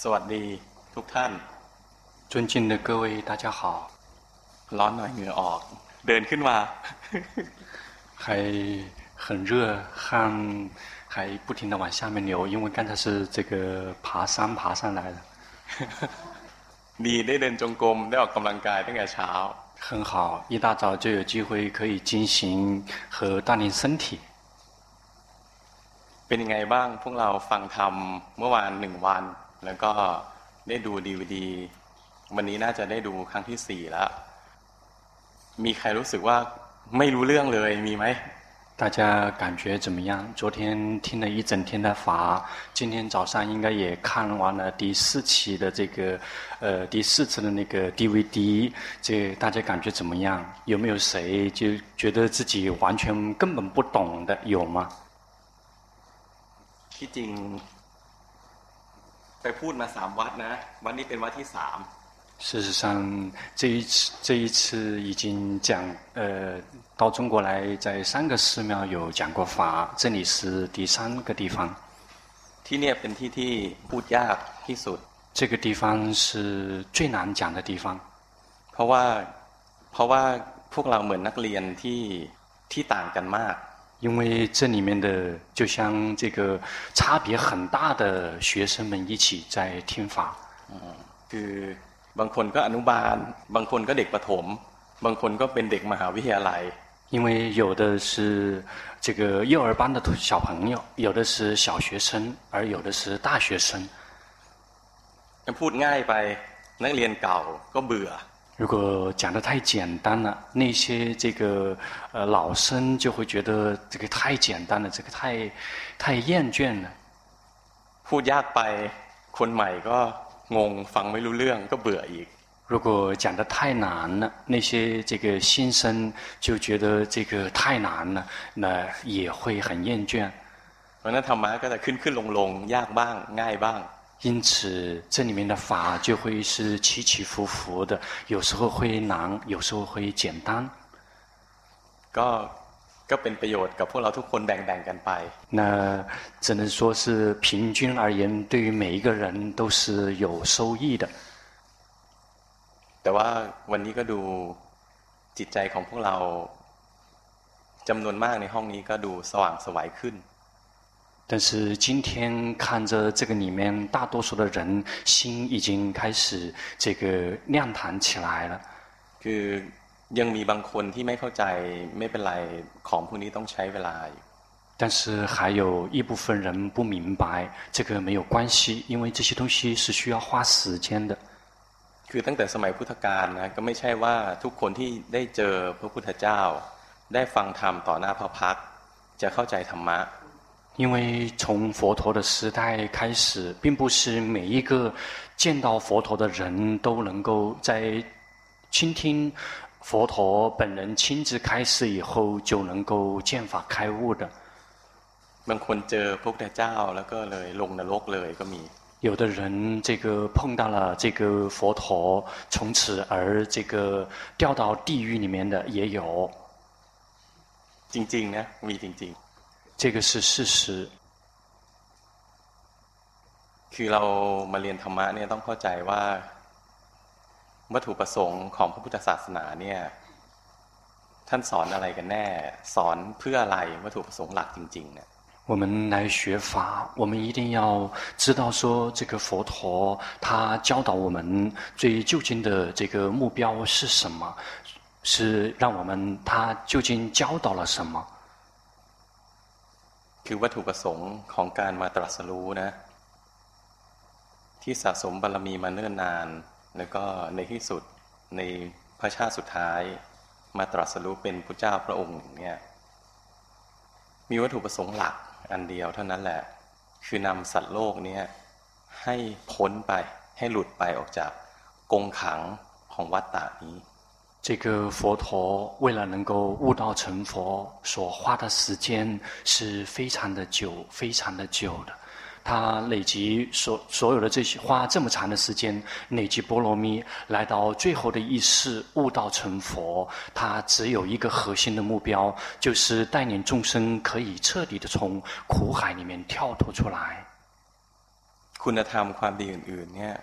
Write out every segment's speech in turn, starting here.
สวัสดีทุกท่าน尊敬的各位大家好ร้อนหน่อยเหงื่อออกเดินขึ้นมา还很热汗还不停地往下面流因为刚才是这个爬山爬上来的ดีได้เดินจงกรมได้ออกกำลังกายตั้งแต่เช้า很好一大早就有机会可以进行和锻炼身体เป็นยังไงบ้างพวกเราฟังธรรมเมื่อวาน1วันแล้วก็ได้ดู DVD วันนี้น่าจะได้ดูครั้งที่4แล้วมีใครรู้สึกว่าไม่รู้เรื่องเลยมีไหม大家感觉怎么样？昨天听了一整天的法，今天早上应该也看完了第4期的这个第4次的那个 DVD， 这大家感觉怎么样？有没有谁就觉得自己完全根本不懂的有吗？ ที่จริงไปพูดมา3วัดนะวันนี้เป็นวัดที่3 事实上这一次已经讲到中国来在3个寺庙有讲过法这里是第3个地方ที่เนี่ยเป็นที่ที่พูดยากที่สุด这个地方是最难讲的地方เพราะว่าพวกเราเหมือนนักเรียนที่ต่างกันมาก因为这里面的就像这个差别很大的学生们一起在听法คือบางคนก็อนุบาลบางคนก็เด็กประถมบางคนก็เป็นเด็กมหาวิทยาลัย因为有的是这个幼儿班的小朋友有的是小学生而有的是大学生พูดง่ายไปนักเรียนเก่าก็เบื่อ如果讲得太简单了那些这个老生就会觉得这个太简单了这个太厌倦了พูดยากไปคนใหม่ก็งงฟังไม่รู้เรื่องก็เบื่ออีก如果讲得太难了那些这个新生就觉得这个太难了那也会很厌倦เพราะนั้นธรรมะก็จะขึ้นลงยากบ้างง่ายบ้าง因此这里面的法就会是起起伏伏的有时候会难有时候会简单ก็เป็นประโยชน์กับพวกเราทุกคนแบ่งกันไป那只能说是平均而言对于每一个人都是有收益的แต่ว่าวันนี้ก็ดูจิตใจของพวกเราจำนวนมากในห้องนี้ก็ดูสว่างไสวขึ้น但是今天看着这个里面大多数的人心已经开始这个亮堂起来了คือยังมีบางคนที่ไม่เข้าใจไม่เป็นไรของพวกนี้ต้องใช้เวลา但是还有一部分人不明白这个没有关系因为这些东西是需要花时间的คือตั้งแต่สมัยพุทธกาลนะก็ไม่ใช่ว่าทุกคนที่ได้เจอพระพุทธเจ้าได้ฟังธรรมต่อหน้าพระพักตร์จะเข้าใจธรรมะ因为从佛陀的时代开始并不是每一个见到佛陀的人都能够在倾听佛陀本人亲自开示以后就能够见法开悟的บางคนเจอพระพุทธเจ้าแล้วก็เลยลงนรกเลยก็มี有的人这个碰到了这个佛陀从此而这个掉到地狱里面的也有จริงๆนะมีจริงๆ这个是事实คือเรามาเรียนธรรมะเนี่ยต้องเข้าใจว่าวัตถุประสงค์ของพระพุทธศาสนาเนี่ยท่านสอนอะไรกันแน่สอนเพื่ออะไรวัตถุประสงค์หลักจริงๆเนี่ย我们来学法我们一定要知道说这个佛陀他教导我们最究竟的这个目标是什么是让我们他究竟教导了什么คือวัตถุประสงค์ของการมาตรัสรู้นะที่สะสมบารมีมาเนิ่นนานแล้วก็ในที่สุดในพระชาติสุดท้ายมาตรัสรู้เป็นพระเจ้าพระองค์เนี่ยมีวัตถุประสงค์หลักอันเดียวเท่านั้นแหละคือนำสัตว์โลกนี้ให้พ้นไปให้หลุดไปออกจากกรงขังของวัฏฏะนี้这个佛陀为了能够悟道成佛所花的时间是非常的久非常的久的他累积所有的这些花这么长的时间累积波罗蜜来到最后的一世悟道成佛他只有一个核心的目标就是带领众生可以彻底的从苦海里面跳脱出来คคุณธรรมความดีอื่นๆเนี่ย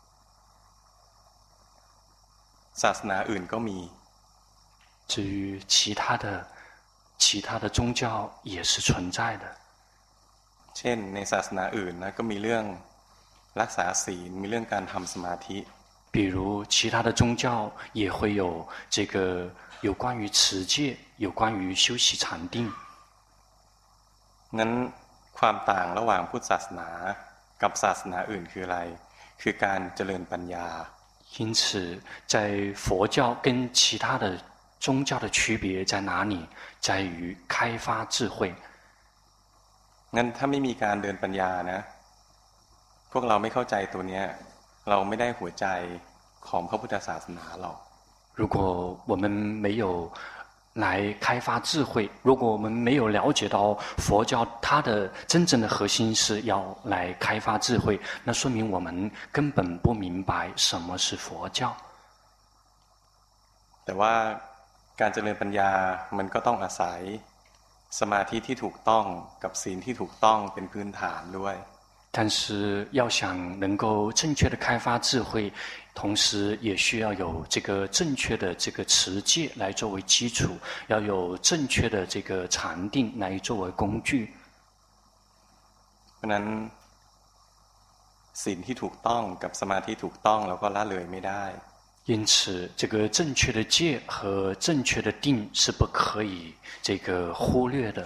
ศาสนาอื่นก็มี至于其他的宗教也是存在的。 เช่นในศาสนาอื่นนะก็มีเรื่องรักษาศีลมีเรื่องการทำสมาธิ比如其他的宗教也会有这个有关于持戒，有关于修习禅定。 งั้นความต่างระหว่างพุทธศาสนากับศาสนาอื่นคืออะไรคือการเจริญปัญญา因此，在佛教跟其他的宗教的区别在哪里？在于开发智慧。 งั้นถ้าไม่มีการเดินปัญญานะพวกเราไม่เข้าใจตัวเนี้ยเราไม่ได้หัวใจของพระพุทธศาสนาหรอก如果我们没有来开发智慧，如果我们没有了解到佛教它的真正的核心是要来开发智慧，那说明我们根本不明白什么是佛教。 แต่ว่าการเจริญปัญญามันก็ต้องอาศัยสมาธิที่ถูกต้องกับศีลที่ถูกต้องเป็นพื้นฐานด้วย但是要想能够正确的开发智慧，同时也需要有这个正确的这个持戒来作为基础，要有正确的这个禅定来作为工具。 เพราะนั้นศีลที่ถูกต้องกับสมาธิถูกต้องเราก็ละเลยไม่ได้因此，这个正确的戒和正确的定是不可以这个忽略的。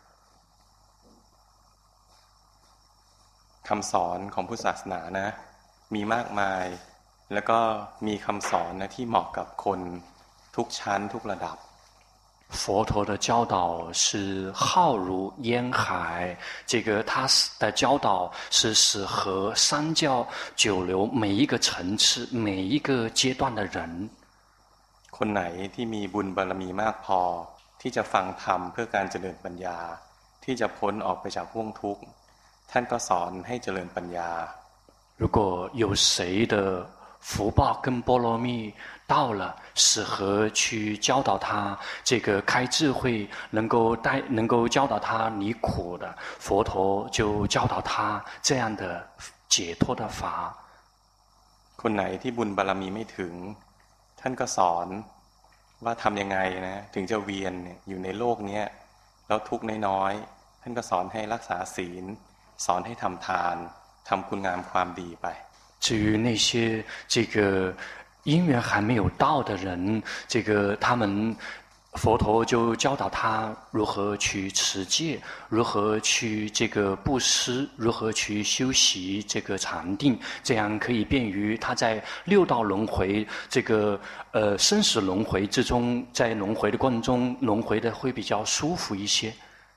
คำสอนของพุทธศาสนานะมีมากมายแล้วก็มีคำสอนนะที่เหมาะกับคนทุกชั้นทุกระดับ佛陀的教导是浩如烟海，这个他的教导是适合三教九流每一个层次、每一个阶段的人。 คนไหนที่มีบุญบารมีมากพอที่จะฟังธรรมเพื่อการเจริญปัญญาที่จะพ้นออกไปจากห่วงทุกข์ท่านก็สอนให้เจริญปัญญา如果有谁的福报跟波罗蜜到了，适合去教导他这个开智慧，能够教导他离苦的，佛陀就教导他这样的解脱的法。 คนไหนที่บุญบารมีไม่ถึงท่านก็สอนว่าทำยังไงนะถึงจะเวียนอยู่ในโลกนี้แล้วทุกข์น้อยๆท่านก็สอนให้รักษาศีลสอนให้ทำทานทำคุณงามความดีไป至于那些这个因缘还没有到的人，这个他们佛陀就教导他如何去持戒，如何去这个布施，如何去修习这个禅定，这样可以便于他在六道轮回这个生死轮回之中，在轮回的过程中轮回的会比较舒服一些。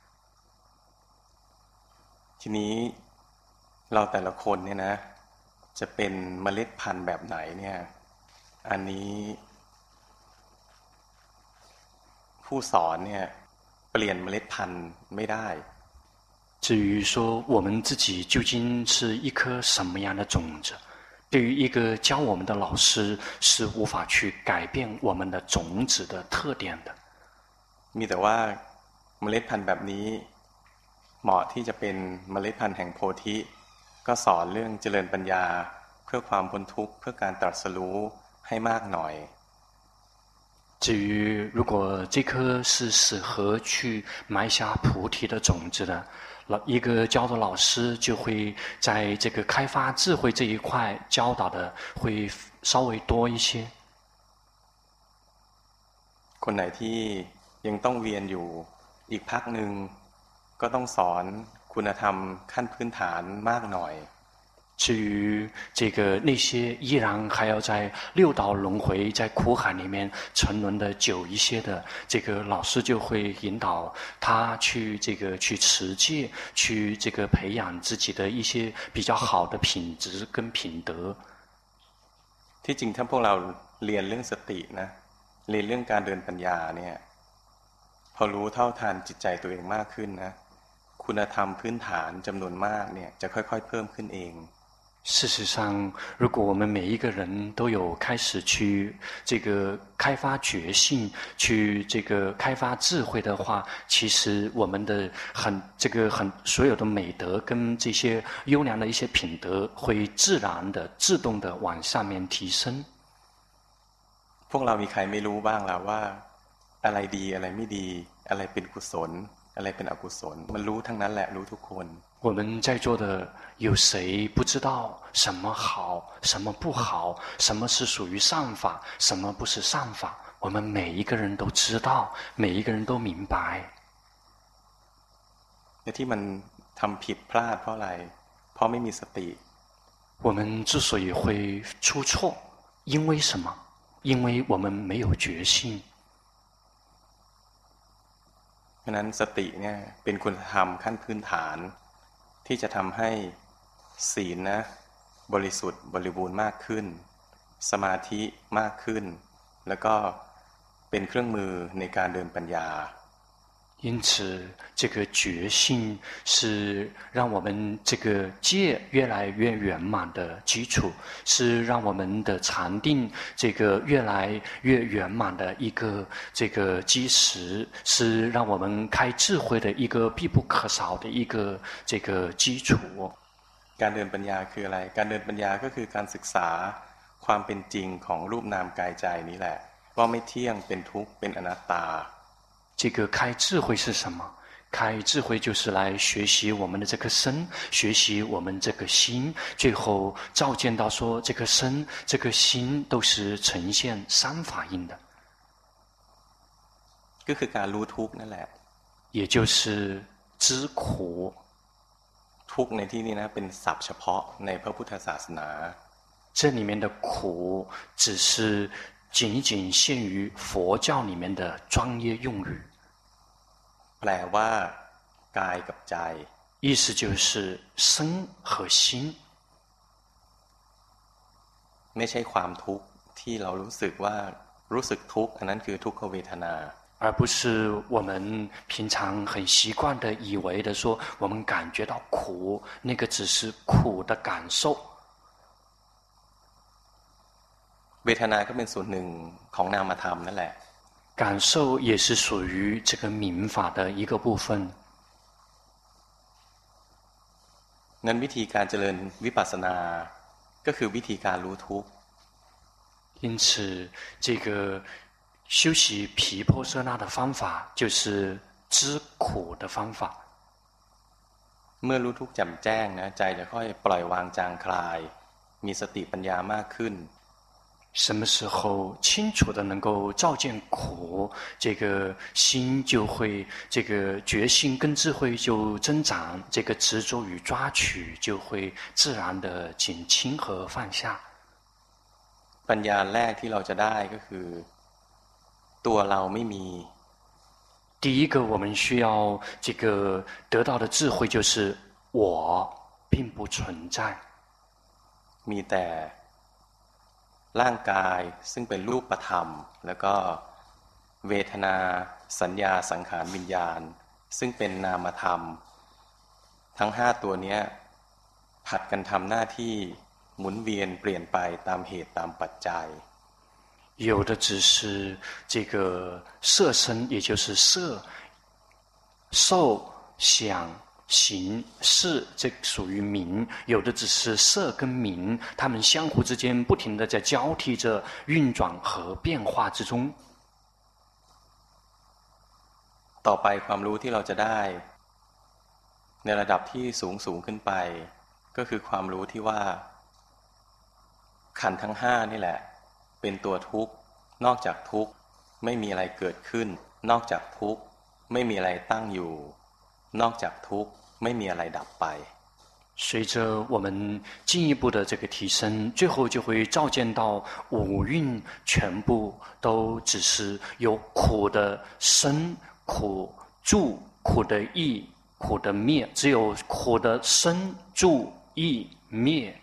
ทีนี้เราแต่ละคนเนี่ยนะจะเป็นเมล็ดพันธุ์แบบไหนเนี่ยอันนี้ผู้สอนเนี่ยเปลี่ยนเมล็ดพันธุ์ไม่ได้至于说我们自己究竟是一颗什么样的种子，对于一个教我们的老师是无法去改变我们的种子的特点的。 มีแต่ว่าเมล็ดพันธุ์แบบนี้เหมาะที่จะเป็นเมล็ดพันธุ์แห่งโพธิก็สอนเรื่องเจริญปัญญาเพื่อความพ้นทุกข์เพื่อการตรัสรู้ให้มากหน่อย至于如果这颗是适合去埋下菩提的种子的，一个教的老师就会在这个开发智慧这一块教导的会稍微多一些。 คนไหนที่ยังต้องเวียนอยู่อีกพักหนึ่งก็ต้องสอนคุณธรรมขั้นพื้นฐานมากหน่อย至于这个那些依然还要在六道轮回在苦海里面沉沦的久一些的，这个老师就会引导他去去持戒，去培养自己的一些比较好的品质跟品德。 ที่จริงถ้าพวกเราเรียนเรื่องสตินะเรียนเรื่องการเดินปัญญาเนี่ยพอรู้เท่าทันจิตใจตัวเองมากขึ้นนะคุณธรรมพื้นฐานจำนวนมากเนี่ยจะค่อยๆเพิ่มขึ้นเอง事实上，如果我们每一个人都有开始去开发觉性，去开发智慧的话，其实我们的所有的美德跟这些优良的一些品德，会自然的、自动的往上面提升。 พวกเรามีใครไม่รู้บ้างล่ะว่าอะไรดีอะไรไม่ดีอะไรเป็นกุศลอะไรเป็นอกุศลมันรู้ทั้งนั้นแหละรู้ทุกคน我们在座的有谁不知道什么好，什么不好，什么是属于善法，什么不是善法？我们每一个人都知道，每一个人都明白。 ที่มันทำผิดพลาดเพราะอะไรเพราะไม่มีสติ我们之所以会出错，因为什么？因为我们没有觉性。 เพราะนั้นสติเนี่ยเป็นคุณธรรมขั้นพื้นฐานที่จะทำให้ศีลนะบริสุทธิ์บริบูรณ์มากขึ้นสมาธิมากขึ้นแล้วก็เป็นเครื่องมือในการเดินปัญญา因此，这个觉性是让我们这个戒越来越圆满的基础，是让我们的禅定越来越圆满的一个基石，是让我们开智慧的一个必不可少的一个基础。 การเดินปัญญาคืออะไรการเดินปัญญาก็คือการศึกษาความเป็นจริงของรูปนามกายใจนี้แหละว่าไม่เที่ยงเป็นทุกข์เป็นอนัตตา这个开智慧是什么？开智慧就是来学习我们的这个身，学习我们这个心，最后照见到说这个身、这个心都是呈现三法印的。 ก็คือการรู้ทุกข์นั่นแหละ也就是知苦。 ทุกข์ในที่นี้นะเป็นศัพท์เฉพาะในพระพุทธศาสนา这里面的苦只是仅仅限于佛教里面的专业用语。 แปลว่ากายกับใจ意思就是身和心ไม่ใช่ความทุกข์ที่เรารู้สึกว่ารู้สึกทุกข์อันนั้นคือทุกขเวทนา而不是我们平常很习惯的以为的说我们感觉到苦，那个只是苦的感受。 เวทนาก็เป็นส่วนหนึ่งของนามธรรมนั่นแหละ感受也是属于这个民法的一个部分。 งั้นวิธีการเจริญวิปัสสนาก็คือวิธีการรู้ทุกข์因此这个修习毗婆舍那的方法就是知苦的方法。 เมื่อรู้ทุกข์แจ่มแจ้งนะใจจะค่อยปล่อยวางจางคลายมีสติปัญญามากขึ้น什么时候清楚的能够照见苦，这个心就会决心跟智慧就增长，这个执着与抓取就会自然的减轻和放下。 ปัญญาแรกที่เราจะได้ก็คือตัวเราไม่มี第一个我们需要得到的智慧就是我并不存在， มีแต่ร่างกายซึ่งเป็นรูปธรรมแล้วก็เวทนาสัญญาสังขารวิญญาณซึ่งเป็นนามธรรมทั้งห้าตัวนี้ผัดกันทำหน้าที่หมุนเวียนเปลี่ยนไปตามเหตุตามปัจจัย有的只是这个色身，也就是色、受、想、行、识，这属于名；有的只是色跟名，它们相互之间不停地在交替着运转和变化之中。 ต่อไปความรู้ที่เราจะได้ในระดับที่สูงขึ้นไปก็คือความรู้ที่ว่าขันธ์ทั้งห้านี่แหละเป็นตัวทุกข์นอกจากทุกข์ไม่มีอะไรเกิดขึ้นนอกจากทุกข์ไม่มีอะไรตั้งอยู่นอกจากทุกข์ไม่มีอะไรดับไป随着我们进一步的这个提升，最后就会照见到五蕴全部都只是有苦的生、苦住、苦的意、苦的灭，只有苦的生、住、意、灭。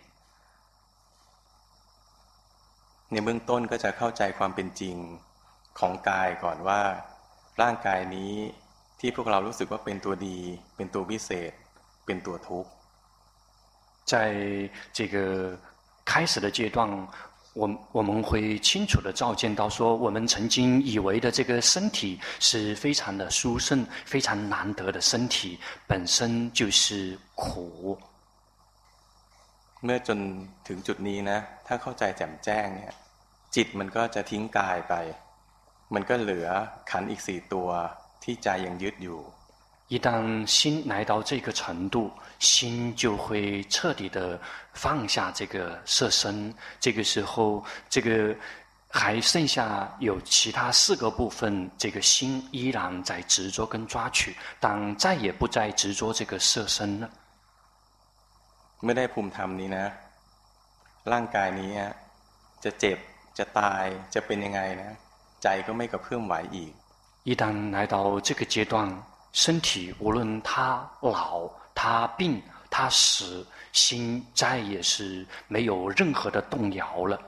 ในเบื้องต้นก็จะเข้าใจความเป็นจริงของกายก่อนว่าร่างกายนี้ที่พวกเรารู้สึกว่าเป็นตัวดีเป็นตัววิเศษเป็นตัวทุกข์在这个开始的阶段，我们会清楚的照见到说，我们曾经以为的这个身体是非常的殊胜、非常难得的身体，本身就是苦。 เมื่อจนถึงจุดนี้นะถ้าเข้าใจแจ่มแจ้งเนี่ยจิตมันก็จะทิ้งกายไปมันก็เหลือขันธ์อีก4ตัวที่ใจยังยึดอยู่一旦心来到这个程度，心就会彻底的放下这个色身。这个时候，这个还剩下有其他4个部分，这个心依然在执着跟抓取，但再也不再执着这个色身了。 เมื่อได้ภูมิธรรมนี้นะร่างกายนี้จะเจ็บจะตายจะเป็นยังไงนะใจก็ไม่กระเพื่อมไหวอีก一旦来到这个阶段，身体无论它老、它病、它死，心再也是没有任何的动摇了。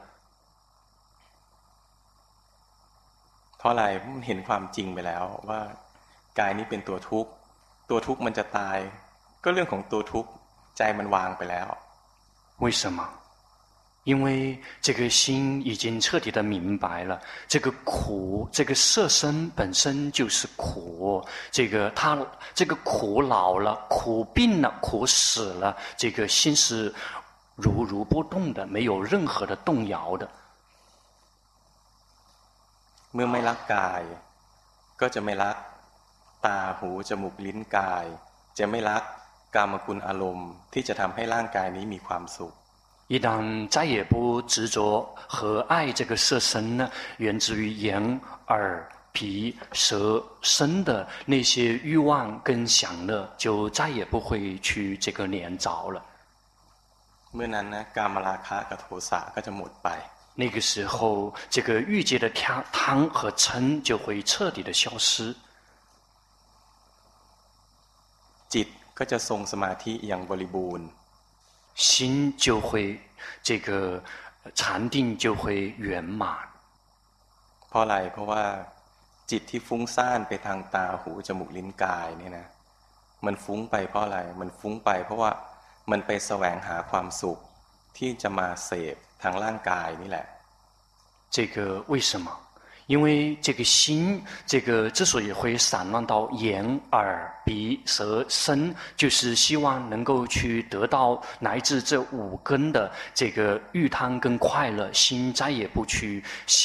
เพราะอะไรมันเห็นความจริงไปแล้วว่ากายนี้เป็นตัวทุกข์ตัวทุกข์มันจะตายก็เรื่องของตัวทุกข์ใจมันวางไปแล้ว为什么？因为这个心已经彻底的明白了，这个苦，这个色身本身就是苦，这个苦老了，苦病了，苦死了，这个心是如不动的，没有任何的动摇的。 เมื่อไม่รักกายก็จะไม่รักตาหูจมูกลิ้นกายจะไม่รักกามกุลอารมณ์ที่จะทำให้ร่างกายนี้มีความสุข一旦再也不执着和爱这个色身呢，源自于眼、耳、鼻、舌、身的那些欲望跟享乐，就再也不会去这个连着了。 เมื่อนั้นนะกามราคะกับโทสะก็จะหมดไป那个时候，这个欲界的贪和嗔就会彻底的消失。 จิตก็จะทรงสมาธิอย่างบริบูรณ์心就会这个禅定就会圆满。 เพราะอะไรเพราะว่าจิตที่ฟุ้งซ่านไปทางตาหูจมูกลิ้นกายเนี่ยนะมันฟุ้งไปเพราะอะไรมันฟุ้งไปเพราะว่ามันไปแสวงหาความสุขที่จะมาเสพทางร่างกายนี่แหละ这个为什么？因为这个心，这个之所以会散乱到眼、耳、鼻、舌、身，就是希望能够去得到来自这5根的这个欲贪跟快乐，心再也不去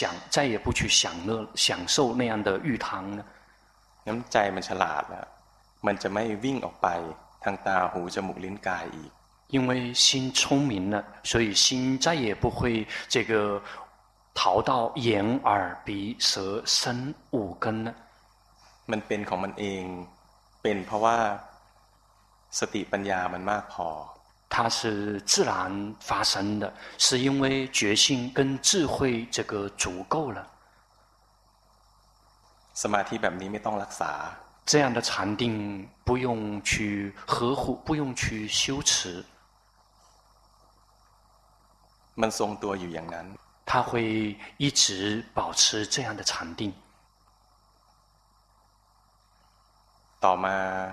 享受那样的欲贪了。 งั้นใจมันฉลาดแล้วมันจะไม่วิ่งออกไปทางตาหูจมูกลิ้นกายอีก因为心聪明了，所以心再也不会这个逃到眼、耳、鼻、舌、身5根了。 มันเป็นของมันเองเป็นเพราะว่าสติปัญญามันมากพอ它是自然发生的，是因为觉性跟智慧这个足够了。 สมาธิแบบนี้ไม่ต้องรักษา这样的禅定不用去呵护，不用去修持， มันทรงตัวอยู่อย่างนั้น它会一直保持这样的禅定。 ต่อมา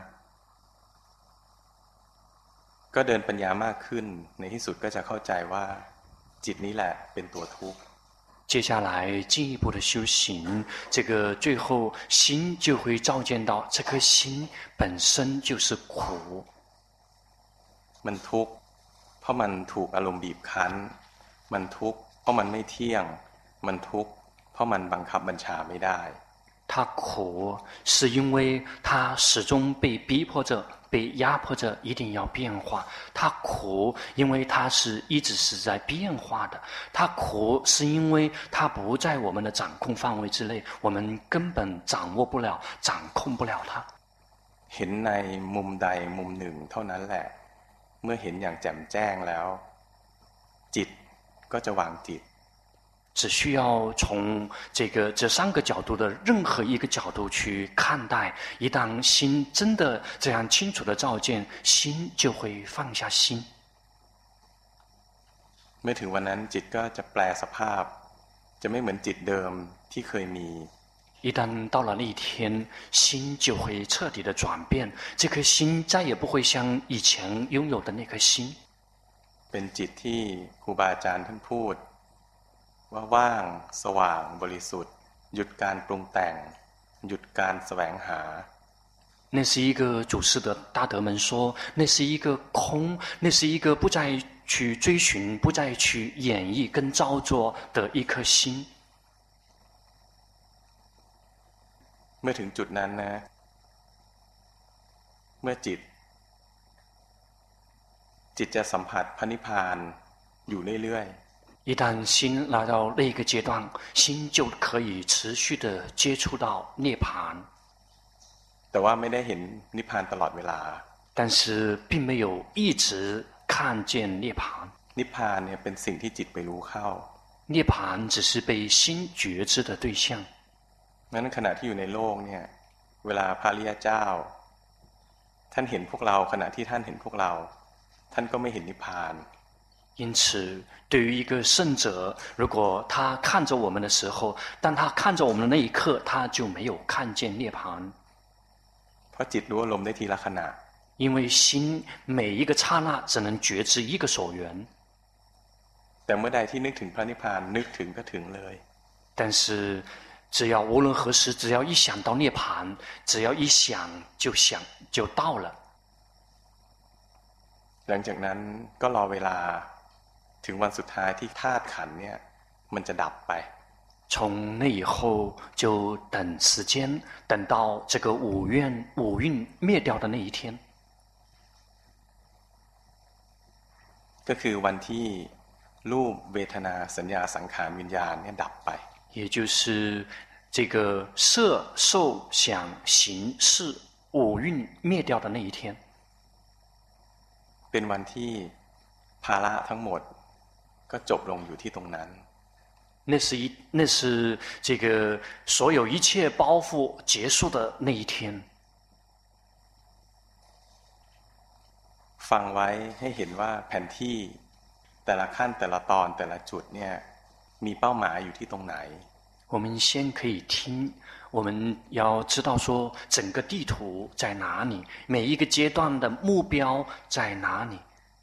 ก็เดินปัญญามากขึ้นในที่สุดก็จะเข้าใจว่าจิตนี้แหละเป็นตัวทุกข์接下来进一步的修行，这个最后心就会照见到这颗心本身就是苦。 มันทุกข์เพราะมันถูกอารมณ์บีบคั้นมันทุกข์เพราะมันไม่เที่ยงมันทุกข์เพราะมันบังคับบัญชาไม่ได้他苦是因为他始终被逼迫着被压迫着一定要变化，他苦因为他是一直是在变化的，他苦是因为他不在我们的掌控范围之内，我们根本掌握不了掌控不了他。 เห็นในมุมใดมุมหนึ่งเท่านั้นแหละเมื่อเห็นอย่างแจ่มแจ้งแล้วจิตก็จะวางจิต只需要从这3个角度的任何一个角度去看待，一旦心真的这样清楚的照见，心就会放下心。 เมื่อถึงวันนั้นจิตก็จะแปลสภาพจะไม่เหมือนจิตเดิมที่เคยมี一旦到了那一天，心就会彻底的转变，这颗心再也不会像以前拥有的那颗心。 เป็นจิตที่ครูบาอาจารย์ท่านพูดว่าว่างสว่างบริสุทธิ์หยุดการปรุงแต่งหยุดการแสวงหา那是一个祖师的大德们说，那是一个空，那是一个不再去追寻、不再去演绎跟造作的一颗心。 เมื่อถึงจุดนั้นนะเมื่อจิตจะสัมผัสพระนิพพานอยู่เรื่อย一旦心来到那个阶段，心就可以持续的接触到涅槃。 แต่ว่าไม่ได้เห็นนิพพานตลอดเวลา但是并没有一直看见涅槃。 นิพพานเนี่ยเป็นสิ่งที่จิตไปรู้เข้า涅槃只是被心觉知的对象。 งั้นขณะที่อยู่ในโลกเนี่ยเวลาพระริยเจ้าท่านเห็นพวกเราขณะที่ท่านเห็นพวกเราท่านก็ไม่เห็นนิพพาน因此对于一个圣者，如果他看着我们的时候，当他看着我们的那一刻，他就没有看见涅槃。 เพราะจิตรู้อารมณ์ได้ทีละขณะ因为心每一个刹那只能觉知一个所缘。 แต่เมื่อใดที่นึกถึงพระนิพพานนึกถึงก็ถึงเลย但是只要无论何时，只要一想到涅槃，只要一想就到了。 หลังจากนั้นก็รอเวลาถึงวันสุดท้ายที่ธาตุขันธ์เนี่ยมันจะดับไป从那以后就等时间，等到这个五蕴灭掉的那一天， ก็คือวันที่รูปเวทนาสัญญาสังขารวิญญาณเนี่ยดับไป也就是这个色受想行识五蕴灭掉的那一天。 เป็นวันที่ภาระทั้งหมดก็จบลงอยู่ที่ตรงนั้น那是这个所有一切包袱结束的那一天。 ฟังไว้ให้เห็นว่าแผนที่แต่ละขั้นแต่ละตอนแต่ละจุดเนี่ยมีเป้าหมายอยู่ที่ตรงไหน我们先可以听，我们要知道说整个地图在哪里，每一个阶段的目标在哪里。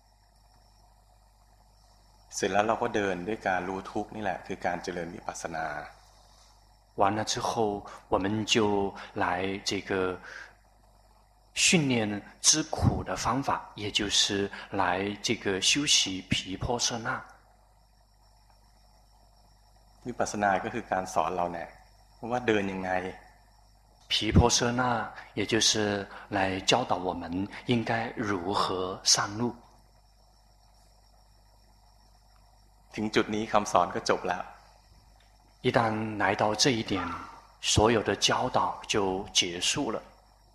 เสร็จแล้วเราก็เดินด้วยการรู้ทุกข์นี่แหละคือการเจริญวิปัสสนา完了之后，我们就来这个训练知苦的方法，也就是来这个修习毗婆舍那。 วิปัสสนาก็คือการสอนเราเนี่ยว่าเดินยังไง毗婆舍那也就是来教导我们应该如何上路。 ถึงจุดนี้คำสอนก็จบแล้ว一旦来到这一点，所有的教导就结束了。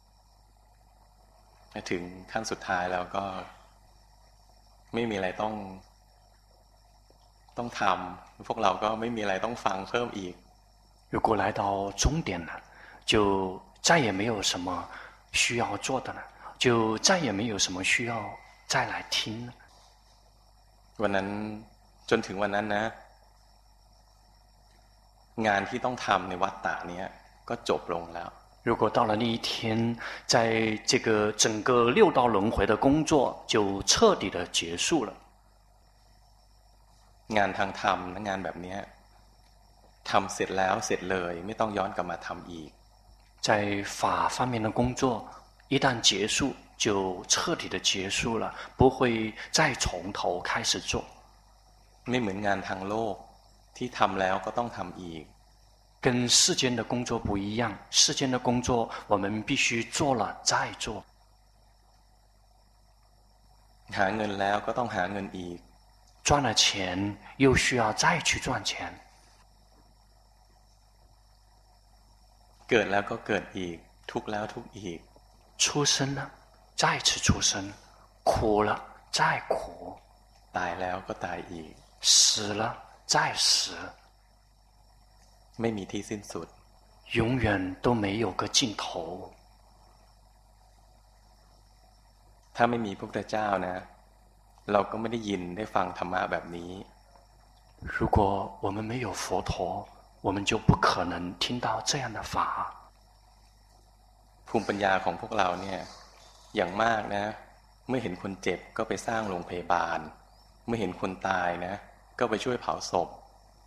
ถึงขั้นสุดท้ายแล้วก็ไม่มีอะไรต้องทำพวกเราก็ไม่มีอะไรต้องฟังเพิ่มอีก如果来到终点了，就再也没有什么需要做的了，就再也没有什么需要再来听了。 วันนั้นจนถึงวันนั้นนะงานที่ต้องทำในวัฏฏะนี้ก็จบลงแล้ว如果到了那一天，在这个整个六道轮回的工作就彻底的结束了。 งานทางธรรมนะงานแบบนี้ทำเสร็จแล้วเสร็จเลยไม่ต้องย้อนกลับมาทำอีก在法方面的工作一旦结束就彻底的结束了，不会再从头开始做。 ไม่เหมือนงานทางโลกที่ทำแล้วก็ต้องทำอีก跟世间的工作不一样，世间的工作我们必须做了再做。 หาเงินแล้วก็ต้องหาเงินอีก赚了钱又需要再去赚钱。 เกิดแล้วก็เกิดอีกทุกข์แล้วทุกข์อีก出生了再次出生，苦了再苦， ตายแล้วก็ตายอีก死了再死， ไม่มีที่สิ้นสุด永远都没有个尽头。 ถ้าไม่มีพระพุทธเจ้านะเราก็ไม่ได้ยินได้ฟังธรรมะแบบนี้如果我们没有佛陀，我们就不可能听到这样的法。 ภูมิปัญญาของพวกเราเนี่ยอย่างมากนะเมื่อเห็นคนเจ็บก็ไปสร้างโรงพยาบาลเมื่อเห็นคนตายนะก็ไปช่วยเผาศพ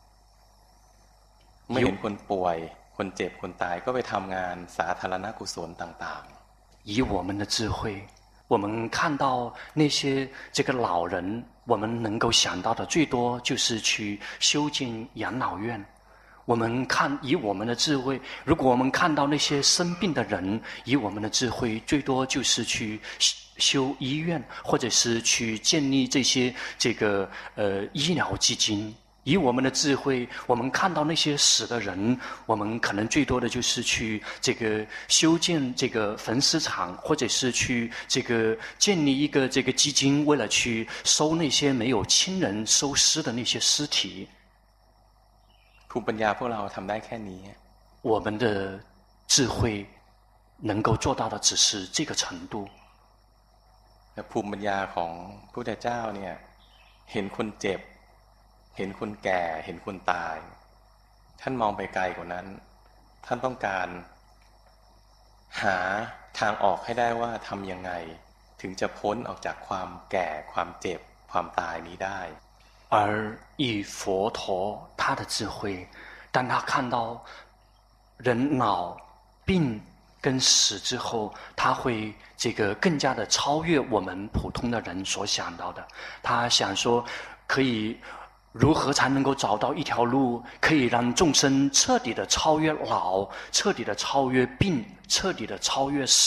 เมื่อเห็นคนป่วยคนเจ็บคนตายก็ไปทำงานสาธารณกุศลต่างๆ以我们的智慧我们看到那些这个老人我们能够想到的最多就是去修建养老院我们以我们的智慧如果我们看到那些生病的人以我们的智慧最多就是去修医院或者是去建立这些医疗基金以我们的智慧我们看到那些死的人我们可能最多的就是去修建这个焚尸场或者是去建立一个基金为了去收那些没有亲人收尸的那些尸体ภูมิปัญญาพวกเราทำได้แค่นี้我们的智慧能够做到的只是这个程度แต่ภูมิปัญญาของพระพุทธเจ้าเนี่ยเห็นคนเจ็บเห็นคนแก่เห็นคนตายท่านมองไปไกลกว่านั้นท่านต้องการหาทางออกให้ได้ว่าทำยังไงถึงจะพ้นออกจากความแก่ความเจ็บความตายนี้ได้而以佛陀他的智慧当他看到人老病跟死之后他会更加的超越我们普通的人所想到的他想说可以如何才能够找到一条路可以让众生彻底的超越老彻底的超越病彻底的超越死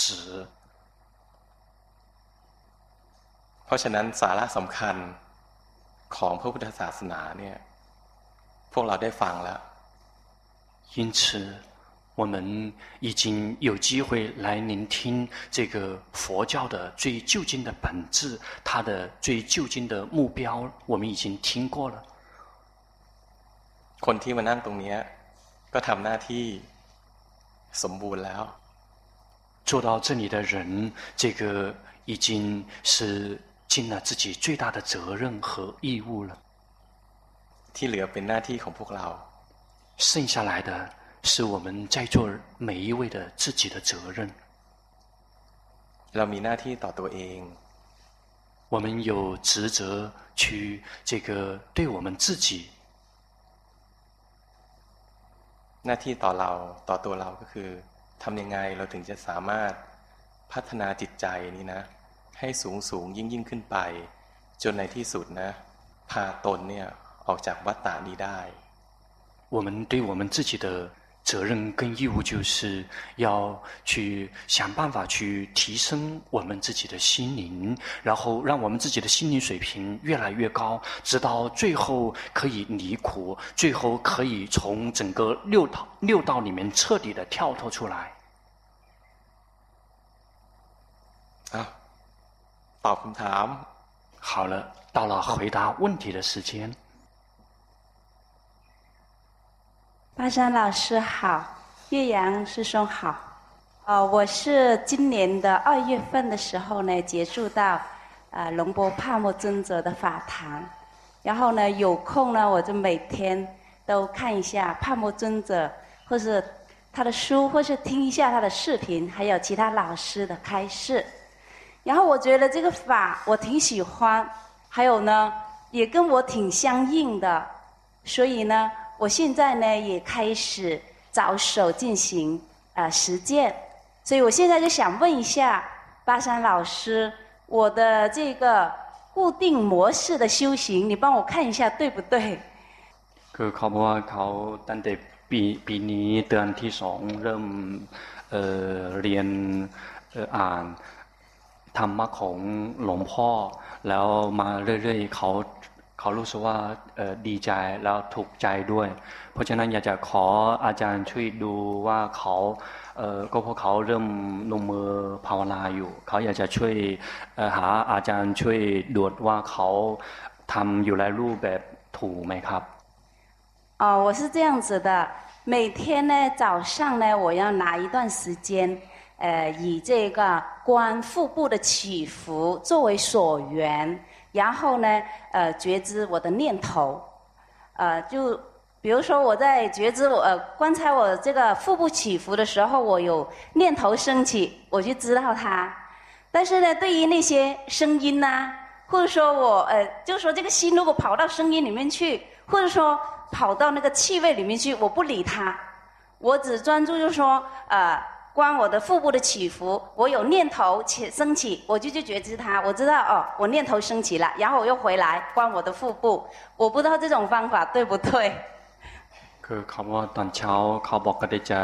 เพราะฉะนั้นสาระสำคัญของพระพุทธศาสนาเนี่ยพวกเราได้ฟังแล้ว因此我们已经有机会来聆听这个佛教的最究竟的本质它的最究竟的目标我们已经听过了คนที่มานั่งตรงนี้ก็ทำหน้าที่สมบูรณ์แล้ว做到这里的人已经是尽了自己最大的责任和义务了ที่เหลือเป็นหน้าที่ของพวกเรา剩下来的是我们在座每一位的自己的责任เรามีหน้าที่ต่อตัวเอง我们有职责去对我们自己หน้าที่ต่อเราต่อตัวเราก็คือทำยังไงเราถึงจะสามารถพัฒนาจิตใจนี้นะให้สูงยิ่งขึ้นไปจนในที่สุดนะพาตนเนี่ยออกจากวัฏฏะนี้ได้我们对我们自己的责任跟义务就是要去想办法去提升我们自己的心灵然后让我们自己的心灵水平越来越高直到最后可以离苦最后可以从整个六道里面彻底的跳脱出来ตอบคำถาม好了到了回答问题的时间巴山老师好，岳阳师兄好。我是今年的2月份的时候呢，接触到龙波帕默尊者的法堂，然后呢，有空呢，我就每天都看一下帕默尊者，或是他的书，或是听一下他的视频，还有其他老师的开示。然后我觉得这个法我挺喜欢，还有呢，也跟我挺相应的，所以呢。我现在呢也开始着手进行实践，所以我现在就想问一下巴山老师，我的这个固定模式的修行，你帮我看一下对不对？ คือเขาบอกว่าเขาตั้งแต่ปีนี้เดือนที่2เริ่มเรียนอ่านธรรมะของหลวงพ่อแล้วมาเรื่อยๆเขารู้สึกว่าดีใจแล้วถูกใจด้วยเพราะฉะนั้นอยากจะขออาจารย์ช่วยดูว่าเขาก็เพราะเขาเริ่มลงมือภาวนาอยู่เขาอยากจะช่วยหาอาจารย์ช่วยดูว่าเขาทำอยู่ในรูปแบบถูกไหมครับ我是这样子的每天呢早上呢我要拿一段时间以这个观腹部的起伏作为所缘然后呢觉知我的念头就比如说我在觉知观察我这个腹部起伏的时候我有念头升起我就知道它但是呢对于那些声音啊或者说我就是说这个心如果跑到声音里面去，或者说跑到那个气味里面去，我不理它，我只专注就是说观我的腹部的起伏，我有念头升起，我就去觉知它，我知道哦，我念头升起了，然后我又回来观我的腹部，我不知道这种方法对不对。 คือเขาว่าตอนเช้าเขาบอกก็ได้จะ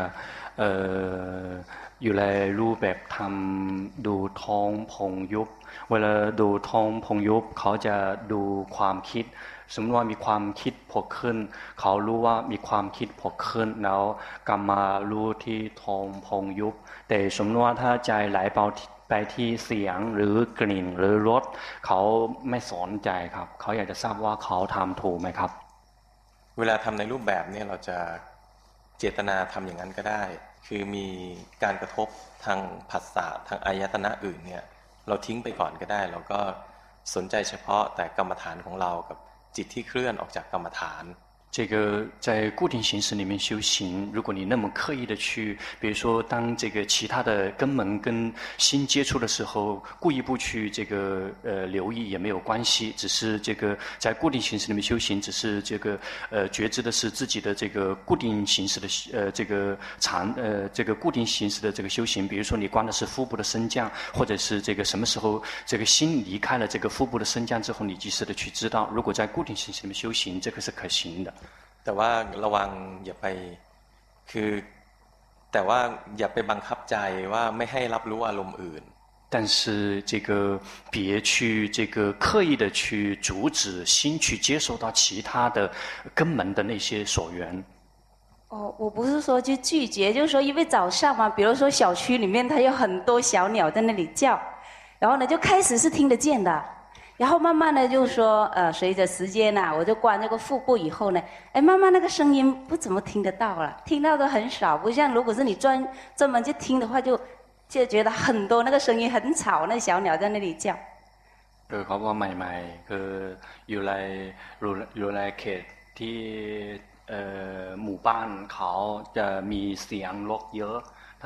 อยู่ในรูปแบบทำดูท้องพองยุบเวลาดูท้องพองยุบเขาจะดูความคิดสมมติว่ามีความคิดผุดขึ้นเขารู้ว่ามีความคิดผุดขึ้นแล้วกลับมารู้ที่ท้องพองยุบแต่สมมติว่าถ้าใจไหลไปที่เสียงหรือกลิ่นหรือรสเขาไม่สนใจครับเขาอยากจะทราบว่าเขาทำถูกไหมครับเวลาทำในรูปแบบนี้เราจะเจตนาทำอย่างนั้นก็ได้คือมีการกระทบทางผัสสะทางอายตนะอื่นเนี่ยเราทิ้งไปก่อนก็ได้เราก็สนใจเฉพาะแต่กรรมฐานของเรากับจิตที่เคลื่อนออกจากกรรมฐาน这个在固定形式里面修行，如果你那么刻意的去，比如说当这个其他的根门跟心接触的时候，故意不去这个留意也没有关系，只是这个在固定形式里面修行，只是这个觉知的是自己的这个固定形式的这个这个固定形式的这个修行，比如说你观的是腹部的升降，或者是这个什么时候这个心离开了这个腹部的升降之后，你及时的去知道，如果在固定形式里面修行，这个是可行的。 แต่ว่าระวังอย่าไปคือแต่ว่าอย่าไปบังคับใจว่าไม่ให้รับรู้อารมณ์อื่น但是这个别去这个刻意的去阻止心去接受到其他的根门的那些所缘。 我不是说去拒绝，就是说因为早上嘛，比如说小区里面它有很多小鸟在那里叫，然后呢就开始是听得见的。然后慢慢的就是说随着时间我就观这个腹部以后呢，慢慢那个声音不怎么听得到了，听到的很少，不像如果是你专门去听的话，就觉得很多那个声音很吵，那小鸟在那里叫。 เขาว่าใหม่ๆคืออยู่ในเขตที่หมู่บ้านเขาจะมีเสียงรถเยอะ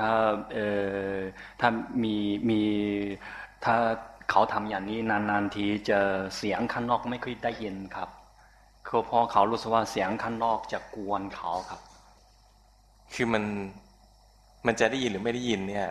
ถ้าถ้าเขาทำอย่างนี้นานๆทีจะเสียงข้างนอกไม่ค่อยได้ยินครับคือพอเขารู้สึกว่าเสียงข้างนอกจะกวนเขาครับคือมันจะได้ยินหรือไม่ได้ยินเนี่ย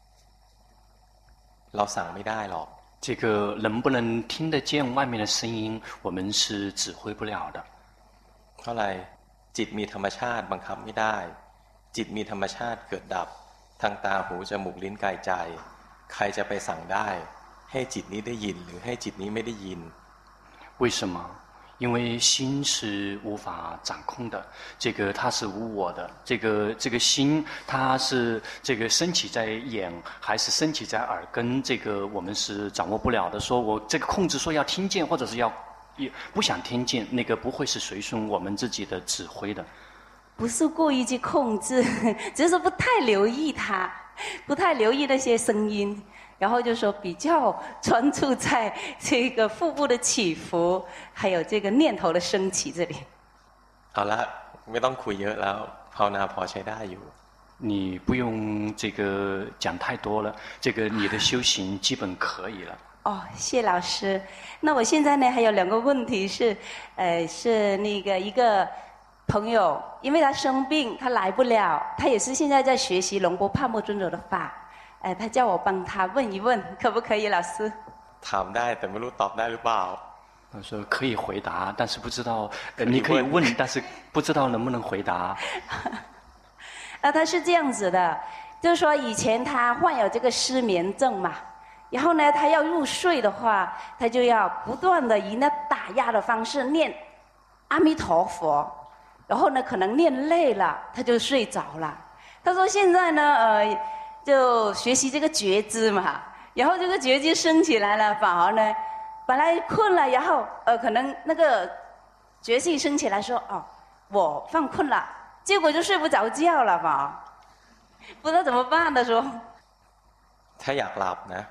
เราสั่งไม่ได้หรอก这个能不能听得见外面的声音我们是指挥不了的เพราะอะไรจิตมีธรรมชาติบังคับไม่ได้จิตมีธรรมชาติเกิดดับทางตาหูจมูกลิ้นกายใจใครจะไปสั่งได้ให้จิตนี้ได้ยินหรือให้จิตนี้ไม่ได้ยิน为什么因为心是无法掌控的这个它是无我的这个心它是这个升起在眼还是升起在耳根这个我们是掌握不了的说我这个控制说要听见或者是要不想听见那个不会是随顺我们自己的指挥的不是故意去控制只是不太留意它不太留意那些声音然后就说比较专注在这个腹部的起伏还有这个念头的升起这里好了ไม่ต้องคุยเยอะแล้วภาวนาพอใช้ได้อยู่你不用这个讲太多了这个你的修行基本可以了谢老师那我现在呢还有2个问题是是那个一个朋友因为他生病他来不了他也是现在在学习龙波帕默尊者的法他叫我帮他问一问可不可以老师ถามได้แต่ไม่รู้ตอบได้หรือเปล่า他说可以回答但是不知道你可以问但是不知道能不能回答他是这样子的就是说以前他患有这个失眠症嘛然后呢他要入睡的话他就要不断的以那打压的方式念阿弥陀佛然后呢可能念累了他就睡着了他说现在呢就学习这个觉知嘛然后这个觉知升起来了反而呢本来困了然后可能那个觉性升起来说我犯困了结果就睡不着觉了嘛不知道怎么办的说ถ้าอยากหลับนะ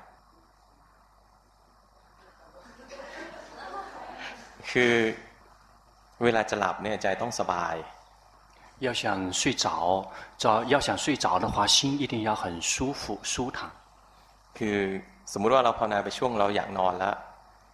คือเวลาจะหลับเนี่ยใจต้องสบาย要想睡着的话心一定要很舒服舒坦คือสมมุติว่าเราภาวนาไปช่วงเราอยากนอนแล้ว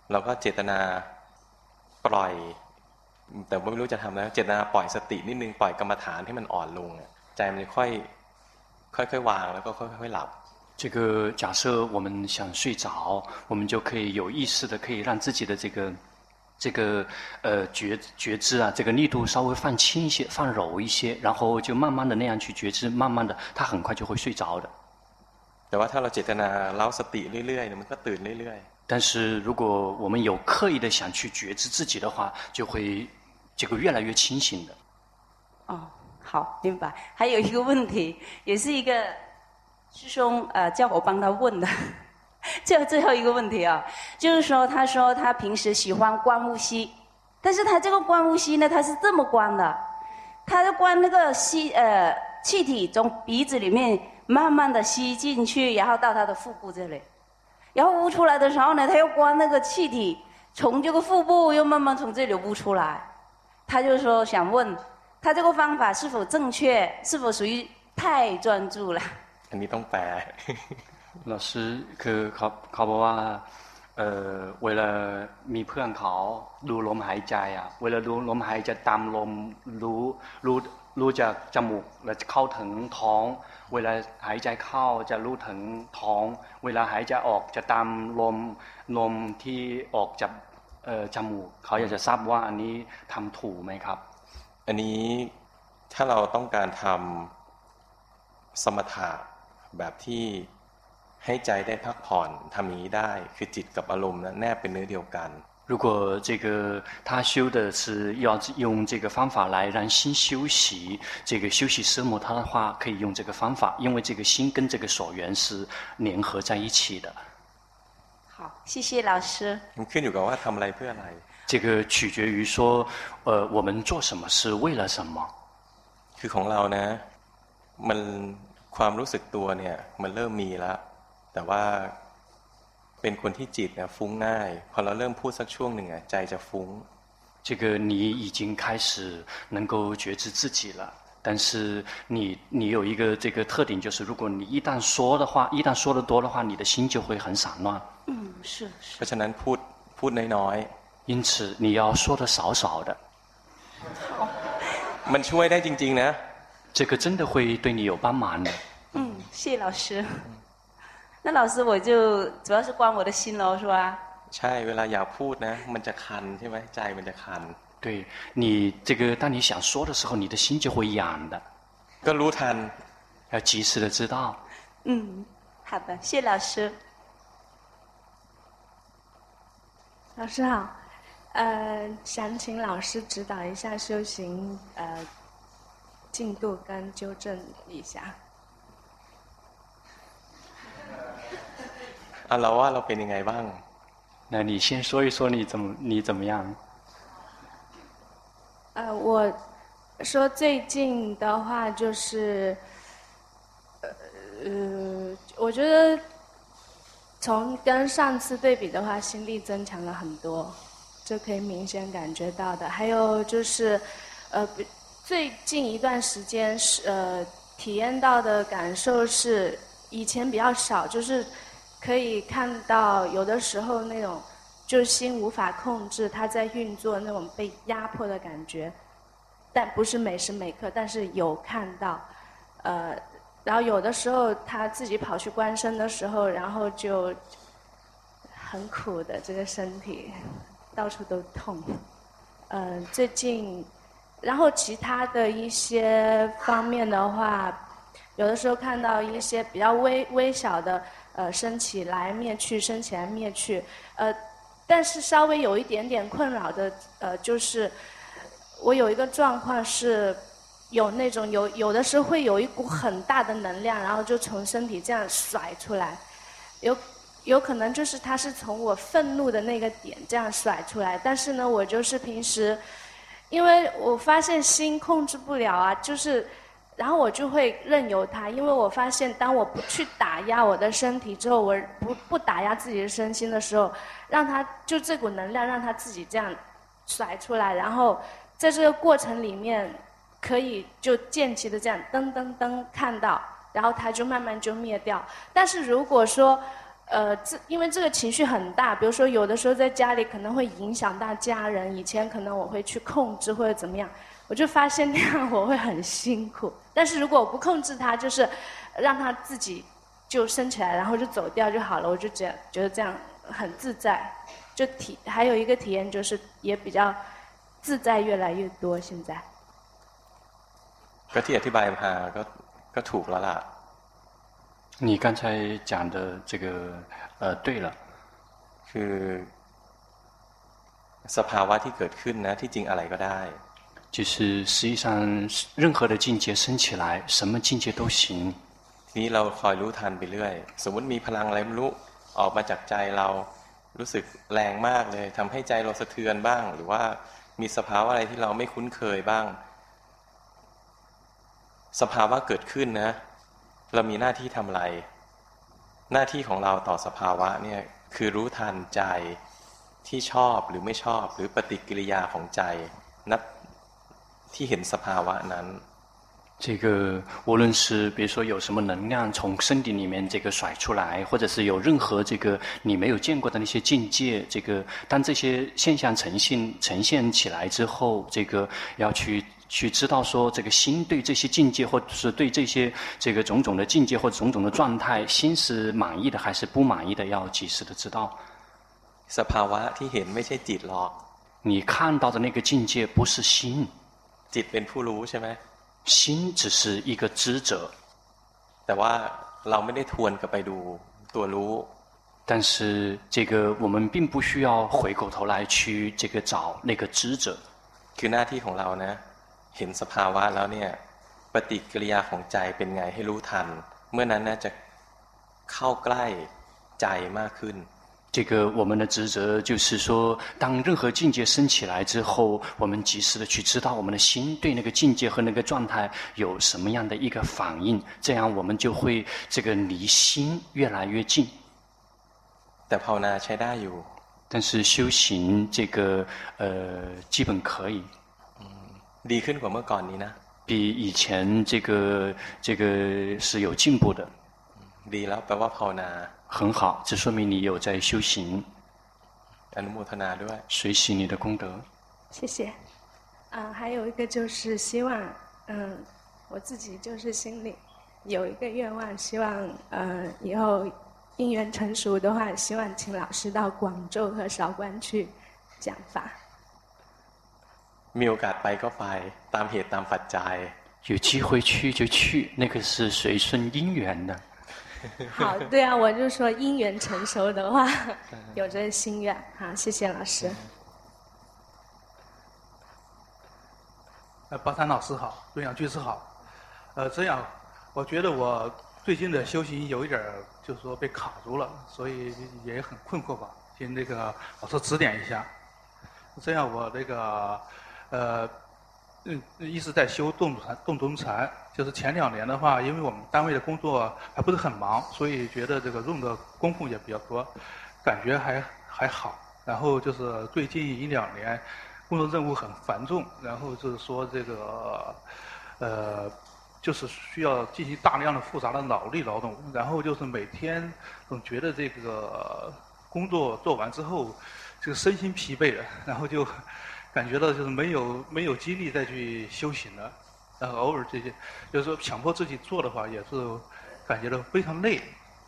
เราก็เจตนาปล่อยแต่ว่าไม่รู้จะทำแล้วเจตนาปล่อยสตินิดนึงปล่อยกรรมฐานให้มันอ่อนลงใจมันจะค่อยวางแล้วก็ค่อยหลับ这个假设我们想睡着，我们就可以有意识的，可以让自己的这个觉知啊，这个力度稍微放轻一些，放柔一些，然后就慢慢的那样去觉知，慢慢的，他很快就会睡着的。 แต่ว่าถ้าเราเจตนาเล้าสติเรื่อยๆมันก็ตื่นเรื่อยๆ但是如果我们有刻意的想去觉知自己的话，就会这个越来越清醒的。 哦，好，明白。还有一个问题，也是一个师兄叫我帮他问的，最后一个问题啊，就是说，他说他平时喜欢观呼吸，但是他这个观呼吸呢，他是这么观的，他就观那个气体从鼻子里面慢慢的吸进去，然后到他的腹部这里，然后呼出来的时候呢，他又观那个气体从这个腹部又慢慢从这里呼出来，他就说想问他这个方法是否正确，是否属于太专注了。 อันนี้ต้องแปล老师คือเขาบอกว่าเวลามีเพื่อนเขาดูลมหายใจอ่ะเวลาดูลมหายใจตามลมรู้จากจมูกแล้วเข้าถึงท้องเวลาหายใจเข้าจะรู้ถึงท้องเวลาหายใจออกจะตามลมที่ออกจากจมูกเขาอยากจะทราบว่าอันนี้ทำถูกไหมครับอันนี้ถ้าเราต้องการทำสมถะแบบที่ให้ใจได้พักผ่อนทำอย่างนี้ได้คือจิตกับอารมณ์แนบเป็นเนื้อเดียวกัน如果这个他修的是要用这个方法来让心休息，这个休息色摩他的话，可以用这个方法，因为这个心跟这个所缘是联合在一起的。 好，谢谢老师。 มันขึ้นอยู่กับว่าทำอะไรเพื่ออะไร这个取决于说，我们做什么是为了什么。 คือของเรานะมันความรู้สึกตัวเนี่ยมันเริ่มมีแล้วแต่ว่าเป็นคนที่จิตเนี่ยฟุ้งง่ายพอเราเริ่มพูดสักช่วงหนึ่งใจจะฟุ้ง这个你已经开始能够觉知自己了，但是你有一个这个特点，就是如果你一旦说的多的话，你的心就会很散乱。 是。 เพราะฉะนั้นพูดน้อยๆ因此你要说的少少的。 มันช่วยได้จริงๆนะ这个真的会对你有帮忙的。 谢谢老师。那老师我就主要是观我的心咯，是吧？ ใช่เวลาอยากพูดนะมันจะคันใช่ไหมใจมันจะคัน对你这个当你想说的时候，你的心就会痒的。 ก็รู้ทัน要及时的知道。 好的，谢谢老师。 老师好，想请老师指导一下修行进度跟纠正一下。 เราว่าเราเป็นยังไงบ้าง那你先说一说你怎么样？ 我说最近的话就是，我觉得从跟上次对比的话，心力增强了很多，这可以明显感觉到的。还有就是，最近一段时间是体验到的感受是以前比较少，就是可以看到有的时候那种就是心无法控制，它在运作那种被压迫的感觉，但不是每时每刻，但是有看到，然后有的时候他自己跑去观身的时候，然后就很苦的这个身体，到处都痛。最近，然后其他的一些方面的话，有的时候看到一些比较微小的升起来灭去，升起来灭去，但是稍微有一点点困扰的就是我有一个状况是有那种有的时候会有一股很大的能量，然后就从身体这样甩出来，有可能就是它是从我愤怒的那个点这样甩出来，但是呢我就是平时因为我发现心控制不了啊，就是然后我就会任由它，因为我发现当我不去打压我的身体之后，我不打压自己的身心的时候，让它就这股能量让它自己这样甩出来，然后在这个过程里面可以就见其的这样噔噔噔看到，然后它就慢慢就灭掉。但是如果说因为这个情绪很大，比如说有的时候在家里可能会影响到家人，以前可能我会去控制或者怎么样，我就发现那样我会很辛苦。但是如果我不控制它，就是让它自己就升起来，然后就走掉就好了，我就觉得这样很自在。还有一个体验就是也比较自在越来越多。现在ก็ที่อธิบายมาก็ถูกแล้วล่ะ你刚才讲的这个对了， คือสภาวะที่เกิดขึ้นนะที่จริงอะไรก็ได้就是实际上任何的境界升起来，什么境界都行。 ทีนี้เราคอยรู้ทันไปเรื่อยสมมติมีพลังอะไรไม่รู้ออกมาจากใจเรารู้สึกแรงมากเลยทำให้ใจเราสะเทือนบ้างหรือว่ามีสภาวะอะไรที่เราไม่คุ้นเคยบ้างสภาวะเกิดขึ้นนะเรามีหน้าที่ทำอะไรหน้าที่ของเราต่อสภาวะเนี่ยคือรู้ทันใจที่ชอบหรือไม่ชอบหรือปฏิกิริยาของใจนับที่เห็นสภาวะนั้น这个无论是比如说有什么能量从身体里面这个甩出来，或者是有任何这个你没有见过的那些境界，这个当这些现象呈现起来之后，这个要去知道说这个心对这些境界，或者是对这些这个种种的境界或种种的状态，心是满意的还是不满意的，要及时的知道。 สภาวะที่เห็นไม่ใช่จิตหรอก你看到的那个境界不是心， จิตเป็นผู้รู้ใช่ไหม心只是一个知者， แต่ว่าเราไม่ได้ทวนกลับไปดูตัวรู้但是这个我们并不需要回过头来去这个找那个知者。 คือหน้าที่ของเรานะเห็นสภาวะแล้วเนี่ยปฏิกิริยาของใจเป็นไงให้รู้ทันเมื่อนั้นนะจะเข้าใกล้ใจมากขึ้น这个我们的职责就是说，当任何境界升起来之后，我们及时的去知道我们的心对那个境界和那个状态有什么样的一个反应，这样我们就会这个离心越来越近。 แต่ภาวนาใช้ได้อยู่但是修行这个基本可以ดีขึ้นกว่าเมื่อก่อนนี้นะ比以前这个是有进步的ดีแล้วแปลว่าภาวนา很好，这说明你有在修行。 อนุโมทนาด้วย随喜你的功德。 谢谢。还有一个就是希望，我自己就是心里有一个愿望，希望以后因缘成熟的话，希望请老师到广州和韶关去讲法。 มีโอกาสไปก็ไปตามเหตุตามปัจจัย有机会去就去，那个是随顺因缘的。 好，对啊，我就说因缘成熟的话，有这个心愿。好，谢谢老师。 巴山老师好，瑞阳居士好。这样，我觉得我最近的修行有一点就是说被卡住了，所以也很困惑吧，请那个老师指点一下。这样，我这个一直在修动中禅，就是前2年的话，因为我们单位的工作还不是很忙，所以觉得这个用的功夫也比较多，感觉还好。然后就是最近1-2年，工作任务很繁重，然后就是说这个就是需要进行大量的复杂的脑力劳动，然后就是每天总觉得这个工作做完之后，这个身心疲惫了，然后就感觉到就是没有精力再去修行了，然后偶尔这些，就是说强迫自己做的话，也是感觉到非常累。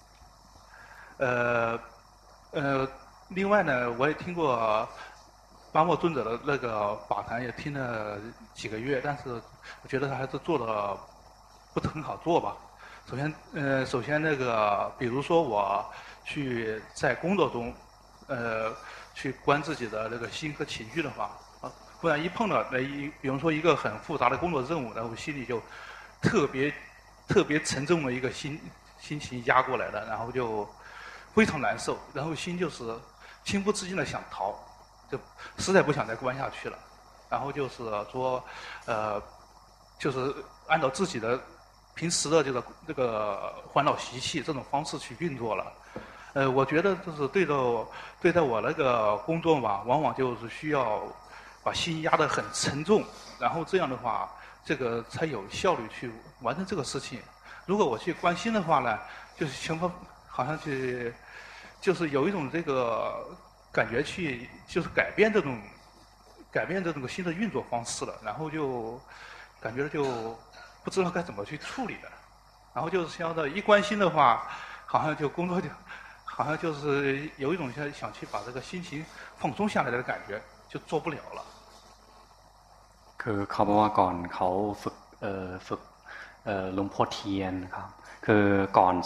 另外呢，我也听过巴莫尊者的那个法坛，也听了几个月，但是我觉得他还是做的不是很好做吧。首先那个，比如说我去在工作中，去观自己的那个心和情绪的话。不然一碰到比如说一个很复杂的工作任务，然后心里就特别沉重的一个心情压过来了，然后就非常难受，然后心就是情不自禁的想逃，就实在不想再关下去了，然后就是说就是按照自己的平时的这个烦恼习气这种方式去运作了。我觉得就是对待我那个工作吧，往往就是需要把心压得很沉重，然后这样的话，这个才有效率去完成这个事情。如果我去关心的话呢，就是好像去就是有一种这个感觉去，就是改变这种新的运作方式了，然后就感觉就不知道该怎么去处理了，然后就是相当一关心的话，好像就工作就好像就是有一种想去把这个心情放松下来的感觉，就做不了了。 คือเขาบอกว่าก่อนเขาฝึกหลวงพ่อเทียนครับคือก่อน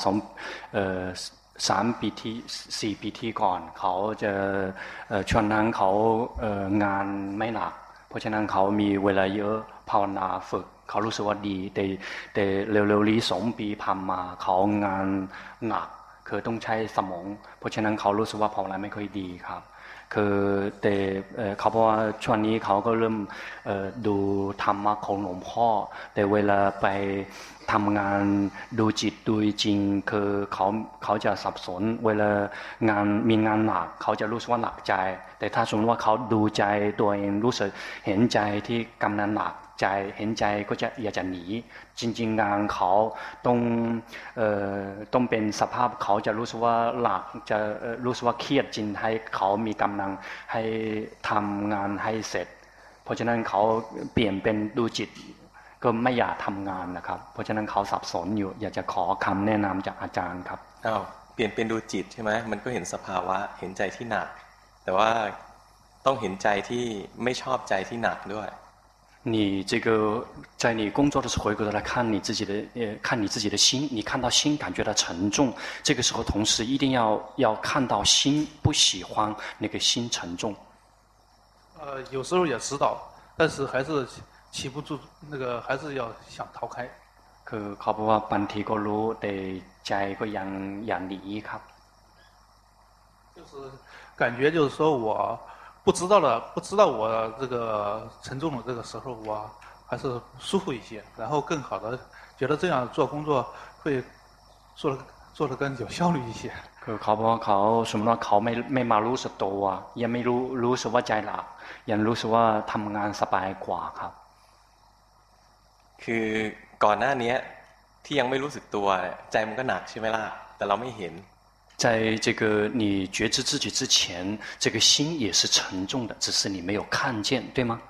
3 ปีที่4 ปีที่ก่อนเขาจะช่วงนั้นเขางานไม่หนักเพราะฉะนั้นเขามีเวลาเยอะภาวนาฝึกเขารู้สึกว่าดีแต่เร็วๆนี้2 ปีผ่านมาเขางานหนักคือต้องใช้สมองเพราะฉะนั้นเขารู้สึกว่าภาวนาไม่ค่อยดีครับคือแต่เขาบอกว่าช่วงนี้เขาก็เริ่มดูธรรมะของหลวงพ่อแต่เวลาไปทำงานดูจิตดูจริงคือเขาจะสับสนเวลางานมีงานหนักเขาจะรู้สึกว่าหนักใจแต่ถ้าสมมติว่าเขาดูใจตัวเองรู้สึกเห็นใจที่กำลังหนักใจเห็นใจก็จะอยากจะหนีจริงๆงานเขาต้องเป็นสภาพเขาจะรู้สึกว่าหนักจะรู้สึกว่าเครียดจริงให้เขามีกำลังให้ทำงานให้เสร็จเพราะฉะนั้นเขาเปลี่ยนเป็นดูจิตก็ไม่อยากทำงานนะครับเพราะฉะนั้นเขาสับสนอยู่อยากจะขอคำแนะนำจากอาจารย์ครับเปลี่ยนเป็นดูจิตใช่ไหมมันก็เห็นสภาวะเห็นใจที่หนักแต่ว่าต้องเห็นใจที่ไม่ชอบใจที่หนักด้วย你这个在你工作的时候回过头来看你自己的心，你看到心感觉到沉重，这个时候同时一定要看到心不喜欢那个心沉重。 有时候也知道，但是还是起不住，那个还是要想逃开。 คือเขาบอกว่าบางทีก็รู้แต่ใจก็ยังหนีครับ就是感觉就是说我不知道我这个沉重的这个时候，我还是舒服一些，然后更好的觉得这样做工作会做得更有效率一些。 คือเขาบอกว่าเขาสมมติว่าเขาไม่มารู้สึกตัวยังไม่รู้สึกว่าใจหลักยังรู้สึกว่าทำงานสบายกว่าครับคือก่อนหน้านี้ที่ยังไม่รู้สึกตัวใจมันก็หนักใช่ไหมล่ะแต่เราไม่เห็น在这个你觉知自己之前，这个心也是沉重的，只是你没有看见，对吗？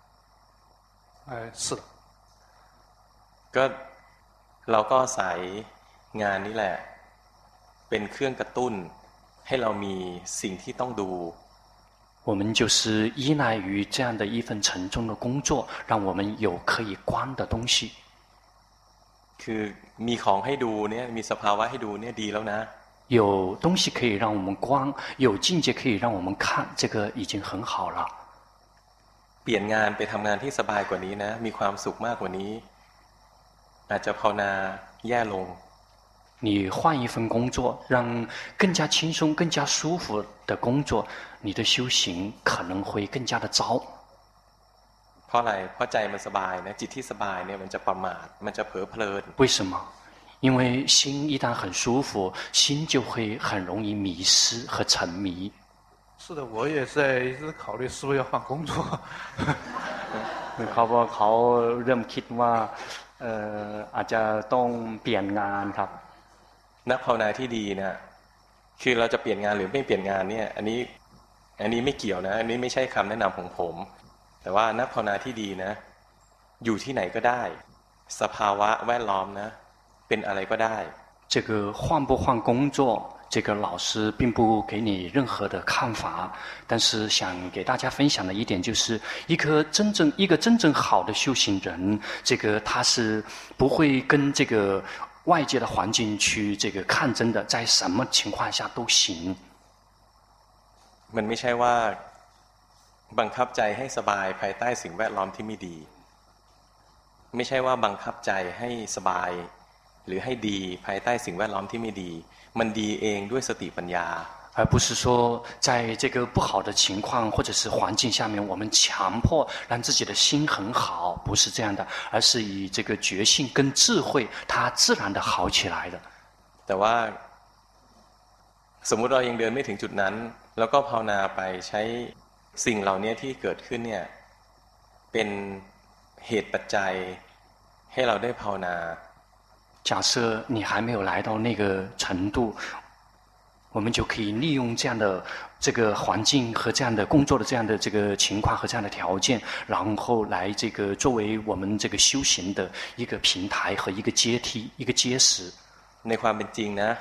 是的。 ก็เราก็อาศัยงานนี้แหละเป็นเครื่องกระตุ้นให้เรามีสิ่งที่ต้องดู我们就是依赖于这样的一份沉重的工作，让我们有可以观的东西。 คือมีของให้ดูเนี่ยมีสภาวะให้ดูเนี่ยดีแล้วนะ有东西可以让我们观，有境界可以让我们看，这个已经很好了。 เปลี่ยนงานไปทำงานที่สบายกว่านี้นะมีความสุขมากกว่านี้อาจจะภาวนาแย่ลง你换一份工作，让更加轻松、更加舒服的工作，你的修行可能会更加的糟。 เพราะอะไรเพราะใจมันสบายนะจิตที่สบายเนี่ยมันจะประมาทมันจะเผลอเพลิน为什么？因为心一旦很舒服，心就会很容易迷失和沉迷。 是的，我也在一直考虑是不是要换工作。 เขาบอกเขาเริ่มคิดว่าอาจจะต้องเปลี่ยนงานครับนักภาวนาที่ดีนะคือเราจะเปลี่ยนงานหรือไม่เปลี่ยนงานเนี่ยอันนี้ไม่เกี่ยวนะอันนี้ไม่ใช่คำแนะนำของผมแต่ว่านักภาวนาที่ดีนะอยู่ที่ไหนก็ได้สภาวะแวดล้อมนะเป็นอะไรก็ได้这个换不换工作这个老师并不给你任何的看法，但是想给大家分享的一点就是一个真正好的修行人，这个他是不会跟这个外界的环境去这个抗争的，在什么情况下都行。 มันไม่ใช่ว่าบังคับใจให้สบายภายใต้สิ่งแวดล้อมที่ไม่ดีไม่ใช่ว่าบังคับใจให้สบายหรือให้ดีภายใต้สิ่งแวดล้อมที่ไม่ดีมันดีเองด้วยสติปัญญา而不是说在这个不好的情况或者是环境下面我们强迫让自己的心很好，不是这样的，而是以这个觉性跟智慧它自然的好起来的。 แต่ว่าสมมุติเรายังเดินไม่ถึงจุดนั้นแล้วก็ภาวนาไปใช้สิ่งเหล่านี้ที่เกิดขึ้นเนี่ยเป็นเหตุปัจจัยให้เราได้ภาวนา假设你还没有来到那个程度， 我们就可以利用这样的这个环境和这样的工作的这样的这个情况和这样的条件，然后来这个作为我们这个修行的一个平台和一个阶梯、一个阶石。 ในความเป็นจริงนะ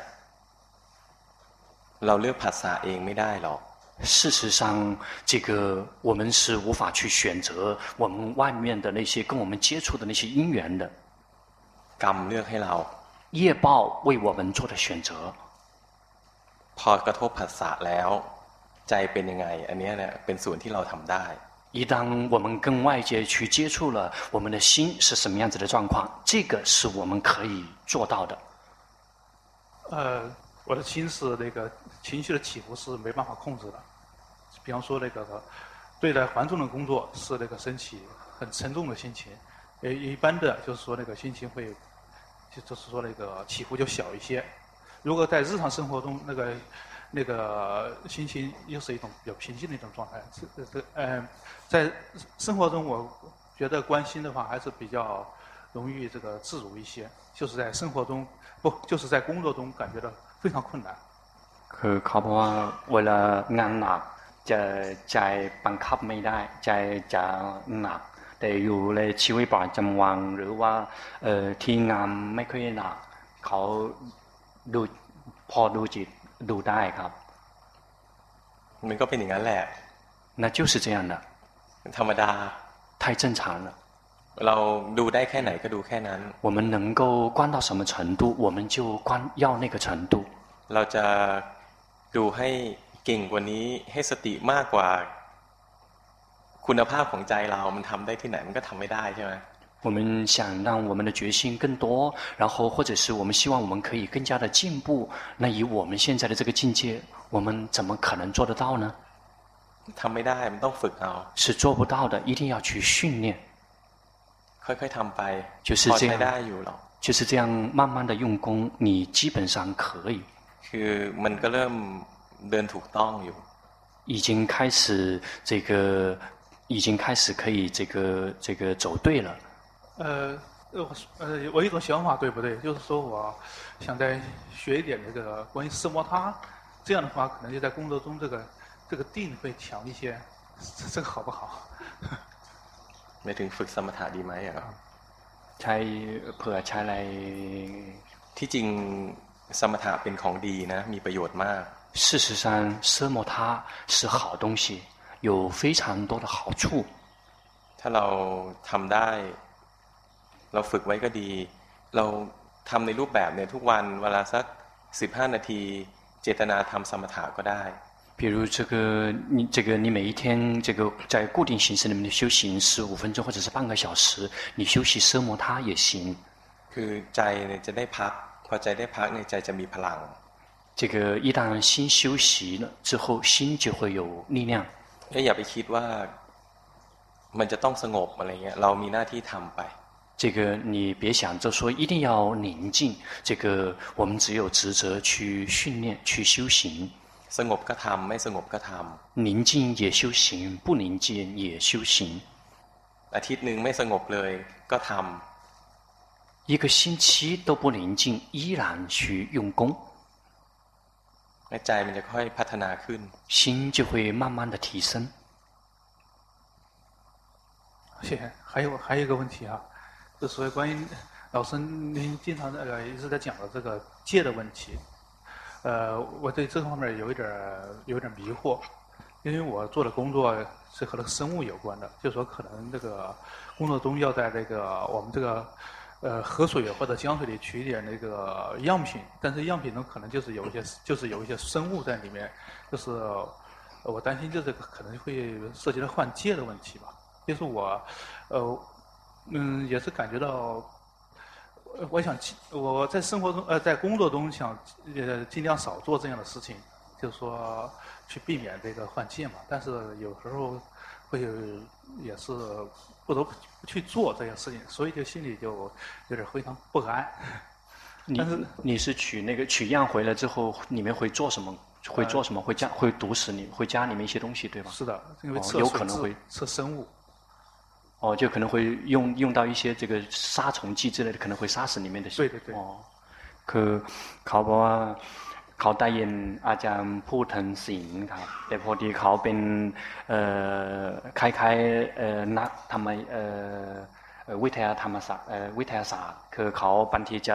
เราเลือกผัสสะเองไม่ได้หรอก。 事实上，这个我们是无法去选择我们外面的那些跟我们接触的那些因缘的。 กรรมเลือกให้เรา业报为我们做的选择。 พอกระทบผัสสะแล้วใจเป็นยังไงอันนี้เนี่ยเป็นส่วนที่เราทำได้一旦我们跟外界去接触了，我们的心是什么样子的状况，这个是我们可以做到的。 我的心是那个情绪的起伏是没办法控制的。比方说那个对待环众的工作是那个升起很沉重的心情，一般的就是说那个心情会，就是说那个起伏就小一些。如果在日常生活中那个心情又是一种比较平静的一种状态，在生活中我觉得关心的话还是比较容易这个自如一些，就是在生活中就是在工作中感觉到非常困难。 คือเขาบอกว่าเวลางานหนักจะใจบังคับไม่ได้ใจจะหนักแต่อยู่ในชีวิตประจำวันหรือว่าที่งานไม่ค่อยหนักเขาดูพอดูจิตดูได้ครับมันก็เป็นอย่างนั้นแหละ那就是这样的ธรรมดา太正常了เราดูได้แค่ไหนก็ดูแค่นั้น我们能够观到什么程度我们就观要那个程度เราจะดูให้เก่งกว่านี้ให้สติมากกว่าคุณภาพของใจเรามันทำได้ที่ไหนมันก็ทำไม่ได้ใช่ไหม我们想让我们的决心更多，然后或者是我们希望我们可以更加的进步，那以我们现在的这个境界，我们怎么可能做得到呢？ ทำไม่ได้มันต้องฝึกเอา是做不到的，一定要去训练。 ค่อยๆทำไป就是这样พอใช้ได้อยู่หรอก就是这样慢慢的用功，你基本上可以。 คือมันก็เริ่มเดินถูกต้องอยู่已经开始已经开始可以这个走对了。 我有一种想法，对不对？就是说我想再学一点这个关于色摩他，这样的话可能就在工作中这个定会强一些，这个好不好？ ไม่ถึงฝึกสมถะดีไหมครับใช้เผื่อใช้อะไรที่จริงสมถะเป็นของดีนะมีประโยชน์มาก事实上色摩他是好东西有非常多的好处ถ้าเราทำได้เราฝึกไว้ก็ดีเราทำในรูปแบบเนี่ยทุกวันเวลาสัก15นาทีเจตนาทำสมถะก็ได้比如你每一天在固定形式里面的修行15分钟或者是半个小时，你休息奢摩他也行。 คือใจเนี่ยจะได้พักพอใจได้พักเนี่ยใจจะมีพลัง这个一旦心休息了之后，心就会有力量。 อย่าไปคิดว่ามันจะต้องสงบอะไรเงี้ยเรามีหน้าที่ทำไป这个你别想着说一定要宁静，这个我们只有职责去训练去修行。 สงบก็ทำไม่สงบก็ทำ宁静也修行不宁静也修行อาทิตย์นึงไม่สงบเลยก็ทำ一个星期都不宁静依然去用功ใจมันจะค่อยพัฒนาขึ้น心就会慢慢的提升谢谢还有一个问题啊就是关于老师您经常一直在讲的这个戒的问题我对这方面有一点迷惑，因为我做的工作是和那个生物有关的，就是说可能这个工作中要在这个我们这个河水或者江水里取一点那个样品，但是样品中可能就是有一些生物在里面，就是我担心这个可能会涉及到犯戒的问题吧，就是我也是感觉到。我在生活中在工作中想尽量少做这样的事情，就是说去避免这个犯戒嘛。但是有时候会也是不得不去做这件事情，所以就心里就有点非常不安。 你是取样回来之后，里面会做什么？会做什么？会毒死你？会加里面一些东西，对吧？ 是的，因为有可能会测生物。 就可能会用到一些这个杀虫剂之类的，可能会杀死里面的。 对对对。 คือเขาบอกว่าเขาได้ยินอาจารย์พูดถึงศีลครับแต่พอดีเขาเป็นคล้ายๆนักทำไมวิทยาธรรมศาสตร์วิทยาศาสตร์คือเขาบางทีจะ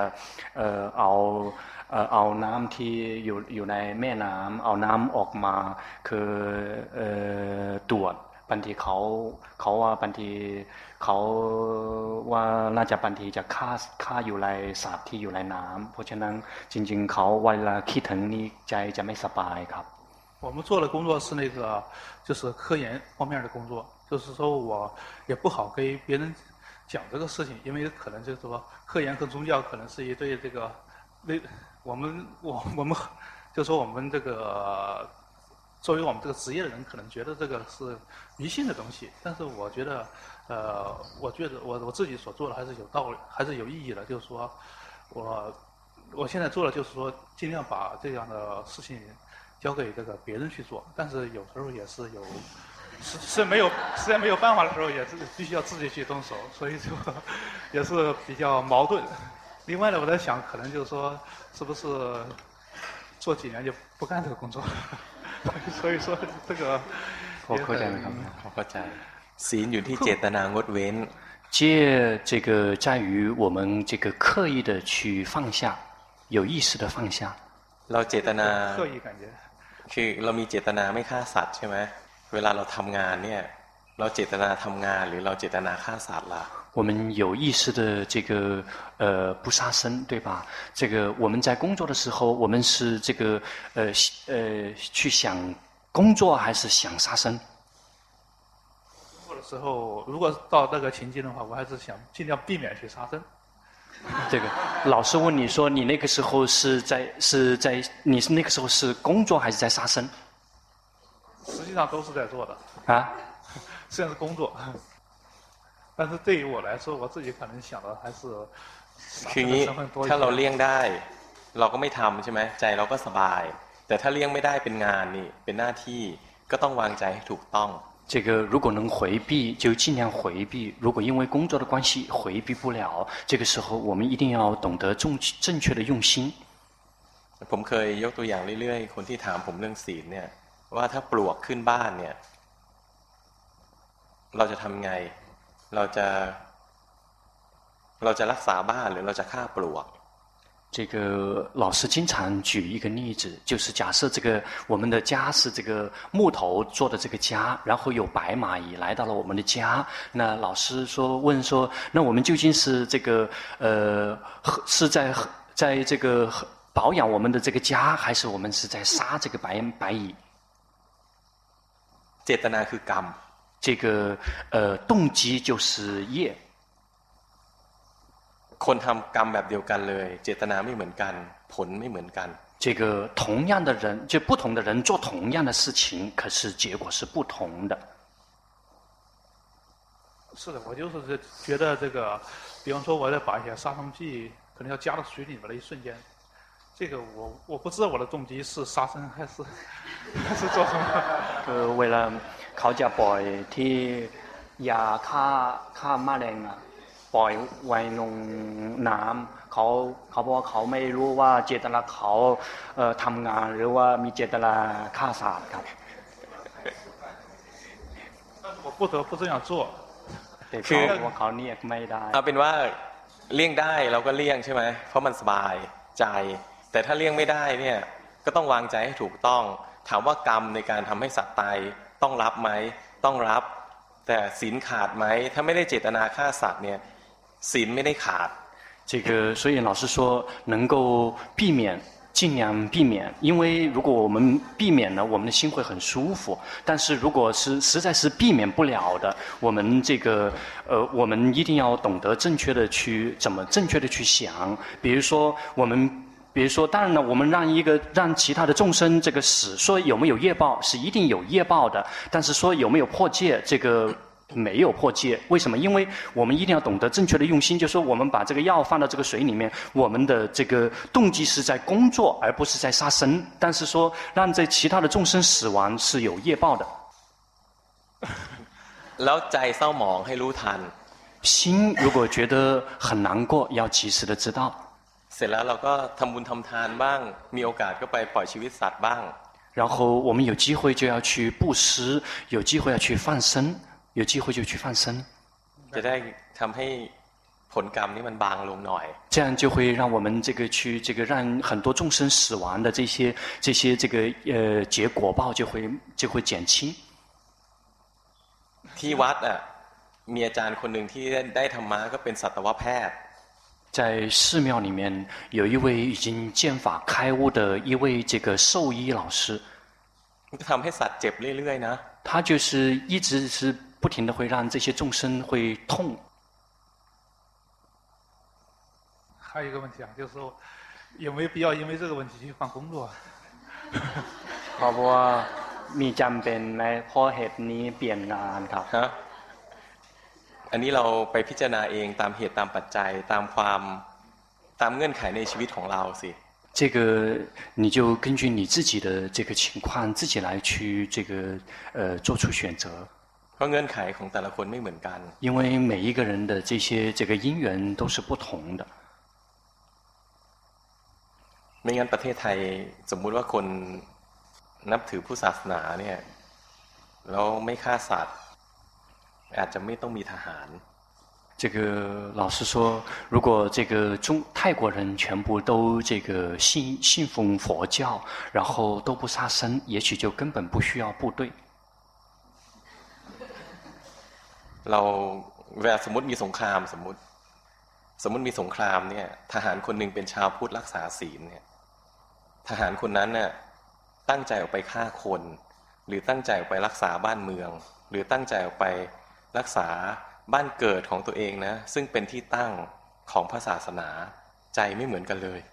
เอาน้ำที่อยู่ในแม่น้ำเอาน้ำออกมาคือตรวจบางทีเขาว่าบางทีเขาว่าน่าจะบางทีจะฆ่าอยู่ในสัตว์ที่อยู่ในน้ำเพราะฉะนั้นจริงๆเขาเวลาคิดถึงนี้ใจจะไม่สบายครับ我们做的工作是那个，就是科研方面的工作，就是说我也不好跟别人讲这个事情，因为可能就是说科研和宗教可能是一对这个，我们就说我们这个作为我们这个职业的人，可能觉得这个是迷信的东西，但是我觉得，我觉得我自己所做的还是有道理，还是有意义的，就是说我现在做的就是说尽量把这样的事情交给这个别人去做，但是有时候也是有实在没有办法的时候，也是必须要自己去动手，所以说也是比较矛盾。另外呢，我在想，可能就是说，是不是做几年就不干这个工作了？所以说这个เข้าใจไหมครับเข้าใจศีลอยู่ที่เจตนางดเว้น戒这个在于我们这个刻意的去放下，有意识的放下。 เราเจตนา刻意感觉。 คือเรามีเจตนาไม่ฆ่าสัตว์ใช่ไหมเวลาเราทำงานเนี่ยเราเจตนาทำงานหรือเราเจตนาฆ่าสัตว์ล่ะ我们有意识的这个不杀生，对吧？这个我们在工作的时候，我们是这个去想工作还是想杀生？ 工作的时候，如果到那个情境的话，我还是想尽量避免去杀生。 这个老师问你说，你那个时候你是那个时候是工作还是在杀生？ 实际上都是在做的啊， 虽然是工作，但是对于我来说，我自己可能想的还是คืออย่างนี้ถ้าเราเลี่ยงได้เราก็ไม่ทำใช่ไหมใจเราก็สบายแต่ถ้าเลี่ยงไม่ได้เป็นงานนี่เป็นหน้าที่ก็ต้องวางใจให้ถูกต้อง这个如果能回避就尽量回避，如果因为工作的关系回避不了，这个时候我们一定要懂得正确的用心。 ผมเคยยกตัวอย่างเรื่อยๆคนที่ถามผมเรื่องศีลเนี่ยว่าถ้าปลวกขึ้นบ้านเนี่ยเราจะทำไงเราจะรักษาบ้านหรือเราจะฆ่าปลวก这个老师经常举一个例子，就是假设这个我们的家是这个木头做的这个家，然后有白蚂蚁来到了我们的家，那老师问说，那我们究竟是这个是在这个保养我们的这个家，还是我们是在杀这个白蚁？ เจตนาคือกรรม这个动机就是业。 คนทำกรรมแบบเดียวกันเลยเจตนาไม่เหมือนกันผลไม่เหมือนกัน这个同样的人，就不同的人做同样的事情，可是结果是不同的。 是的，我就是觉得这个，比方说我在把一些杀虫剂可能要加到水里面的一瞬间，这个我不知道我的动机是杀生还是做什么。 เวลาเขาจะปล่อยที่ยาฆ่าแมลงปล่อยไว้ลงน้ำเขาบอกว่าเขาไม่รู้ว่าเจตนาเขาทำงานหรือว่ามีเจตนาฆ่าสัตว์ครับ我不得不这样做แต่เขาบอกว่าเขาเนี่ยไม่ได้เอาเป็นว่าเลี่ยงได้เราก็เลี่ยงใช่ไหมเพราะมันสบายใจแต่ถ้าเลี่ยงไม่ได้เนี่ยก็ต้องวางใจให้ถูกต้องถามว่ากรรมในการทำให้สัตว์ตายต้องรับไหมต้องรับแต่ศีลขาดไหมถ้าไม่ได้เจตนาฆ่าสัตว์เนี่ยศีลไม่ได้ขาด这个所以老师说能够避免尽量避免，因为如果我们避免了，我们的心会很舒服。但是如果是实在是避免不了的，我们我们一定要懂得正确的去想。比如说，当然了，我们让其他的众生这个死，说有没有业报是一定有业报的，但是说有没有破戒这个。没有破戒，为什么？因为我们一定要懂得正确的用心，就是说我们把这个药放到这个水里面，我们的这个动机是在工作，而不是在杀生。但是说让这其他的众生死亡是有业报的。 แล้วใจเศร้าหมองให้รู้ทัน心如果觉得很难过，要及时的知道。 เสร็จแล้วเราก็ทำบุญทำทานบ้างมีโอกาสก็ไปปล่อยชีวิตสัตว์บ้าง然后我们有机会就要去布施，有机会要去放生，有机会就去放生。 จะได้ทำให้ผลกรรมนี้มันบางลงหน่อย这样就会让我们让很多众生死亡的这些结果报就会减轻。 ที่วัดอ่ะมีอาจารย์คนหนึ่งที่ได้ธรรมะก็เป็นสัตวแพทย์在寺庙里面有一位已经见法开悟的一位兽医老师， ทำให้สัตว์เจ็บเรื่อยๆนะ他就是一直是不停的会让这些众生会痛。 还有一个问题啊，就是说有没有必要因为这个问题去换工作？ เพราะว่ามีจำเป็นไหมเพราะเหตุนี้เปลี่ยนงานครับฮะอันนี้เราไปพิจารณาเองตามเหตุตามปัจจัยตามเงื่อนไขในชีวิตของเราสิ这个你就根据你自己的这个情况自己来去做出选择。 เพราะเงื่อนไขของแต่ละคนไม่เหมือนกัน因为每一个人的这个因缘都是不同的。 ไม่งั้นประเทศไทยสมมุติว่าคนนับถือพุทธศาสนาเนี่ยแล้วไม่ฆ่าสัตว์อาจจะไม่ต้องมีทหาร这个老实说，如果泰国人全部都信奉佛教，然后都不杀生，也许就根本不需要部队。 เราเวลาสมมติมีสงครามสมมติมีสงครามเนี่ยทหารคนหนึ่งเป็นชาวพุทธรักษาศีลเนี่ยทหารคนนั้นน่ะตั้งใจออกไปฆ่าคนหรือตั้งใจออกไปรักษาบ้านเมืองหรือตั้งใจออกไปรักษาบ้านเกิดของตัวเองนะซึ่งเป็นที่ตั้งของพระศาสนาใจไม่เหมือนกันเลย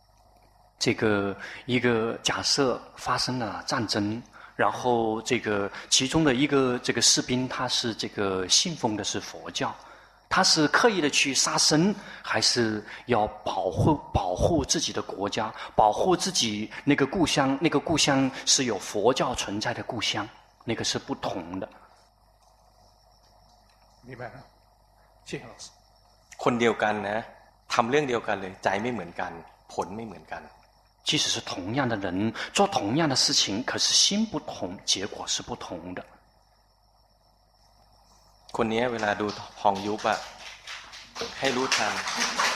一个假设发生了战争，然后其中的一个士兵他是信奉的是佛教，他是刻意的去杀生，还是要保护自己的国家，保护自己那个故乡？那个故乡是有佛教存在的故乡，那个是不同的。 明白了，谢谢老师。 คนเดียวกันนะทำเรื่องเดียวกันเลยใจไม่เหมือนกันผลไม่เหมือนกัน即使是同样的人做同样的事情，可是心不同，结果是不同的。 คนนี้เวลาดูทองยุบอะให้รู้ทัน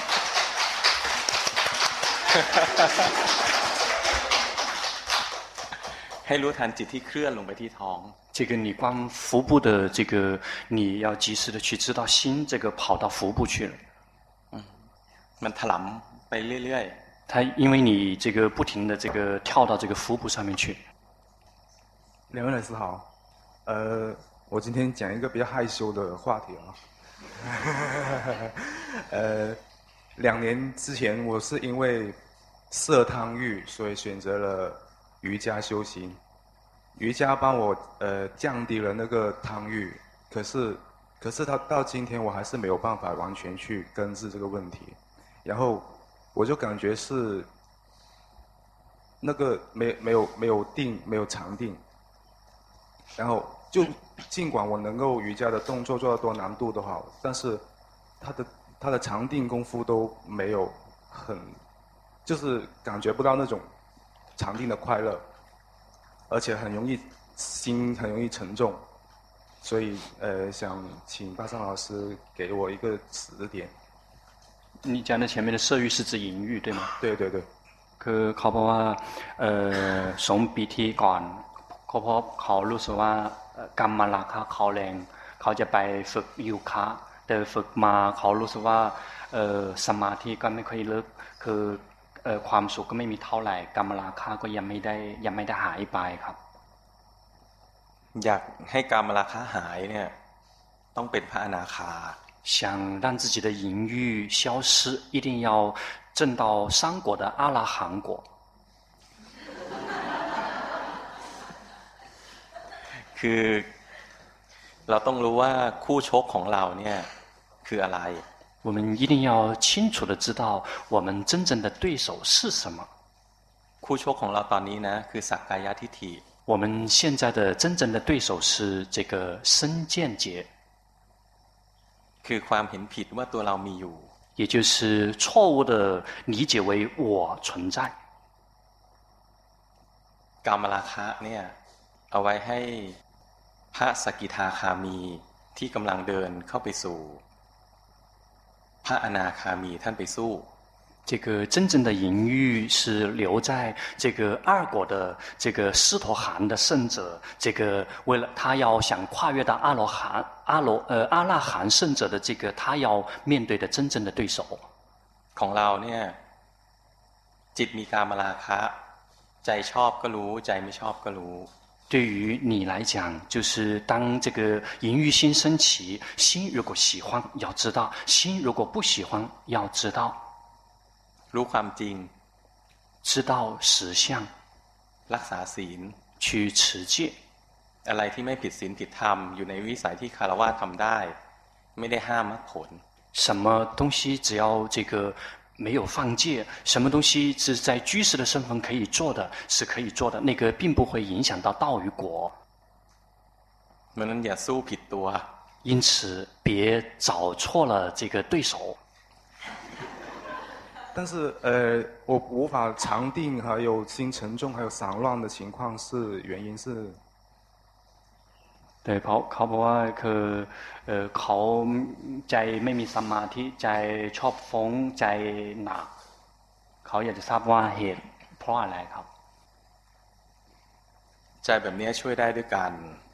ให้รู้ทันจิตที่เคลื่อนลงไปที่ท้อง你观腹部的你要及时的去知道心跑到腹部去了。 มันถลำไปเรื่อยๆ它因为你不停的跳到腹部上面去。 两位老师好，我今天讲一个比较害羞的话题啊。2年之前我是因为色贪欲，所以选择了瑜伽修行。瑜伽帮我降低了那个贪欲，可是它到今天我还是没有办法完全去根治这个问题，然后我就感觉是那个没有定，没有禅定，然后就尽管我能够瑜伽的动作做到多难度都好，但是他的禅定功夫都没有就是感觉不到那种禅定的快乐，而且心很容易沉重，所以想请巴桑老师给我一个指点。 你讲的前面的色欲是指淫欲对吗？ 对对对。 คือเขาบอกว่า2 ปีที่ก่อนเพราะเขารู้สึกว่ากรรมราคะเขาแรงเขาจะไปฝึกโยคะแต่ฝึกมาเขารู้สึกว่าสมาธิก็ไม่ค่อยลึกคือความสุขก็ไม่มีเท่าไหร่กรรมราคะก็ยังไม่ได้หายไปครับอยากให้กรรมราคะหายเนี่ยต้องเป็นพระอนาคา想让自己的淫欲消失，一定要证到三果的阿拉含果。 คือเราต้องรู้ว่าคู่ชกของเราเนี่ยคืออะไร我们一定要清楚的知道我们真正的对手是什么。 คู่ชกของเราตอนนี้นะคือสักกายทิฏฐิ我们现在的真正的对手是身见结。 คือความเห็นผิดว่าตัวเรามีอยู่也就是错误的理解为我存在。 กามราคะเนี่ยเอาไว้ให้พระสกิทาคามีที่กำลังเดินเข้าไปสู่พระอนาคามีท่านไปสู้这个真正的淫欲是留在这个二果的这个斯陀含的圣者，这个为了他要想跨越到阿那含圣者的这个他要面对的真正的对手。 ของเราเนี่ยจิตมีกามราคะใจชอบก็รู้ใจไม่ชอบก็รู้对于你来讲，就是当这个淫欲心升起，心如果喜欢要知道，心如果不喜欢要知道。 รู้ความจริง知道实相รักษาศีล去持戒อะไรที่ไม่ผิดศีลผิดธรรมอยู่ในวิสัยที่คารวะทำได้ไม่ได้ห้ามมรรคผล什么东西只要这个没有放戒，什么东西是在居士的身份可以做的，是可以做的，那个并不会影响到道与果。 นั้นอย่าสู้ผิดตัว因此别找错了这个对手。 但是我无法常定，还有心沉重，还有散乱的情况，是原因是。 对，เขาบอกว่าคือเขาใจไม่มีสมาธิใจชอบฟุ้งใจหนักเขาอยากจะทราบว่าเหตุเพราะอะไรครับใจแบบนี้ช่วยได้ด้วยการ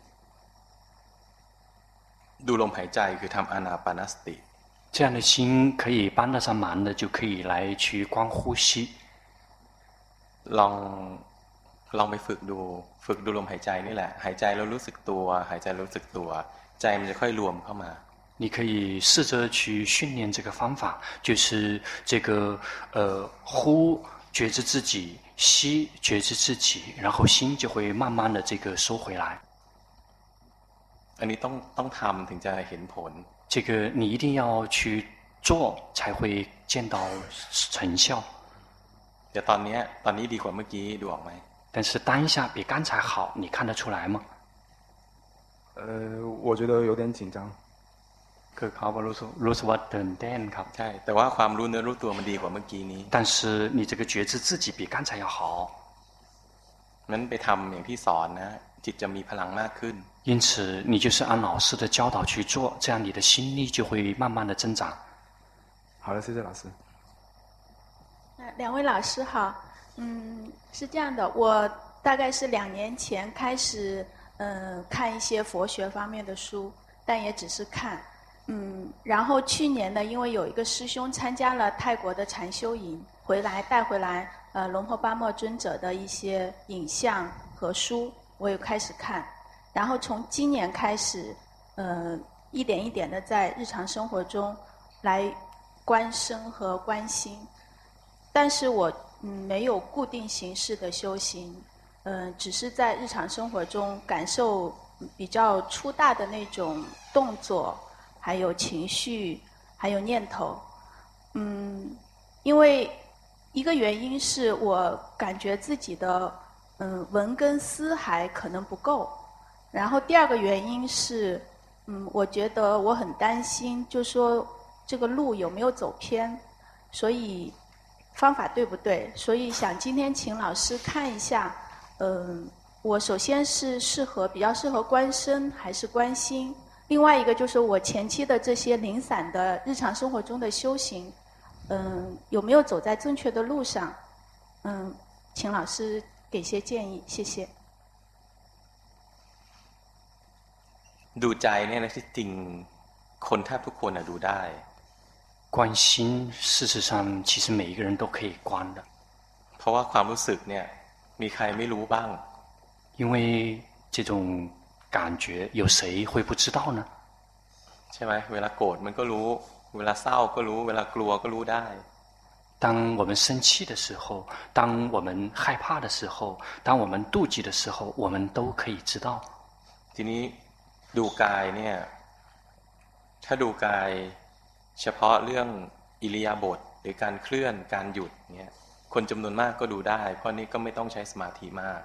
ดูลมหายใจคือทำอานาปานสติ这样的心可以帮得上忙的，就可以来去观呼吸。 ลองไปฝึกดูลมหายใจนี่แหละหายใจแล้วรู้สึกตัวหายใจรู้สึกตัวใจมันจะค่อยรวมเข้ามา你可以试着去训练这个方法，就是这个呼觉知自己，吸觉知自己，然后心就会慢慢的这个收回来。 อันนี้ต้องทำถึงจะเห็นผล这个你一定要去做，才会见到成效。 แต่ตอนนี้ดีกว่าเมื่อกี้ดูออกไหม但是当下比刚才好，你看得出来吗？ 我觉得有点紧张。 คือเขารู้สึกว่าตื่นเต้นครับใช่แต่ว่าความรู้เนื้อรู้ตัวมันดีกว่าเมื่อกี้นี้但是你这个觉知自己比刚才要好นั้นไปทำอย่างที่สอนนะจิตจะมีพลังมากขึ้น因此你就是按老师的教导去做，这样你的心力就会慢慢的增长。 好了，谢谢老师。 两位老师好，是这样的，我大概是2年前开始看一些佛学方面的书，但也只是看，然后去年呢，因为有一个师兄参加了泰国的禅修营，带回来龙婆巴默尊者的一些影像和书，我也开始看。然后从今年开始，一点一点的在日常生活中来观身和观心，但是我没有固定形式的修行，只是在日常生活中感受比较粗大的那种动作，还有情绪，还有念头。因为一个原因是我感觉自己的闻跟思还可能不够。然后第二个原因是，我觉得我很担心，就说这个路有没有走偏，所以方法对不对？所以想今天请老师看一下，我首先是比较适合观身还是观心？另外一个就是我前期的这些零散的日常生活中的修行，有没有走在正确的路上？请老师给些建议，谢谢。 ดูใจเนี่ยนะที่จริงคนแทบทุกคนดูได้观心事实上其实每一个人都可以观的เพราะว่าความรู้สึกเนี่ยมีใครไม่รู้บ้าง因为这种感觉有谁会不知道呢ใช่ไหมเวลาโกรธมันก็รู้เวลาเศร้าก็รู้เวลากลัวก็รู้ได้当我们生气的时候当我们害怕的时候当我们妒忌的时候我们都可以知道ทีนี้ดูกายเนี่ยถ้าดูกายเฉพาะเรื่องอิริยาบถหรือการเคลื่อนการหยุดเนี่ยคนจำนวนมากก็ดูได้เพราะนี้ก็ไม่ต้องใช้สมาธิมาก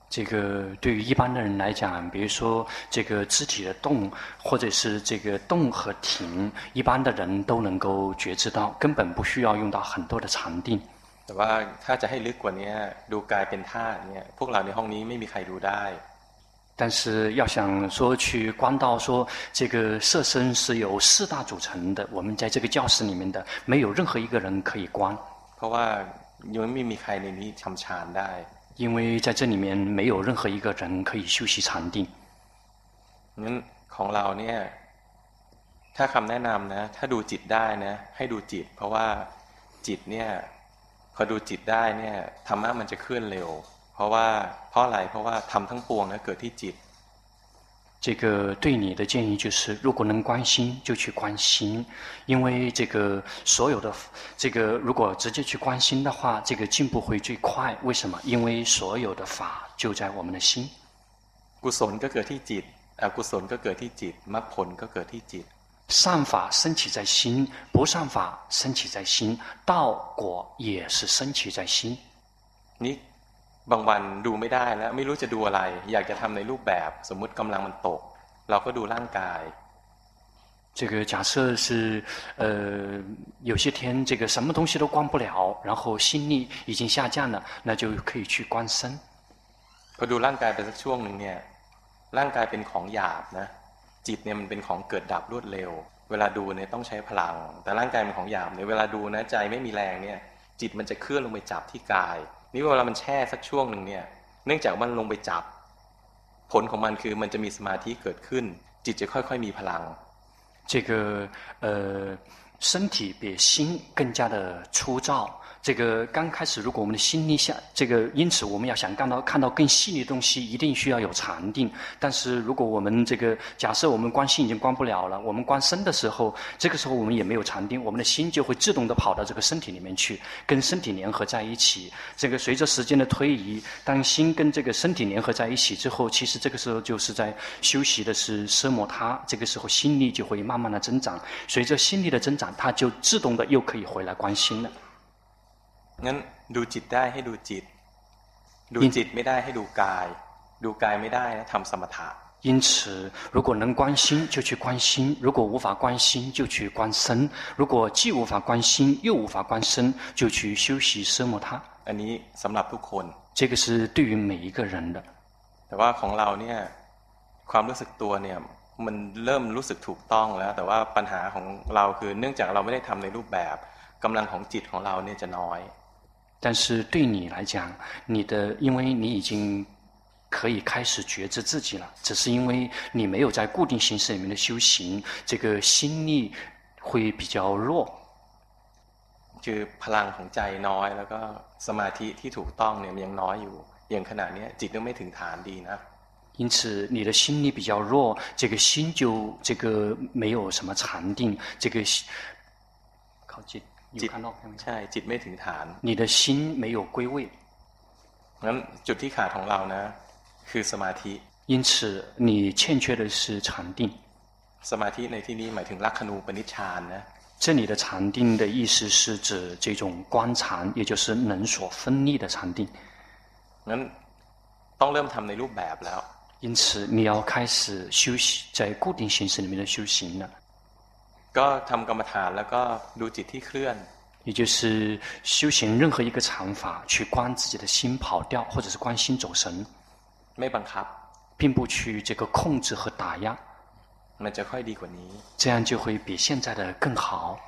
这个对于一般的人来讲，比如说这个肢体的动，或者是这个动和停，一般的人都能够觉知到，根本不需要用到很多的禅定。 แต่ว่าถ้าจะให้ลึกกว่านี้ดูกายเป็นธาตุเนี่ยพวกเราในห้องนี้ไม่มีใครดูได้但是要想说去观到说这个色身是由四大组成的，我们在这个教室里面的没有任何一个人可以观。 เพราะว่ายังไม่มีใครในนี้ทำฌานได้因为在这里面没有任何一个人可以修习禅定。 งั้นของเราเนี่ยถ้าคำแนะนำนะถ้าดูจิตได้นะให้ดูจิตเพราะว่าจิตเนี่ยพอดูจิตได้เนี่ยธรรมะมันจะเคลื่อนเร็วเพราะอะไรเพราะว่าธรรมทั้งปวงนะเกิดที่จิต这个对你的建议就是，如果能观心就去观心，因为这个所有的这个如果直接去观心的话，这个进步会最快。为什么？因为所有的法就在我们的心。 กุศลก็เกิดที่จิตอกุศลก็เกิดที่จิตมรรคผลก็เกิดที่จิต善法升起在心，不善法升起在心，道果也是升起在心。 นี่บางวันดูไม่ได้แล้วไม่รู้จะดูอะไรอยากจะทำในรูปแบบสมมุติกำลังมันตกเราก็ดูร่างกาย这个假设是有些天这个什么东西都观不了，然后心力已经下降了，那就可以去观身。 พอดูร่างกายไปสักช่วงหนึ่งเนี่ยร่างกายเป็นของหยาบนะจิตเนี่ยมันเป็นของเกิดดับรวดเร็วเวลาดูเนี่ยต้องใช้พลังแต่ร่างกายเป็นของหยาบเนี่ยเวลาดูนะใจไม่มีแรงเนี่ยจิตมันจะเคลื่อนลงไปจับที่กายนี่เวลามันแช่สักช่วงหนึ่งเนี่ยเนื่องจากมันลงไปจับผลของมันคือมันจะมีสมาธิเกิดขึ้นจิตจะค่อยๆมีพลัง这个身体比心更加的粗糙。这个刚开始，如果我们的心力下，这个因此我们要想看到更细腻的东西，一定需要有禅定。但是如果我们这个假设我们观心已经观不了了，我们观身的时候，这个时候我们也没有禅定，我们的心就会自动的跑到这个身体里面去，跟身体联合在一起。这个随着时间的推移，当心跟这个身体联合在一起之后，其实这个时候就是在修习的是奢摩他，这个时候心力就会慢慢的增长。随着心力的增长，它就自动的又可以回来观心了。 งั้นดูจิตได้ให้ดูจิตดูจิตไม่ได้ให้ดูกายดูกายไม่ได้นะทำสมถะ因此，如果能观心就去观心；如果无法观心就去观身；如果既无法观心又无法观身，就去修习奢摩他。 อันนี้สำหรับทุกคน这个是对于每一个人的。 แต่ว่าของเราเนี่ยความรู้สึกตัวเนี่ยมันเริ่มรู้สึกถูกต้องแล้วแต่ว่าปัญหาของเราคือเนื่องจากเราไม่ได้ทำในรูปแบบกำลังของจิตของเราเนี่ยจะน้อย但是对你来讲，因为你已经可以开始觉知自己了，只是因为你没有在固定形式里面的修行，这个心力会比较弱。 คือพลังของใจน้อยแล้วก็สมาธิที่ถูกต้องเนี่ยมันยังน้อยอยู่อย่างขณะนี้จิตยังไม่ถึงฐานดีนะ因此，你的心力比较弱，这个心就没有什么禅定，这个靠近。 จิตใช่จิตไม่ถึงฐาน你的心没有归位งั้นจุดที่ขาดของเรานะคือสมาธิ因此你欠缺的是禅定สมาธิในที่นี้หมายถึงลักขณูปนิชฌานนะ这里的禅定的意思是指这种观禅，也就是能所分立的禅定งั้นต้องเริ่มทำในรูปแบบแล้ว因此你要开始修习在固定形式里面的修行了ก็ทำกรรมฐานแล้วก็ดูจิตที่เคลื่อน也就是修行任何一个禅法，去观自己的心跑掉，或者是观心走神， ไม่บังคับ并不去这个控制和打压， มันจะค่อยดีกว่านี้这样就会比现在的更好。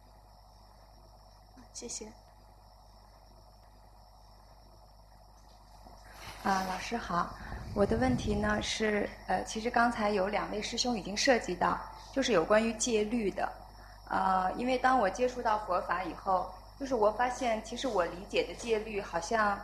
谢谢。 老师好，我的问题呢是，其实刚才有2位师兄已经涉及到，就是有关于戒律的。因为当我接触到佛法以后，就是我发现，其实我理解的戒律好像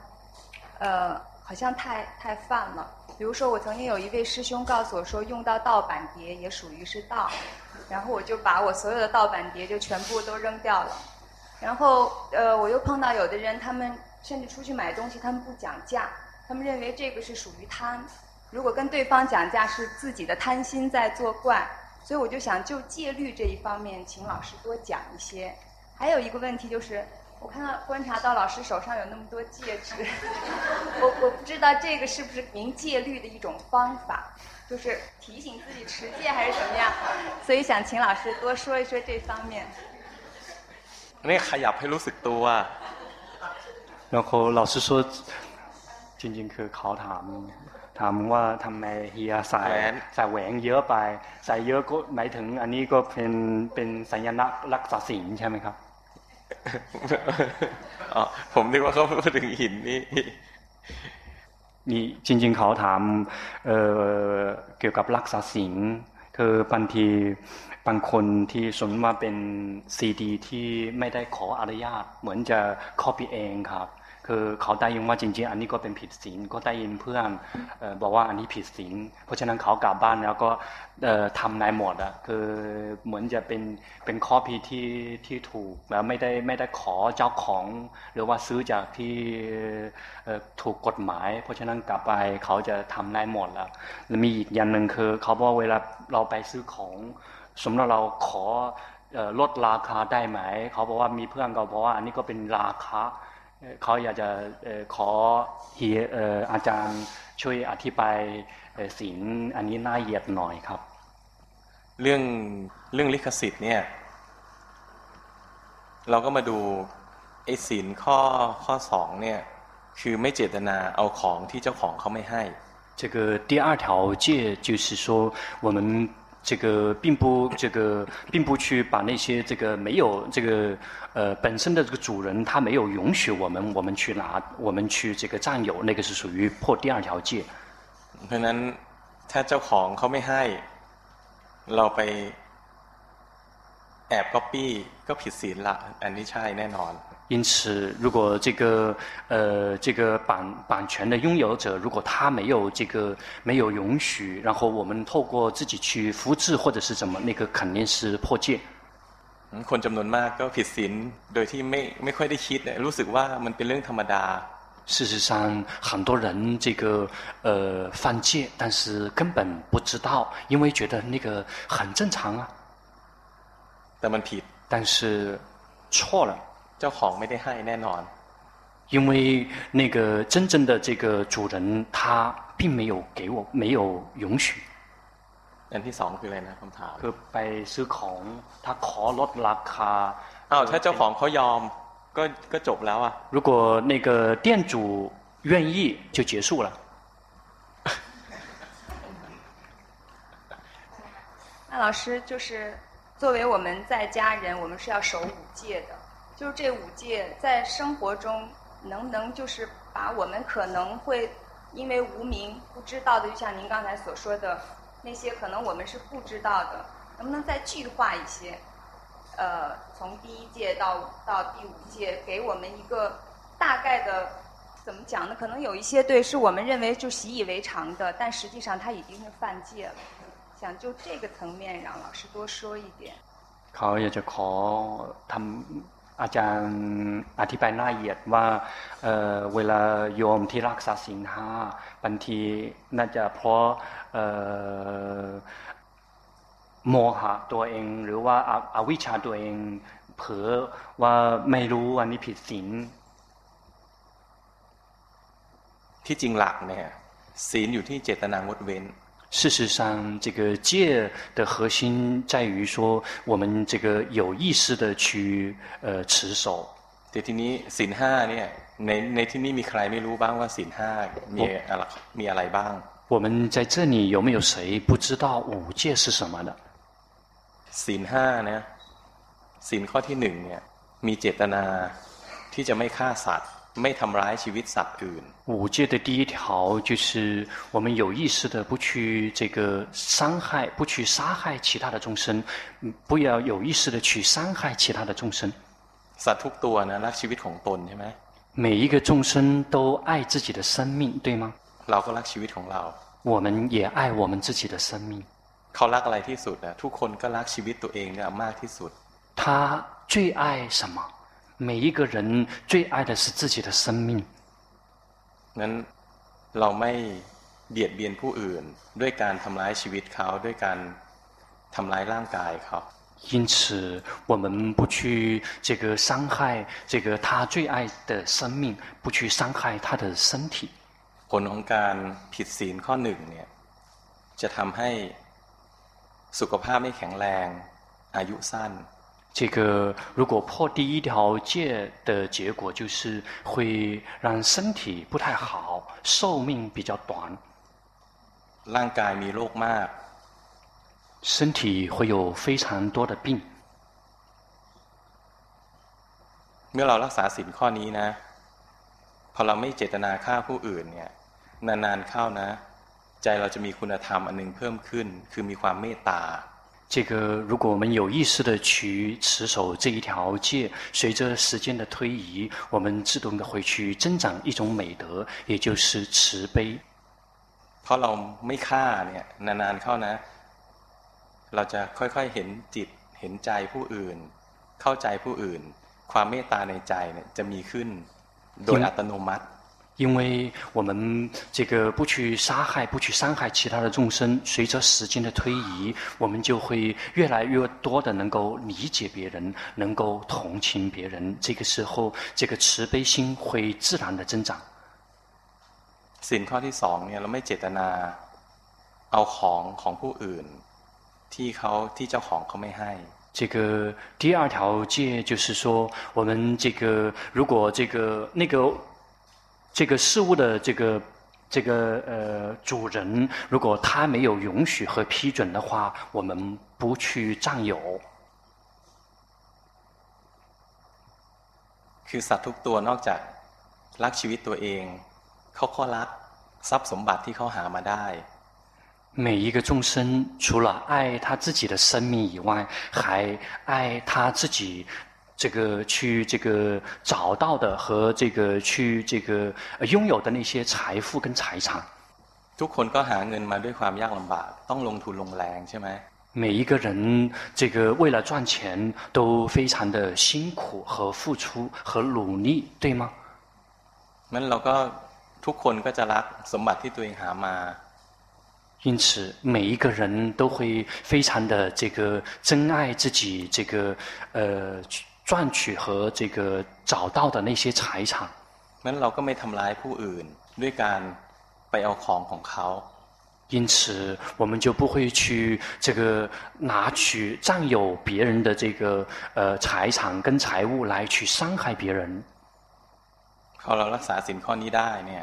太泛了。比如说，我曾经有一位师兄告诉我说，用到盗版碟也属于是盗，然后我就把我所有的盗版碟就全部都扔掉了。然后我又碰到有的人，他们甚至出去买东西，他们不讲价。 他们认为这个是属于贪，如果跟对方讲价是自己的贪心在作怪，所以我就想就戒律这一方面，请老师多讲一些。还有一个问题就是， 我看到观察到老师手上有那么多戒指，我不知道这个是不是明戒律的一种方法，就是提醒自己持戒还是怎么样，所以想请老师多说一说这方面。 นี่ขยับให้รู้สึกตัว然后老师说จริงๆคือเขาถามว่าทำไมเฮียใส่แหวนเยอะไปใส่เยอะก็หมายถึงอันนี้ก็เป็นสัญลักษณ์รักษาศีลใช่ไหมครับอ๋อผมนึกว่าเขาพูดถึงหินนี่นี่จริงๆเขาถามเกี่ยวกับรักษาศีลคือบางทีบางคนที่สมมติว่าเป็นซีดีที่ไม่ได้ขออนุญาตเหมือนจะcopyเองครับคือเขาได้ยินว่าจริงๆอันนี้ก็เป็นผิดศีลก็ได้ยินเพื่อนบอกว่าอันนี้ผิดศีลเพราะฉะนั้นเขากลับบ้านแล้วก็ทำนายหมดอ่ะคือเหมือนจะเป็นcopyที่ถูกแล้วไม่ได้ขอเจ้าของหรือว่าซื้อจากที่ถูกกฎหมายเพราะฉะนั้นกลับไปเขาจะทำนายหมดแล้วมีอีกอย่างหนึ่งคือเขาบอกเวลาเราไปซื้อของสมมติเราขอลดราคาได้ไหมเขาบอกว่ามีเพื่อนเขาบอกว่าอันนี้ก็เป็นราคาเขาอยากจะขออาจารย์ช่วยอธิบายศีลอันนี้น่าละเอียดหน่อยครับเรื่องลิขสิทธิ์เนี่ยเราก็มาดูไอ้ศีลข้อ2เนี่ยคือไม่เจตนาเอาของที่เจ้าของเขาไม่ให้这个第二条戒就是说我们这个并不去把那些这个没有这个本身的这个主人他没有允许我们去拿我们去这个占有那个是属于破第二条戒เพราะนั้นถ้าเจ้าของเขาไม่ให้เราไปแอบก๊อปปี้ก็ผิดศีลละอันนี้ใช่แน่นอน因此如果这个版权的拥有者如果他没有允许然后我们透过自己去复制或者是怎么那个肯定是破戒คนจำนวนมากก็ผิดศีลโดยที่ไม่ค่อยได้คิดรู้สึกว่ามันเป็นเรื่องธรรมดา事实上很多人这个犯戒但是根本不知道因为觉得那个很正常啊แต่มันผิด但是错了เจ้าของไม่ได้ให้แน่นอน因为那个真正的这个主人他并没有给我没有允许อันที่2คืออะไรนะคำถามคือไปซื้อของ他ขอลดราคาอ้าวถ้าเจ้าของเขายอมก็จบแล้ว啊如果那个店主愿意就结束了那老师就是作为我们在家人我们是要守5戒的就是这5戒在生活中能不能就是把我们可能会因为无明不知道的就像您刚才所说的那些可能我们是不知道的能不能再具化一些从第1戒到第5戒给我们一个大概的怎么讲呢可能有一些对是我们认为就习以为常的但实际上它已经是犯戒了想就这个层面让老师多说一点เขาอยากจะขอทำอาจารย์อธิบายละเอียดว่าเวลาโยมที่รักษาศีล5บางทีน่าจะเพราะโมหะตัวเองหรือว่าอวิชชาตัวเองเผลอว่าไม่รู้อันนี้ผิดศีลที่จริงหลักเนี่ยศีลอยู่ที่เจตนางดเว้น事实上这个戒的核心在于说我们这个有意识的去持守แต่ทีนี้ศีล5เนี่ยในที่นี้มีใครไม่รู้บ้างว่าศีล5มีอะไรบ้าง我们在这里有没有谁不知道5戒是什么的ศีล5เนี่ยศีลข้อที่1เนี่ยมีเจตนาที่จะไม่ฆ่าสัตว์ไม่ทำร้ายชีวิตสัตว์อื่น 5戒的第1条就是我们有意识的不去这个伤害不去杀害其他的众生不要有意识的去伤害其他的众生สัตว์ทุกตัวนะรักชีวิตของตนใช่ไหม每一个众生都爱自己的生命对吗เราก็รักชีวิตของเรา我们也爱我们自己的生命เขารักอะไรที่สุดทุกคนก็รักชีวิตตัวเองเนี่ยมากที่สุด他最爱什么每一个人最爱的是自己的生命งั้นเราไม่เบียดเบียนผู้อื่นด้วยการทำร้ายชีวิตเขาด้วยการทำร้ายร่างกายเขา因此，我们不去这个伤害这个他最爱的生命，不去伤害他的身体。 ผลของการผิดศีลข้อหนึ่งเนี่ยจะทำให้สุขภาพไม่แข็งแรงอายุสั้น这个如果破第一条戒的结果就是会让身体不太好，寿命比较短。 ร่างกายมีโรคมาก身体会有非常多的病。 เมื่อเรารักษาศีลข้อนี้นะพอเราไม่เจตนาฆ่าผู้อื่นเนี่ยนานๆเข้านะใจเราจะมีคุณธรรมอันนึงเพิ่มขึ้นคือมีความเมตตา这个，如果我们有意识的去持守这一条戒，随着时间的推移，我们自动的会去增长一种美德，也就是慈悲。 เพราะเราไม่ฆ่าเนี่ยนานๆเข้านะเราจะค่อยๆเห็นจิตเห็นใจผู้อื่นเข้าใจผู้อื่นความเมตตาในใจเนี่ยจะมีขึ้นโดยอัตโนมัติ因为我们这个不去杀害、不去伤害其他的众生，随着时间的推移，我们就会越来越多的能够理解别人，能够同情别人。这个时候，这个慈悲心会自然的增长。 ศีลข้อที่สองเนี่ยเราไม่เจตนาเอาของผู้อื่นที่เจ้าของเขาไม่ให้这个第二条戒就是说，我们这个如果这个事物的主人，如果他没有允许和批准的话，我们不去占有。 คือสัตว์ทุกตัวนอกจากรักชีวิตตัวเองเขาก็รักทรัพย์สมบัติที่เขาหามาได้每一个众生除了爱他自己的生命以外，还爱他自己去找到的和去拥有的那些财富跟财产。 ทุกคนก็หาเงินมาด้วยความยากลำบากต้องลงทุนลงแรงใช่ไหม每一个人为了赚钱都非常的辛苦和付出和努力，对吗？ งั้นเราก็ทุกคนก็จะรักสมบัติที่ตัวเองหามา因此，每一个人都会非常的珍爱自己赚取和找到的那些财产。 งั้นเราก็ไม่ทำร้ายผู้อื่นด้วยการไปเอาของของเขา因此，我们就不会去拿取占有别人的财产跟财物来去伤害别人。 พอเรารักษาศีลข้อนี้ได้เนี่ย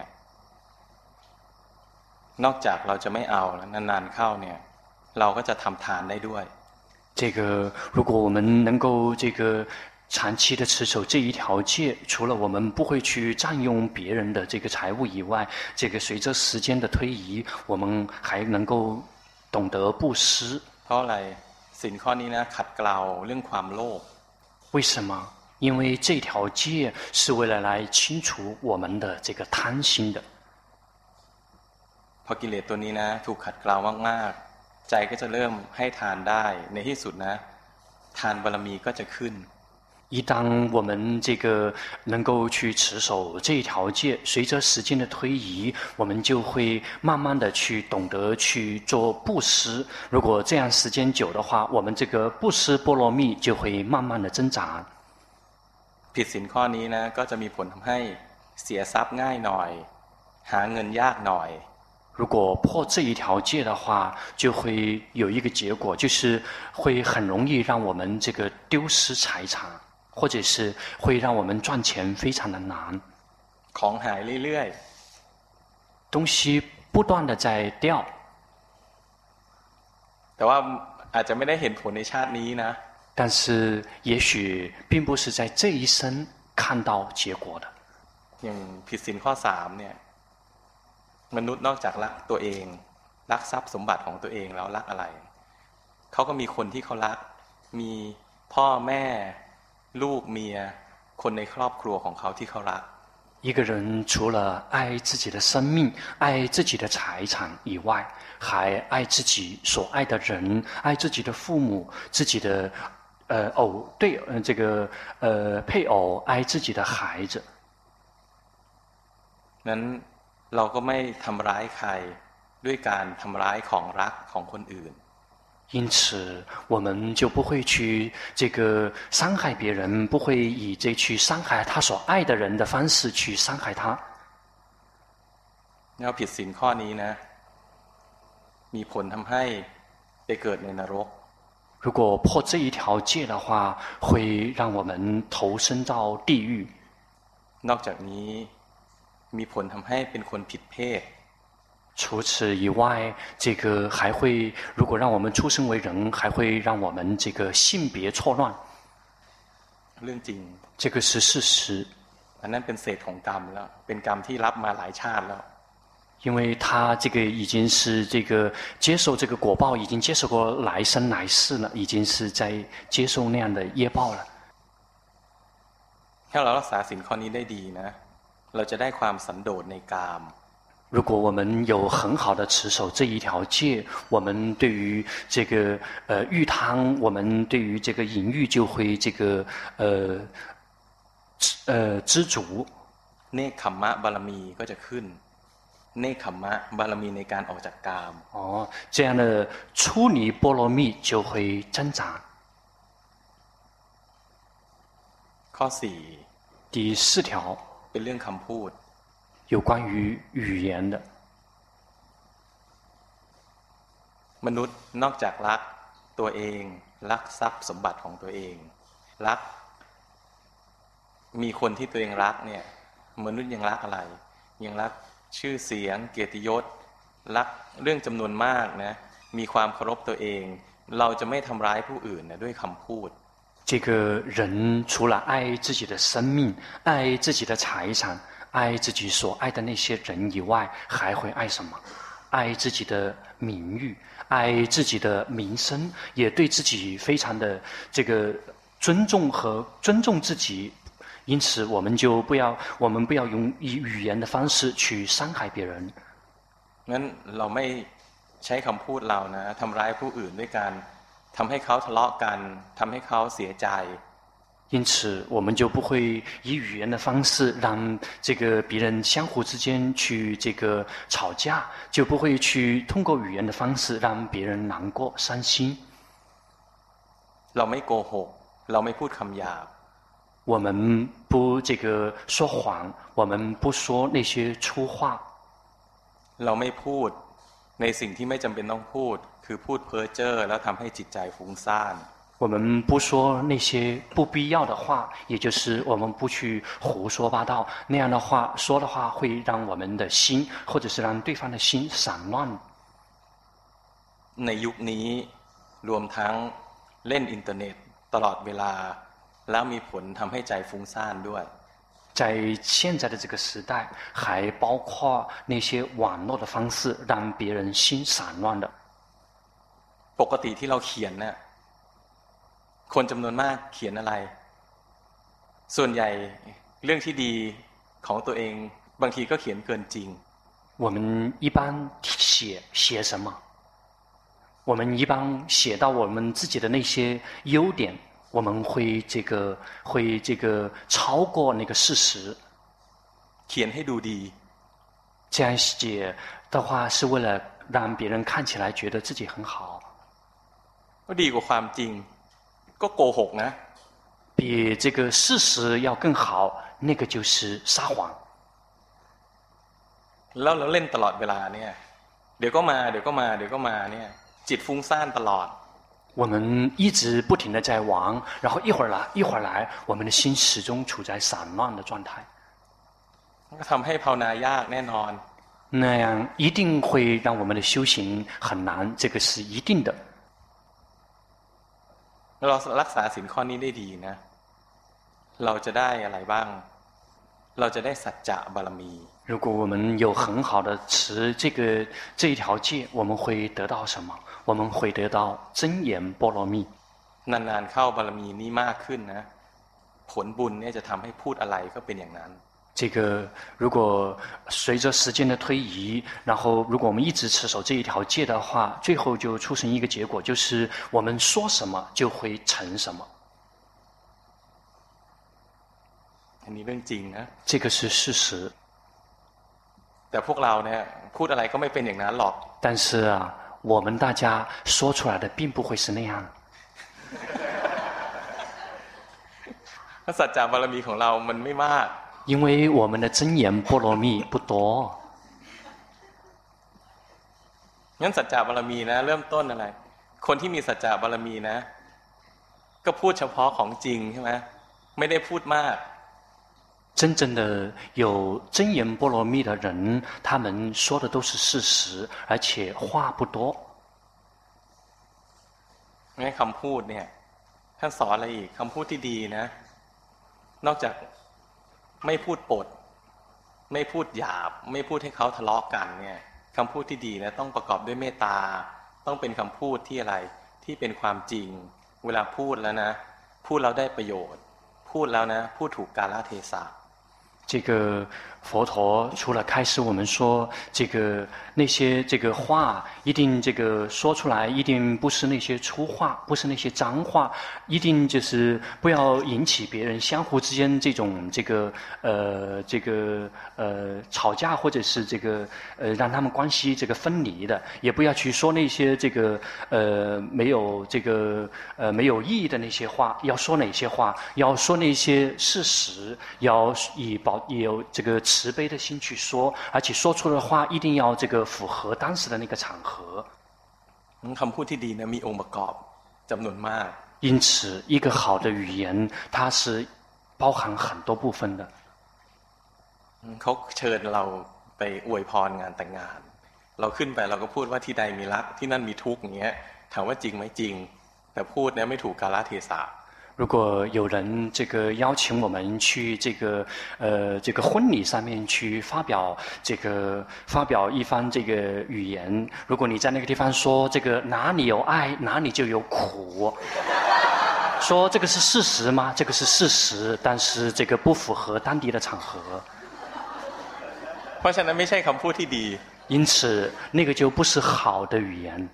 นอกจากเราจะไม่เอาแล้วนานๆเข้าเนี่ยเราก็จะทำทานได้ด้วย如果我们能够长期的持守这一条戒，除了我们不会去占用别人的财物以外，随着时间的推移，我们还能够懂得布施。 เพราะอะไรศีลข้อนี้นะขัดเกลาเรื่องความโลภ为什么？因为这条戒是为了来清除我们的贪心的。 พอกิเลสตัวนี้นะถูกขัดเกลามากๆใจก็จะเริ่มให้ทานได้ในที่สุดนะทานบารมีก็จะขึ้น一当我们能够去持守这一条戒，随着时间的推移，我们就会慢慢的去懂得去做布施。如果这样时间久的话，我们布施波罗蜜就会慢慢的增长。 ผิดศีลข้อนี้นะก็จะมีผลทำให้เสียทรัพย์ง่ายหน่อยหาเงินยากหน่อย如果破这一条戒的话，就会有一个结果，就是会很容易让我们丢失财产，或者是会让我们赚钱非常的难。 ของหายเรื่อยๆ东西不断的在掉แต่ว่าอาจจะไม่ได้เห็นผลในชาตินี้นะ但是也许并不是在这一生看到结果的อย่างผิดศีลข้อ3เนี่ยมนุษย์นอกจากรักตัวเองรักทรัพย์สมบัติของตัวเองแล้วรักอะไรเขาก็มีคนที่เขารักมีพ่อแม่ลูกเมียคนในครอบครัวของเขาที่เขารัก一个人除了爱自己的生命爱自己的财产以外还爱自己所爱的人爱自己的父母自己的配偶爱自己的孩子นั้นเราก็ไม่ทำร้ายใครด้วยการทำร้ายของรักของคนอื่น因此，我们就不会去这个伤害别人，不会以这去伤害他所爱的人的方式去伤害他。 เราผิดศีลข้อนี้นะมีผลทำให้ไปเกิดในนรก如果破这一条戒的话，会让我们投身到地狱。 นอกจากนี้มีผลทำให้เป็นคนผิดเพศ除此以外，这个还会，如果让我们出生为人，还会让我们这个性别错乱。 เรื่องจริง这个是事实。 อันนั้นเป็นเศษของกรรมแล้วเป็นกรรมที่รับมาหลายชาติแล้ว因为他这个已经是这个接受这个果报，已经接受过来生来世了，已经是在接受那样的业报了。 ถ้าเรารักษาศีลข้อนี้ได้ดีนะเราจะได้ความสันโดษในกาม如果我们有很好的持守这一条戒，我们对于这个欲贪，我们对于这个淫欲就会这个知足。 เนคขัมมะบารมีก็จะขึ้นเนคขัมมะบารมีในการออกจากกาม哦，这样的出离波罗蜜就会增长。 ข้อ4 第4条เป็นเรื่องคำพูด有关于语言的。 มนุษย์นอกจากรักตัวเองรักทรัพย์สมบัติของตัวเองรักมีคนที่ตัวเองรักเนี่ยมนุษย์ยังรักอะไรยังรักชื่อเสียงเกียรติยศรักเรื่องจำนวนมากนะมีความเคารพตัวเองเราจะไม่ทำร้ายผู้อื่นนะด้วยคำพูด这个人除了爱自己的生命，爱自己的财产，爱自己所爱的那些人以外，还会爱什么？爱自己的名誉，爱自己的名声，也对自己非常的这个尊重和尊重自己。因此，我们不要用以语言的方式去伤害别人。 งั้นเราไม่ใช้คำพูดเรานะทำร้ายผู้อื่นด้วยการทำให้เขาทะเลาะกันทำให้เขาเสียใจ因此，我们就不会以语言的方式让这个别人相互之间去这个吵架，就不会去通过语言的方式让别人难过、伤心。 เราไม่โกหกเราไม่พูดคำหยาบ我们不这个说谎，我们不说那些粗话。 เราไม่พูดในสิ่งที่ไม่จำเป็นต้องพูดคือพูดเพ้อเจ้อแล้วทำให้จิตใจฟุ้งซ่าน我们不说那些不必要的话，也就是我们不去胡说八道，那样的话说的话会让我们的心，或者是让对方的心散乱。 ในยุคนี้รวมทั้งเล่นอินเทอร์เน็ตตลอดเวลาแล้วมีผลทำให้ใจฟุ้งซ่านด้วย在现在的这个时代，还包括那些网络的方式，让别人心散乱的。 ปกติที่เราเขียนเนี่ยคนจำนวนมากเขียนอะไรส่วนใหญ่เรื่องที่ดีของตัวเองบางทีก็เขียนเกินจริง我们一般写什么？我们一般写到我们自己的那些优点，我们会这个超过那个事实。 เขียนให้ดูดี这样写的话，是为了让别人看起来觉得自己很好。 ก็ดีกว่าความจริงก็โกหกนะ比这个事实要更好，那个就是撒谎。 แล้วเราเล่นตลอดเวลาเนี่ยเดี๋ยวก็มาเดี๋ยวก็มาเดี๋ยวก็มาเนี่ยจิตฟุ้งซ่านตลอด我们一直不停地在玩，然后一会儿来一会儿来，我们的心始终处在散乱的状态。 ก็ทำให้ภาวนายากแน่นอน那样一定会让我们的修行很难，这个是一定的。 เรารักษาศีลข้อนี้ได้ดีนะเราจะได้อะไรบ้างเราจะได้สัจจะบารมี如果我们有很好的持这一条戒，我们会得到什么？我们会得到真言波罗蜜。 นานๆเข้าบารมีนี้มากขึ้นนะผลบุญเนี่ยจะทำให้พูดอะไรก็เป็นอย่างนั้น这个如果随着时间的推移，然后如果我们一直持守这一条戒的话，最后就出现一个结果，就是我们说什么就会成什么。 อันนี้เรื่องจริงนะ这个是事实。 แต่พวกเราเนี่ยพูดอะไรก็ไม่เป็นอย่างนั้นหรอก但是啊， 我们大家说出来的并不会是那样。 สัจจะบารมีของเรามันไม่มาก因为我们的真言波罗蜜不多。 งั้นสัจจะบารมีนะเริ่มต้นอะไรคนที่มีสัจจะบารมีนะก็พูดเฉพาะของจริงใช่ไหมไม่ได้พูดมาก真正的有真言波罗蜜的人，他们说的都是事实，而且话不多。 งั้นคำพูดเนี่ยท่านสอนอะไรอีกคำพูดที่ดีนะนอกจากไม่พูดปดไม่พูดหยาบไม่พูดให้เขาทะเลาะกันเนี่ยคำพูดที่ดีนะต้องประกอบด้วยเมตตาต้องเป็นคำพูดที่อะไรที่เป็นความจริงเวลาพูดแล้วนะพูดแล้วได้ประโยชน์พูดแล้วนะพูดถูกกาลเทศะ这个佛陀除了开示我们说，那些话一定说出来，一定不是那些粗话，不是那些脏话，一定就是不要引起别人相互之间这种吵架，或者是让他们关系分离的，也不要去说那些没有意义的那些话。要说哪些话？要说那些事实，要有慈悲的心去说，而且说出的话一定要符合当时的那个场合。 คำพูดที่ดีนะมีองค์ประกอบจำนวนมาก因此，一个好的语言，它是包含很多部分的。 เขาเชิญเราไปอวยพรงานแต่งงานเราขึ้นไปเราก็พูดว่าที่ใดมีรักที่นั่นมีทุกข์อย่างเงี้ยถามว่าจริงไหมจริงแต่พูดเนี่ยไม่ถูกกาลเทศะ如果有人邀请我们去婚礼上面去发表一番语言，如果你在那个地方说哪里有爱哪里就有苦，说这个是事实吗？这个是事实，但是不符合当地的场合。 เพราะฉะนั้นไม่ใช่คำพูดที่ดี因此，那个就不是好的语言。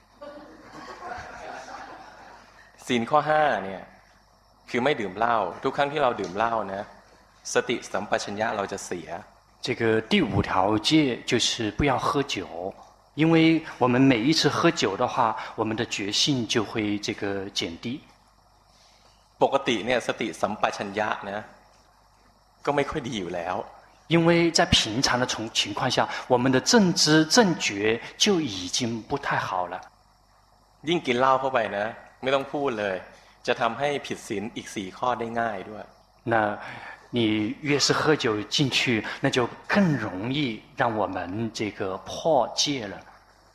ศีลข้อ5เนี่ยคือไม่ดื่มเหล้าทุกครั้งที่เราดื่มเหล้านะสติสัมปชัญญะเราจะเสีย第5条戒就是不要喝酒，因为我们每一次喝酒的话，我们的觉性就会减低。 ปกติเนี่ยสติสัมปชัญญะนะก็ไม่ค่อยดีอยู่แล้ว因为在平常的情况下，我们的正知正觉就已经不太好了。 ยิ่งกินเหล้าเข้าไปนะไม่ต้องพูดเลยจะทำให้ผิดศีลอีก4ข้อได้ง่ายด้วย那你越是喝酒进去，那就更容易让我们破戒了。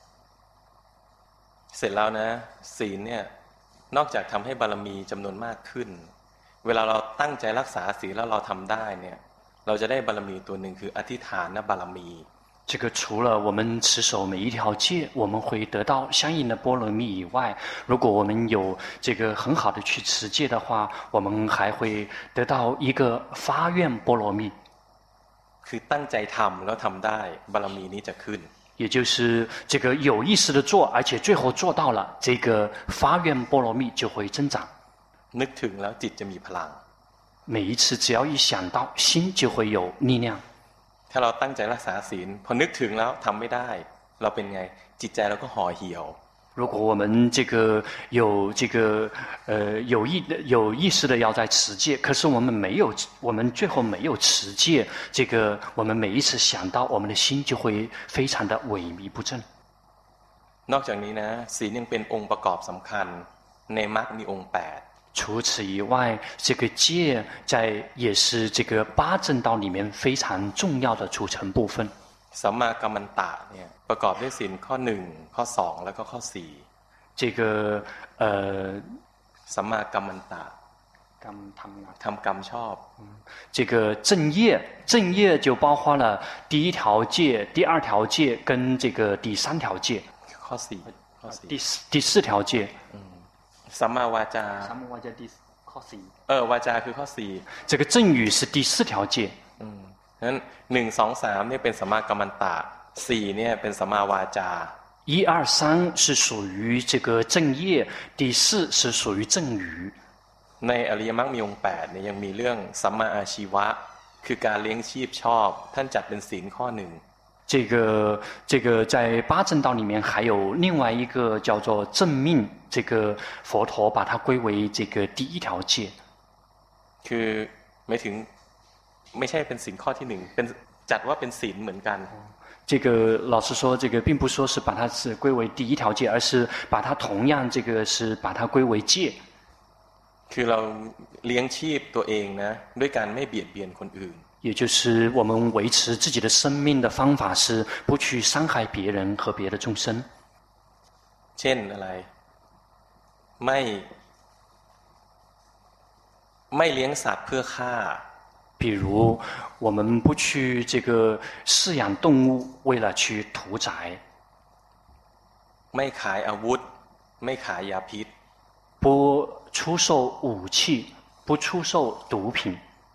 เสร็จแล้วนะศีลเนี่ยนอกจากทำให้บารมีจำนวนมากขึ้นเวลาเราตั้งใจรักษาศีลแล้วเราทำได้เนี่ยเราจะได้บารมีตัวหนึ่งคืออธิฐานบารมี除了我们持守每一条戒，我们会得到相应的波罗蜜以外，如果我们有很好的去持戒的话，我们还会得到一个发愿波罗蜜。 คือตั้งใจทำแล้วทำได้บารมีนี้จะขึ้น也就是有意识的做，而且最后做到了，发愿波罗蜜就会增长。 นึกถึงแล้วจิตจะมีพลัง每一次只要一想到，心就会有力量。 ถ้าเราตั้งใจรักษาศีลพอนึกถึงแล้วทำไม่ได้เราเป็นไงจิตใจเราก็ห่อเหี่ยว如果我们有意识的要在持戒，可是我们最后没有持戒，我们每一次想到，我们的心就会非常的萎靡不振。 นอกจากนี้นะศีลยังเป็นองค์ประกอบสำคัญในมรรคมีองค์8 除此以外，戒也是8正道里面非常重要的组成部分。 สัมมากัมมันตะเนี่ยประกอบด้วยศีลข้อ1ข้อ2แล้วก็ข้อ4สัมมากัมมันตะทำกรรมชอบ正业就包括了第1条戒、第2条戒跟第3条戒。 ข้อ4 第4条戒。 สัมมาวาจา วาจาคือข้อ4 正语是第4条戒。 นั้น1 2 3เนี่ยเป็นสัมมากัมมันตะ4เนี่ยเป็นสัมมาวาจา 1、2、3是属于正业，第4是属于正语。 ในอริยมรรคมีองค์8เนี่ยยังมีเรื่องสัมมาอาชีวะคือการเลี้ยงชีพชอบท่านจัดเป็นศีลข้อ1 这个在八正道里面还有另外一个叫做正命，这个佛陀把它归为这个第一条戒。 คือไม่ถึงไม่ใช่เป็นศีลข้อที่หนึ่งเป็นจัดว่าเป็นศีลเหมือนกัน。 这个老师说，这个并不说是把它是归为第一条戒，而是把它同样这个是把它归为戒。 คือเราเลี้ยงชีพตัวเองนะด้วยการไม่เบียดเบียนคนอื่น。 也就是我们维持自己的生命的方法是不去伤害别人和别的众生。 เช่นอะไรไม่เลี้ยงสัตว์เพื่อฆ่า。 比如我们不去这个饲养动物为了去屠宰。 ไม่ขายอาวุธไม่ขายยาพิษ。 不出售武器，不出售毒品。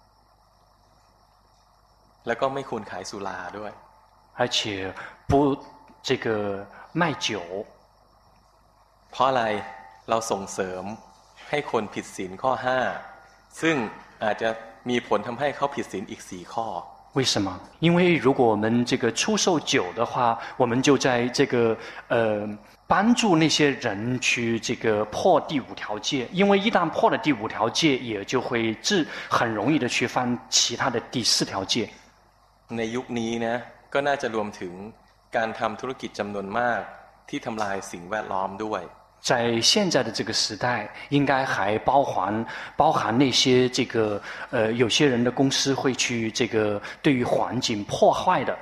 แล้วก็ไม่ควรขายสุราด้วย。 而且不这个卖酒。 เพราะอะไรเราส่งเสริมให้คนผิดศีลข้อ5ซึ่งอาจจะมีผลทำให้เขาผิดศีลอีก4ข้อ。 为什么？因为如果我们这个出售酒的话，我们就在这个帮助那些人去这个破第5条戒，因为一旦破了第5条戒，也就会很容易的去犯其他的第4条戒。 ในยุคนี้นะก็น่าจะรวมถึงการทำธุรกิจจำนวนมากที่ทำลายสิ่งแวดล้อมด้วย。 在现在的这个时代，应该还包含那些这个有些人的公司会去这个对于环境破坏的。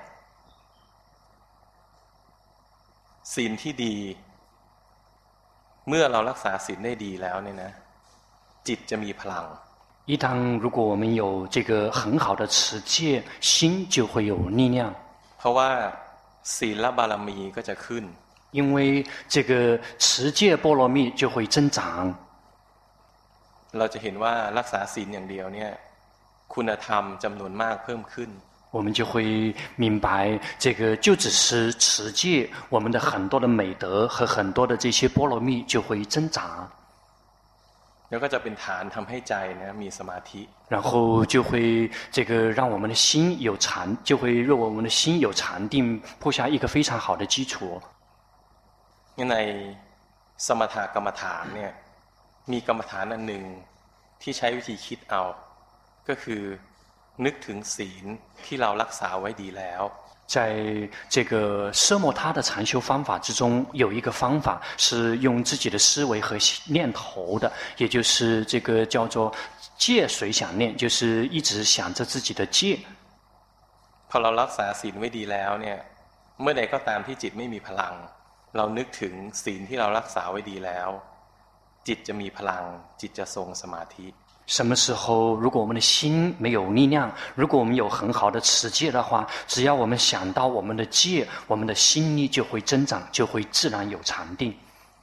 ศีลที่ดีเมื่อเรารักษาศีลได้ดีแล้วเนี่ยนะจิตจะมีพลัง。 一旦如果我们有这个很好的持戒，心就会有力量。 เพราะว่าศีลบารมีก็จะขึ้น。 因为这个持戒波罗蜜就会增长。 เราจะเห็นว่ารักษาศีลอย่างเดียวเนี่ยคุณธรรมจำนวนมากเพิ่มขึ้น。 我们就会明白，这个就只是持戒，我们的很多的美德和很多的这些波罗蜜就会增长。 แล้วก็จะเป็นฐานทำให้ใจนะมีสมาธิ。 然后就会这个让我们的心有禅，就会让我们的心有禅定，铺下一个非常好的基础。 ในสมถกรรมฐานเนี่ยมีกรรมฐานอันหนึ่งที่ใช้วิธีคิดเอาก็คือนึกถึงศีลที่เรารักษาไว้ดีแล้ว。 在这个奢摩他的禅修方法之中，有一个方法是用自己的思维和念头的，也就是这个叫做戒随想念，就是一直想着自己的戒。 พอเรารักษาศีลไว้ดีแล้วเนี่ยเมื่อใดก็ตามที่จิตไม่มีพลังเรานึกถึงศีลที่เรารักษาไว้ดีแล้วจิตจะมีพลังจิตจะทรงสมาธิ。 什么时候如果我们的心没有力量，如果我们有很好的持戒的话，只要我们想到我们的戒，我们的心力就会增长，就会自然有禅定。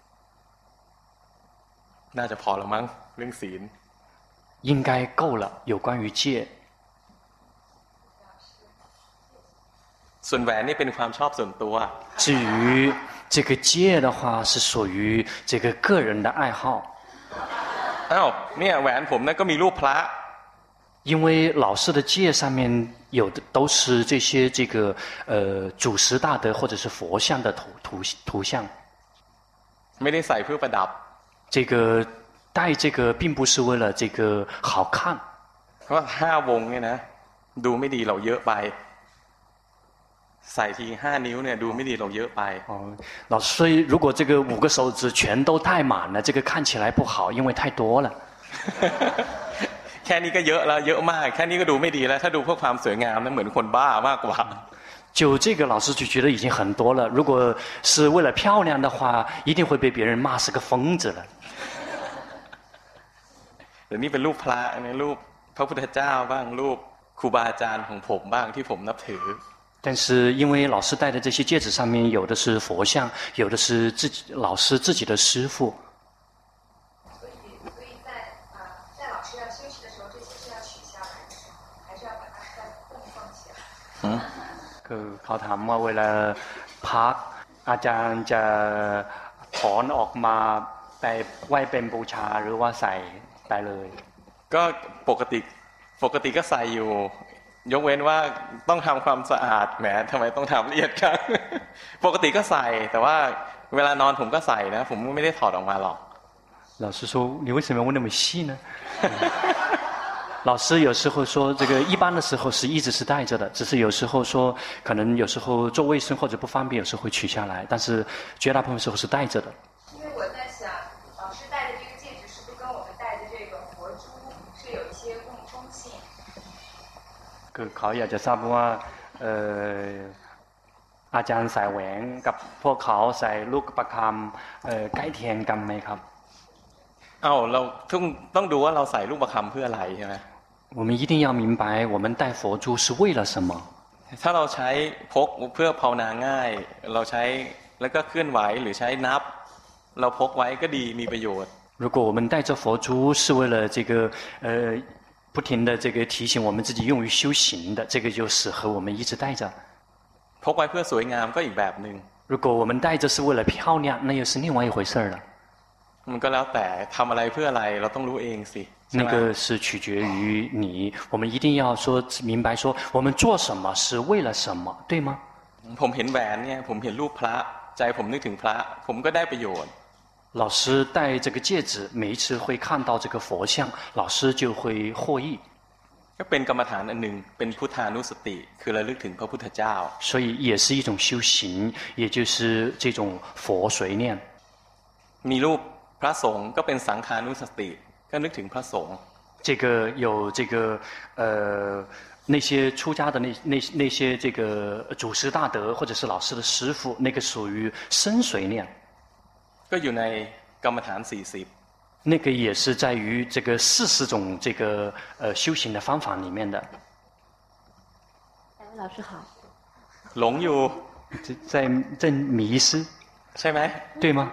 น่าจะพอแล้วมั้งเรื่องศีล应该够了，有关于戒。 ส่วนแหวนนี่เป็นความชอบส่วนตัว。 至于这个戒的话，是属于这个个人的爱好。 อ้าวเนี่ยแหวนผมนั่นก็มีรูปพระ。 因为老师的戒上面有的都是这些这个祖师大德或者是佛像的图像。 ไม่ได้ใส่เพื่อประดับ。 这个戴这个并不是为了这个好看。 เพราะ5วงเนี่ยนะดูไม่ดีเราเยอะไปใส่ที5นิ้วเนี่ยดูไม่ดีเราเยอะไป。 老师，所以如果这个5个手指全都戴满了，这个看起来不好，因为太多了。 แค่นี้ก็เยอะแล้วเยอะมากแค่นี้ก็ดูไม่ดีแล้วถ้าดูเพื่อความสวยงามนั่นเหมือนคนบ้ามากกว่า。 就这个老师就觉得已经很多了，如果是为了漂亮的话，一定会被别人骂是个疯子了。 เดี๋ยวนี้เป็นรูปพระนะรูปพระพุทธเจ้าบ้างรูปครูบาอาจารย์ของผมบ้างที่ผมนับถือ。 但是因为老师戴的这些戒指上面有的是佛像，有的是老师自己的师父。 所以在老师要休息的时候，这些是要取下来的，还是要把它再供奉起来？ คือเขาถามว่าเวลาพักอาจารย์จะถอนออกมาไปไว้เป็นบูชาหรือว่าใส่ไปเลยก็ปกติก็ใส่อยู่ยกเว้นว่าต้องทำความสะอาดแหมทำไมต้องทำละเอียดกัน ปกติก็ใส่แต่ว่าเวลานอนผมก็ใส่นะผมไม่ได้ถอดออกมาหรอก老师说：“你为什么要问那么细呢？”老师有时候说，这个一般的时候是一直是戴着的，只是有时候说，可能有时候做卫生或者不方便，有时候会取下来，但是绝大部分时候是戴着的。 因为我在想，老师戴的这个戒指是不是跟我们戴的这个佛珠是有一些共通性？ คือเขาอยากจะทราบว่าอาจารย์ใส่แหวนกับพวกเขาใส่ลูกประคำใกล้เคียงกันไหมครับเราต้องดูว่าเราใส่ลูกประคำเพื่ออะไรใช่ไหม我们一定要明白我们戴佛珠是为了什么ถ้าเราใช้พกเพื่อภาวนาง่ายเราใช้แล้วก็เคลื่อนไหวหรือใช้นับเราพกไว้ก็ดีมีประโยชน์如果我们带着佛珠是为了这个不停的这个提醒我们自己用于修行的这个就适合我们一直带着พกไว้เพื่อสวยงามก็อีกแบบนึง如果我们带着是为了漂亮那又是另外一回事了มันก็แล้วแต่ทำอะไรเพื่ออะไรเราต้องรู้เองสิ那个是取决于你我们一定要说明白说我们做什么是为了什么对吗ผมเห็นแหวนเนี่ยผมเห็นรูปพระใจผมนึกถึงพระผมก็ได้ประโยชน์老师戴这个戒指每一次会看到这个佛像老师就会获益ก็เป็นกรรมฐานอันหนึ่งเป็นพุทธานุสติคือระลึกถึงพระพุทธเจ้า所以也是一种修行也就是这种佛随念มีรูปพระสงฆ์ก็เป็นสังฆานุสติก็นึกถึงพระสงฆ์这个有这个那些出家的那些这个祖师大德或者是老师的师父那个属于身随念ก็อยู่ในกรรมฐาน40 那个也是在于这个40种这个修行的方法里面的老师好หลงอยู่在迷失ใช่ไหม对吗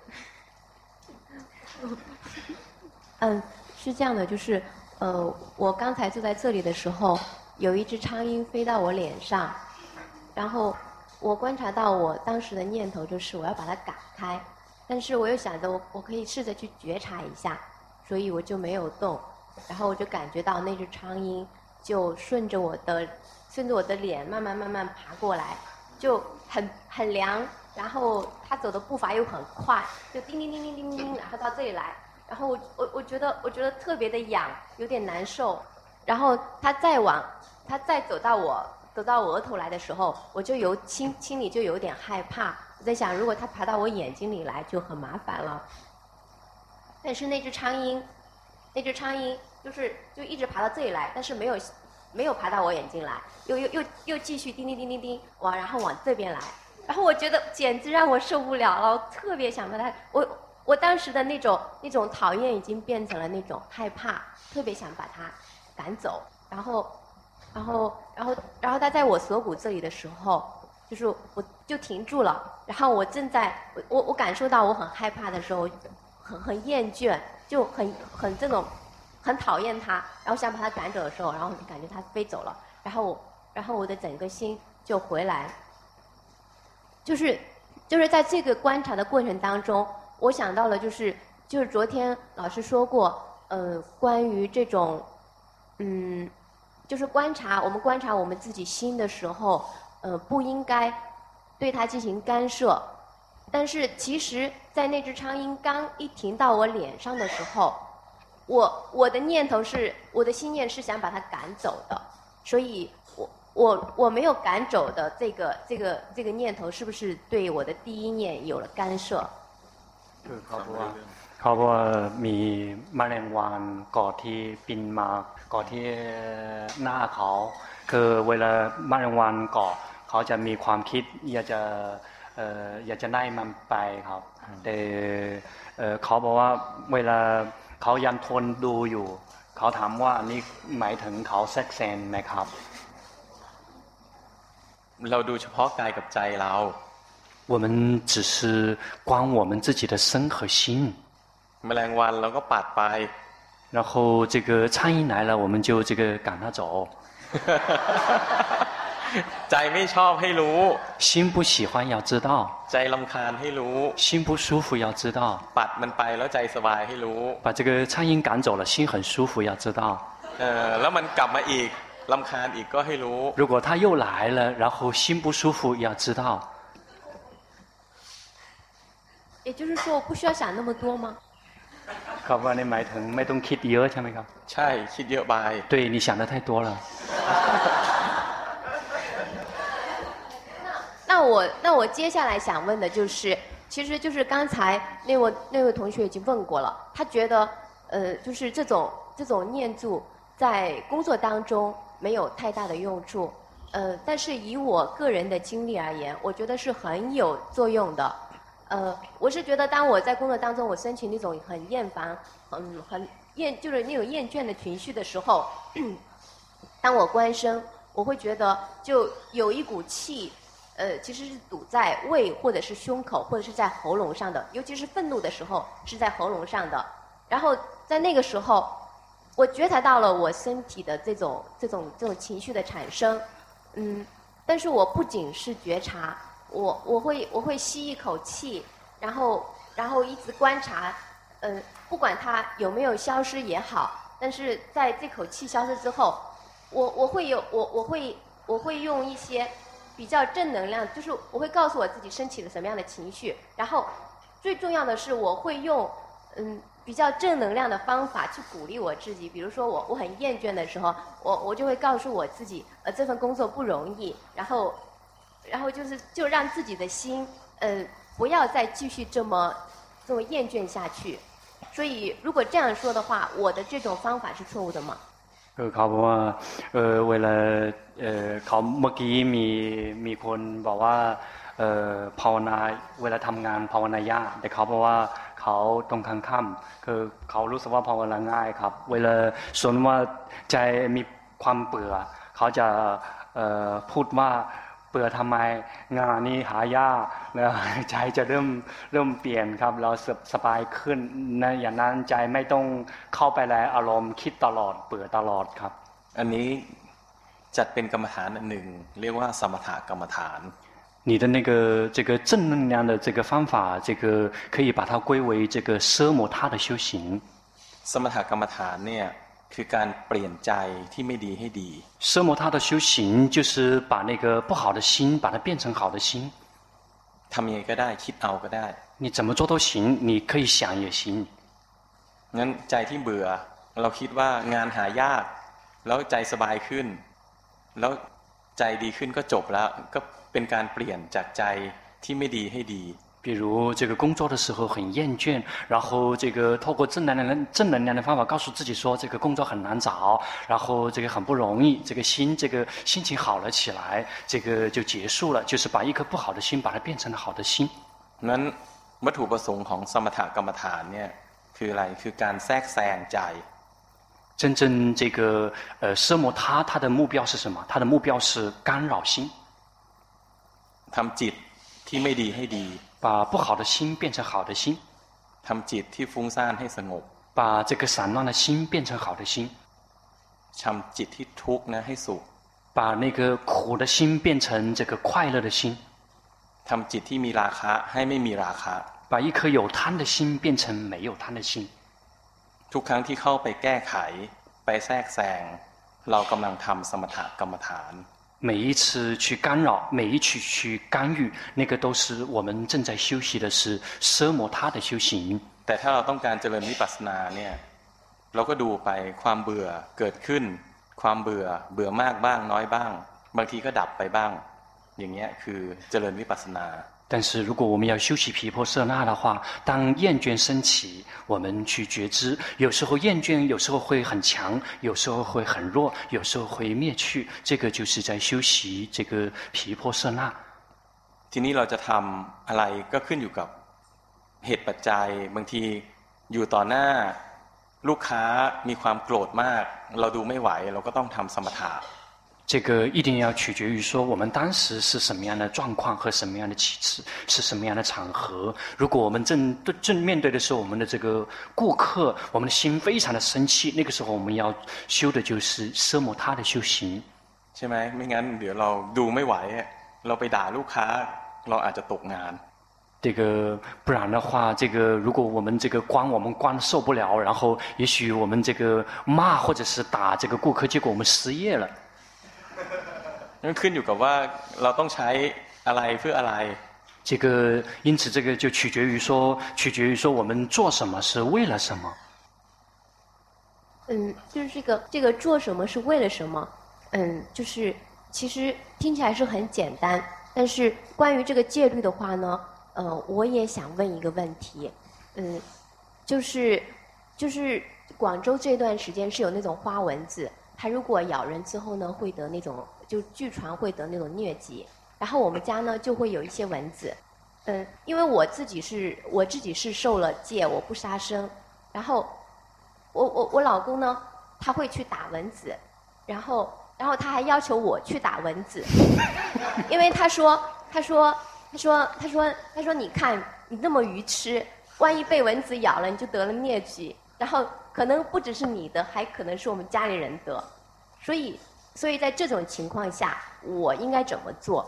是这样的，就是我刚才坐在这里的时候，有一只苍蝇飞到我脸上，然后我观察到我当时的念头就是我要把它赶开，但是我又想着我可以试着去觉察一下，所以我就没有动，然后我就感觉到那只苍蝇就顺着我的脸慢慢爬过来，就很凉，然后它走的步伐又很快，就叮叮叮叮叮叮，然后到这里来。然后我觉得特别的痒，有点难受。然后他再走到我额头来的时候，我就心里就有点害怕。我在想，如果他爬到我眼睛里来，就很麻烦了。但是那只苍蝇就一直爬到这里来，但是没有爬到我眼睛来，又继续叮叮叮叮叮然后往这边来。然后我觉得简直让我受不了了，我特别想把它我当时的那种讨厌已经变成了那种害怕，特别想把它赶走。然后他在我锁骨这里的时候，就是我就停住了。然后我感受到我很害怕的时候，很厌倦，就很这种很讨厌它。然后想把它赶走的时候，然后就感觉它飞走了。然后我的整个心就回来，就是在这个观察的过程当中。我想到了，就是昨天老师说过，关于这种，就是我们观察我们自己心的时候，不应该对它进行干涉。但是其实，在那只苍蝇刚一停到我脸上的时候，我的念头我的心念是想把它赶走的，所以我没有赶走的这个念头，是不是对我的第一念有了干涉？ คือเขาบอกว่ามีแมลงวันเกาะที่บินมาเกาะที่หน้าเขาคือเวลาแมลงวันเกาะเขาจะมีความคิดอยากจะได้มันไปครับแต่เขาบอกว่าเวลาเขายังทนดูอยู่เขาถามว่าอันนี้หมายถึงเขาแทรกแซงไหมครับเราดูเฉพาะกายกับใจเรา我们只是观我们自己的身和心。 แมลงวันเราก็ปัดไป然后这个苍蝇来了，我们就这个赶它走。 ใจไม่ชอบให้รู้心不喜欢要知道ใจรำคาญให้รู้心不舒服要知道ปัดมันไปแล้วใจสบายให้รู้把这个苍蝇赶走了，心很舒服要知道แล้วมันกลับมาอีกรำคาญอีกก็ให้รู้如果他又来了，然后心不舒服，要知道。 也就是说，我不需要想那么多吗？ ครับว่าในหมายถึงไม่ต้องคิดเยอะใช่ไหมครับใช่คิดเยอะไป对你想的太多了。 那我接下来想问的就是，其实就是刚才那位同学已经问过了，他觉得就是这种念住在工作当中没有太大的用处，但是以我个人的经历而言，我觉得是很有作用的。我是觉得当我在工作当中我升起那种很厌烦、就是那种厌倦的情绪的时候，当我关身，我会觉得就有一股气。其实是堵在胃或者是胸口或者是在喉咙上的，尤其是愤怒的时候是在喉咙上的。然后在那个时候，我觉察到了我身体的这种情绪的产生，但是我不仅是觉察，我会吸一口气，然后一直观察，不管它有没有消失也好，但是在这口气消失之后，我会用一些。比较正能量，就是我会告诉我自己升起了什么样的情绪，然后最重要的是我会用比较正能量的方法去鼓励我自己。比如说我很厌倦的时候，我就会告诉我自己，这份工作不容易，然后就让自己的心不要再继续这么厌倦下去。所以如果这样说的话，我的这种方法是错误的吗？ เขาบอกว่าเวลาเขาเมื่อกี้มีคนบอกว่าภาวนาเวลาทำงานภาวนายากแต่เขาบอกว่าเขาตรงข้างข้ามคือเขารู้สึกว่าภาวนาง่ายครับเวลาส่วนว่าใจมีความเบื่อเขาจะพูดว่าเบื่อทำไมงานนี้หายากแล้วใจจะเริ่มเปลี่ยนครับเราสบายขึ้นนะอย่างนั้นใจไม่ต้องเข้าไปในอารมณ์คิดตลอดเบื่อตลอดครับอันนี้จัดเป็นกรรมฐานอันหนึ่งเรียกว่าสมถกรรมฐาน你的这个正能量的这个方法，这个可以把它归为这个奢摩他的修行。 สมถกรรมฐานเนี่ยคือการเปลี่ยนใจที่ไม่ดีให้ดี奢摩他的修行就是把那个不好的心把它变成好的心ทำยังไงก็ได้คิดเอาก็ได้你怎么做都行你可以想也行งั้นใจที่เบื่อเราคิดว่างานหายากแล้วใจสบายขึ้นแล้วใจดีขึ้นก็จบแล้วก็เป็นการเปลี่ยนจากใจที่ไม่ดีให้ดี比如这个工作的时候很厌倦，然后这个透过正能量的方法告诉自己说这个工作很难找，然后这个很不容易，这个心情好了起来，这个就结束了，就是把一颗不好的心把它变成了好的心。 นั้นวัตถุประสงค์ของสมถกรรมฐานเนี่ยคืออะไรคือการแทรกแซงใจ真正这个奢摩他它的目标是什么？它的目标是干扰心， ทำจิตที่ไม่ดีให้ดี把不好的心变成好的心ทำจิตที่ฟุ้งซ่านให้สงบ把这个散乱的心变成好的心ทำจิตที่ทุกข์นะให้สุข把那个苦的心变成这个快乐的心ทำจิตที่มีราคะให้ไม่มีราคะ把一颗有贪的心变成没有贪的心ทุกครั้งที่เข้าไปแก้ไขไปแทรกแซงเรากำลังทำสมถกรรมฐาน每一次去干扰每一次去干预那个都是我们正在修习的是奢摩他的修行แต่ถ้าเราต้องการเจริญวิปัสสนาเนี่ยเราก็ดูไปความเบื่อเกิดขึ้นความเบื่อมากบ้างน้อยบ้างบางทีก็ดับไปบ้างอย่างเงี้ยคือเจริญวิปัสสนา但是如果我们要修习毗婆舍那的话当厌倦升起我们去觉知有时候厌倦有时候会很强有时候会很弱有时候会灭去这个就是在修习这个毗婆舍那ทีนี้เราจะทำอะไรก็ขึ้นอยู่กับเหตุปัจจัยบางทีอยู่ต่อหน้าลูกค้ามีความโกรธมากเราดูไม่ไหวเราก็ต้องทำสมถะ这个一定要取决于说我们当时是什么样的状况和什么样的气质是什么样的场合如果我们正面对的是我们的这个顾客我们的心非常的生气那个时候我们要修的就是奢摩他的修行ใช่ไหมไม่งั้นเดี๋ยวเราดูไม่ไหวเราไปด่าลูกค้าเราอาจจะตกงาน这个不然的话这个如果我们这个我们关受不了然后也许我们这个骂或者是打这个顾客结果我们失业了นั่นขึ้นอยู่กับว่าเราต้องใช้อะไรเพื่ออะไร因此这个就取决于说我们做什么是为了什么。 就是这个做什么是为了什么？就是其实听起来是很简单，但是关于这个戒律的话呢，我也想问一个问题，就是广州这段时间是有那种花蚊子，它如果咬人之后呢，会得那种就据传会得那种疟疾。然后我们家呢就会有一些蚊子，因为我自己是受了戒，我不杀生，然后我老公呢他会去打蚊子，然后他还要求我去打蚊子，因为他说你看你那么愚痴，万一被蚊子咬了你就得了疟疾，然后可能不只是你的，还可能是我们家里人得，所以在这种情况下我应该怎么做？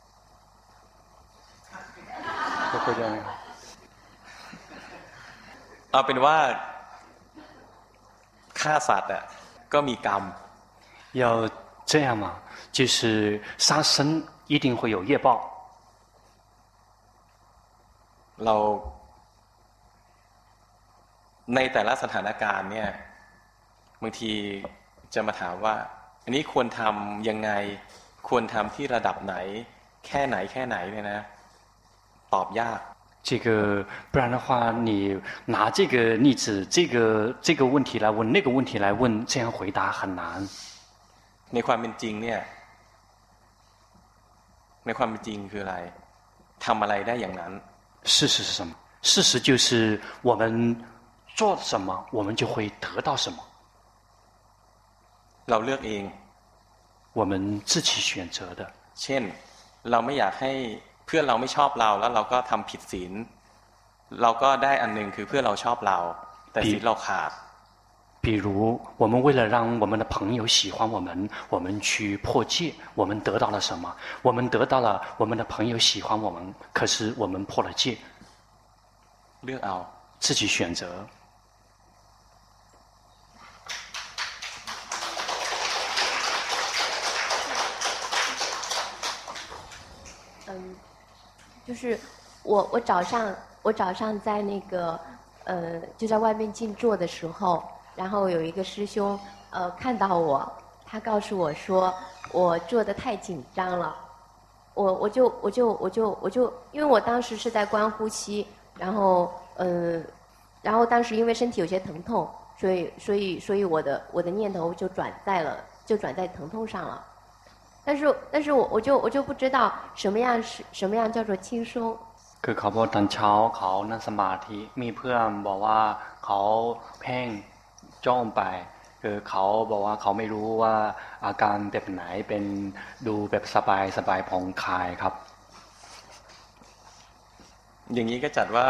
เอาเป็นว่าฆ่าสัตว์อ่ะก็มีกรรม要这样嘛，就是杀生一定会有业报。 เราในแต่ละสถานการณ์เนี่ยบางทีจะมาถามว่าอันนี้ควรทำยังไงควรทำที่ระดับไหนแค่ไหนเนี่ยนะตอบยาก不然的话，你拿这个例子，这个问题来问，那个问题来问，这样回答很难。 ในความเป็นจริงเนี่ยในความเป็นจริงคืออะไรทำอะไรได้อย่างนั้น事实是什么？事实就是我们做什么，我们就会得到什么。 เราเลือกเอง我们自己选择的。 เช่นเราไม่อยากให้เพื่อนเราไม่ชอบเราแล้วเราก็ทำผิดศีลเราก็ได้อันหนึ่งคือเพื่อนเราชอบเราแต่ศีลเราขาด比如我们为了让我们的朋友喜欢我们，我们去破戒，我们得到了什么？我们得到了我们的朋友喜欢我们，可是我们破了戒。 เลือกเอา自己选择。 就是我早上在那个就在外面静坐的时候，然后有一个师兄看到我，他告诉我说我做得太紧张了，我就因为我当时是在观呼吸，然后当时因为身体有些疼痛，所以我的念头就转在疼痛上了。但是我就不知道什么样叫做轻松。 คือเขาบอกตอนเช้าเขานั่งสมาธิมีเพื่อนบอกว่าเขาเพ่งจ้องไปคือเขาบอกว่าเขาไม่รู้ว่าอาการแบบไหนเป็นดูแบบสบายผ่องคลายครับอย่างนี้ก็จัดว่า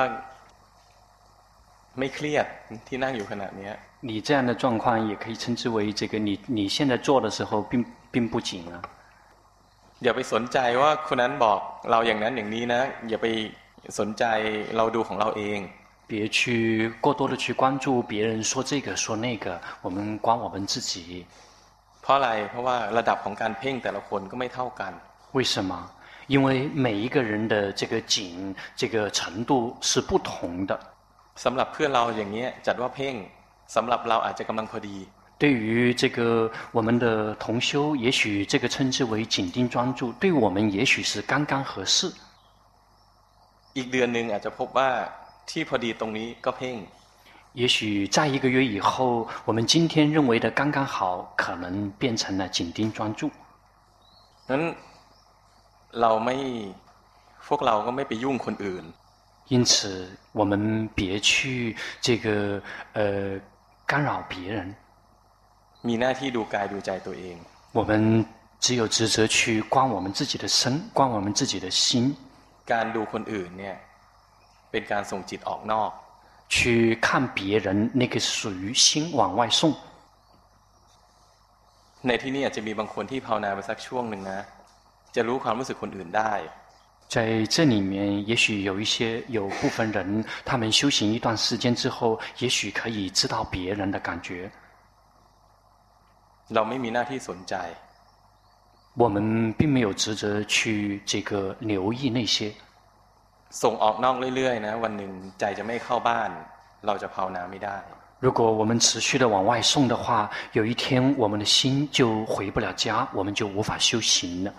ไม่เครียดที่นั่งอยู่ขณะนี้你这样的状况也可以称之为这个你现在做的时候并不紧啊อย่าไปสนใจว่าคนนั้นบอกเราอย่างนั้นอย่างนี้นะอย่าไปสนใจเราดูของเราเอง别去过多的去关注别人说这个说那个我们关我们自己เพราะอะไรเพราะว่าระดับของการเพ่งแต่ละคนก็ไม่เท่ากัน为什么因为每一个人的这个紧这个程度是不同的สำหรับเพื่อนเราอย่างนี้จัดว่าเพ่งสำหรับเราอาจจะกำลังพอดี对于这个我们的同修也许这个称之为紧盯专注对我们也许是刚刚合适อีกเดือนนึงอาจจะพบว่าที่พอดีตรงนี้ก็เพ่ง也许在一个月以后我们今天认为的刚刚好可能变成了紧盯专注นั้นเราไม่พวกเราก็ไม่ไปยุ่งคนอื่น因此我们别去这个干扰别人มีหน้าที่ดูกายดูใจตัวเอง我们只有职责去观我们自己的身观我们自己的心การดูคนอื่นเนี่ยเป็นการส่งจิตออกนอก去看别人那个属于心往外送ในที่นี้อาจจะมีบางคนที่ภาวนาไปสักช่วงหนึ่งนะจะรู้ความรู้สึกคนอื่นได้在这里面也许有部分人他们修行一段时间之后也许可以知道别人的感觉เราไม่มีหน้าที่สนใจ我们并没有职责去这个留意那些。 ส่งออกนอกเรื่อยๆนะวันหนึ่งใจจะไม่เข้าบ้านเราจะภาวนาไม่ได้如果我们持续的往外送的话，有一天我们的心就回不了家，我们就无法修行了。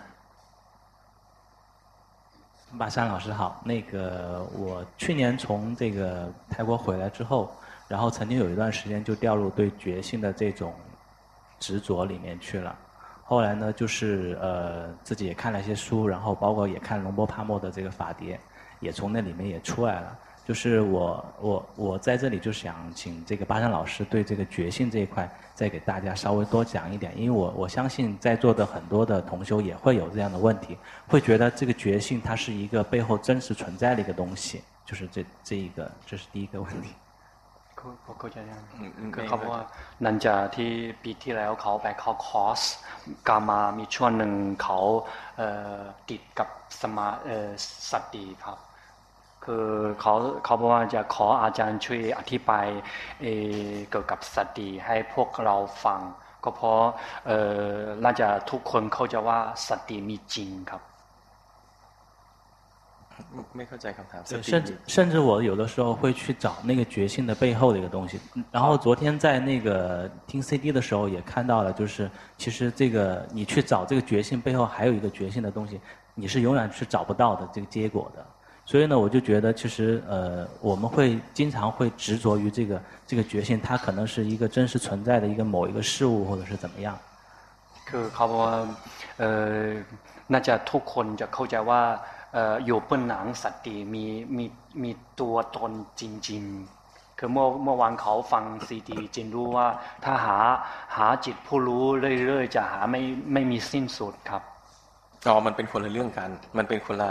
巴山老师好，我去年从这个泰国回来之后，然后曾经有一段时间就掉入对觉性的这种执着里面去了。后来呢，就是自己也看了一些书，然后包括也看龙波帕默的这个法碟，也从那里面也出来了。就是我在这里就想请这个巴山老师对这个觉性这一块再给大家稍微多讲一点，因为我相信在座的很多的同修也会有这样的问题，会觉得这个觉性它是一个背后真实存在的一个东西，就是这是第一个问题。 เข้าใจยังคือเขาบอกว่านันจะที่ปีที่แล้วเขาไปเข้าคอร์สกามามีช่วงหนึ่งเขาติดกับสติครับคือเขาบอกว่าจะขออาจารย์ช่วยอธิบายเกี่ยวกับสติให้พวกเราฟังก็เพราะน่าจะทุกคนเข้าใจว่าสติมีจริงครับไม่เข้าใจคำถาม甚至我有的时候会去找那个觉性的背后的一个东西，然后昨天在那个听 CD 的时候也看到了，就是其实这个你去找这个觉性背后还有一个觉性的东西，你是永远是找不到的这个结果的。所以呢，我就觉得其实我们会经常会执着于这个觉性，它可能是一个真实存在的一个某一个事物或者是怎么样。 คือเขาบอกว่าน่าจะทุกคนจะเข้าใจว่าอยู่บนหนังสติมีตัวตนจริงๆคือเมื่อวานเขาฟังซีดีจึงรู้ว่าถ้าหาจิตผู้รู้เรื่อยๆจะหาไม่มีสิ้นสุดครับมันเป็นคนละเรื่องกันมันเป็นคนละ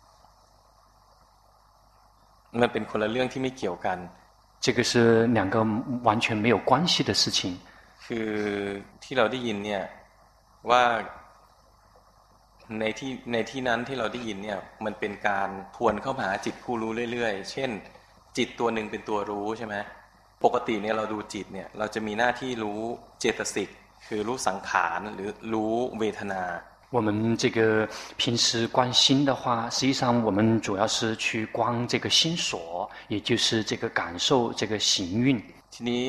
เรื่องที่ไม่เกี่ยวกัน这个是两个完全没有关系的事情คือที่เราได้ยินเนี่ยว่าในที่นั้นที่เราได้ยินเนี่ยมันเป็นการทวนเข้าหาจิตผู้รู้เรื่อยๆเช่นจิตตัวหนึ่งเป็นตัวรู้ใช่ไหมปกติเนี่ยเราดูจิตเนี่ยเราจะมีหน้าที่รู้เจตสิกคือรู้สังขารหรือรู้เวทนา我们这个平时观心的话，实际上我们主要是去观这个心所，也就是这个感受这个行运。 ทีนี้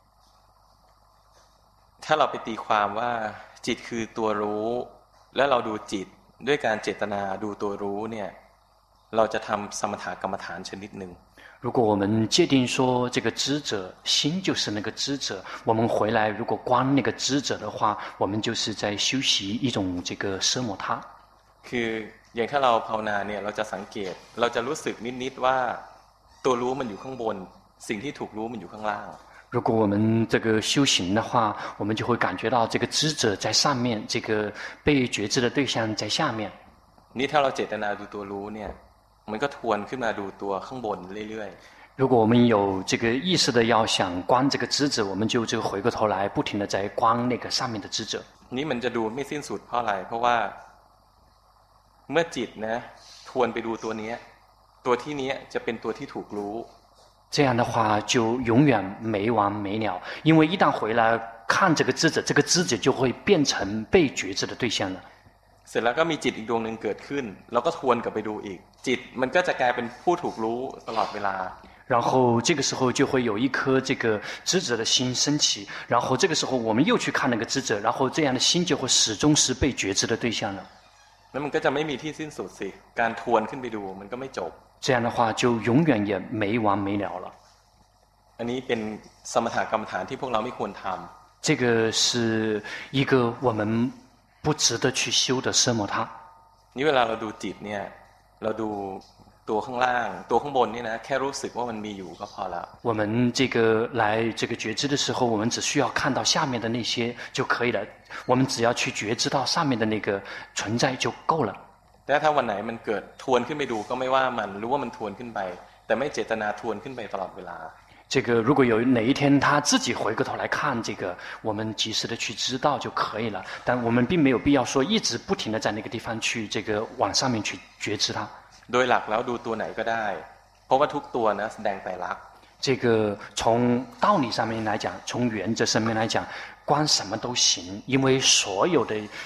ถ้าเราไปตีความว่าจิตคือตัวรู้แล้วเราดูจิตด้วยการเจตนาดูตัวรู้เนี่ยเราจะทำสมถกรรมฐานชนิดหนึ่ง如果我们界定说这个知者心就是那个知者，我们回来如果观那个知者的话，我们就是在修习一种这个奢摩他。 คืออย่างถ้าเราภาวนาเนี่ยเราจะสังเกตเราจะรู้สึกนิดๆว่าตัวรู้มันอยู่ข้างบนสิ่งที่ถูกรู้มันอยู่ข้างล่าง如果我们这个修行的话，我们就会感觉到这个知者在上面，这个被觉知的对象在下面。 นี่ถ้าเราเจตนาดูตัวรู้เนี่ยมันก็ทวนขึ้นมาดูตัวข้างบนเรื่อยๆ如果我们有这个意识的要想观这个知者，我们就这个回过头来不停的在观那个上面的知者。 นี่มันจะดูไม่สิ้นสุดเพราะอะไรเพราะว่าเมื่อจิตนะทวนไปดูตัวนี้ตัวที่นี้จะเป็นตัวที่ถูกรู้这样的话就永远没完没了，因为一旦回来看这个知者，这个知者就会变成被觉知的对象了。 เสร็จแล้วก็มีจิตอีกดวงหนึ่งเกิดขึ้นเราก็ทวนกลับไปดูอีกจิตมันก็จะกลายเป็นผู้ถูกรู้ตลอดเวลา然后这个时候就会有一颗这个知者的心升起，然后这个时候我们又去看那个知者，然后这样的心就会始终是被觉知的对象了。 แล้วมันก็จะไม่มีที่สิ้นสุดสิการทวนขึ้นไปดูมันก็ไม่จบ这样的话就永远也没完没了了。 อันนี้เป็นสมถกรรมฐานที่พวกเราไม่ควรทำ这个是一个我们不值得去修的奢摩他。 นี่เวลาเราดูจิตเนี่ยเราดูตัวข้างล่างตัวข้างบนนี่นะแค่รู้สึกว่ามันมีอยู่ก็พอแล้ว我们这个来这个觉知的时候，我们只需要看到下面的那些就可以了。我们只要去觉知到上面的那个存在就够了。 แต่ถ้าวันไหนมันเกิดทวนขึ้นไปดูก็ไม่ว่ามันรู้ว่ามันทวนขึ้นไปแต่ไม่เจตนาทวนขึ้นไปตลอดเวลา这个如果有哪一天他自己回过头来看这个，我们及时的去知道就可以了。但我们并没有必要说一直不停的在那个地方去这个往上面去觉知它。 โดยหลักแล้วดูตัวไหนก็ได้เพราะว่าทุกตัวนะแสดงไตรลักษณ์这个从道理上面来讲，从原则上面来讲，观什么都行，因为所有的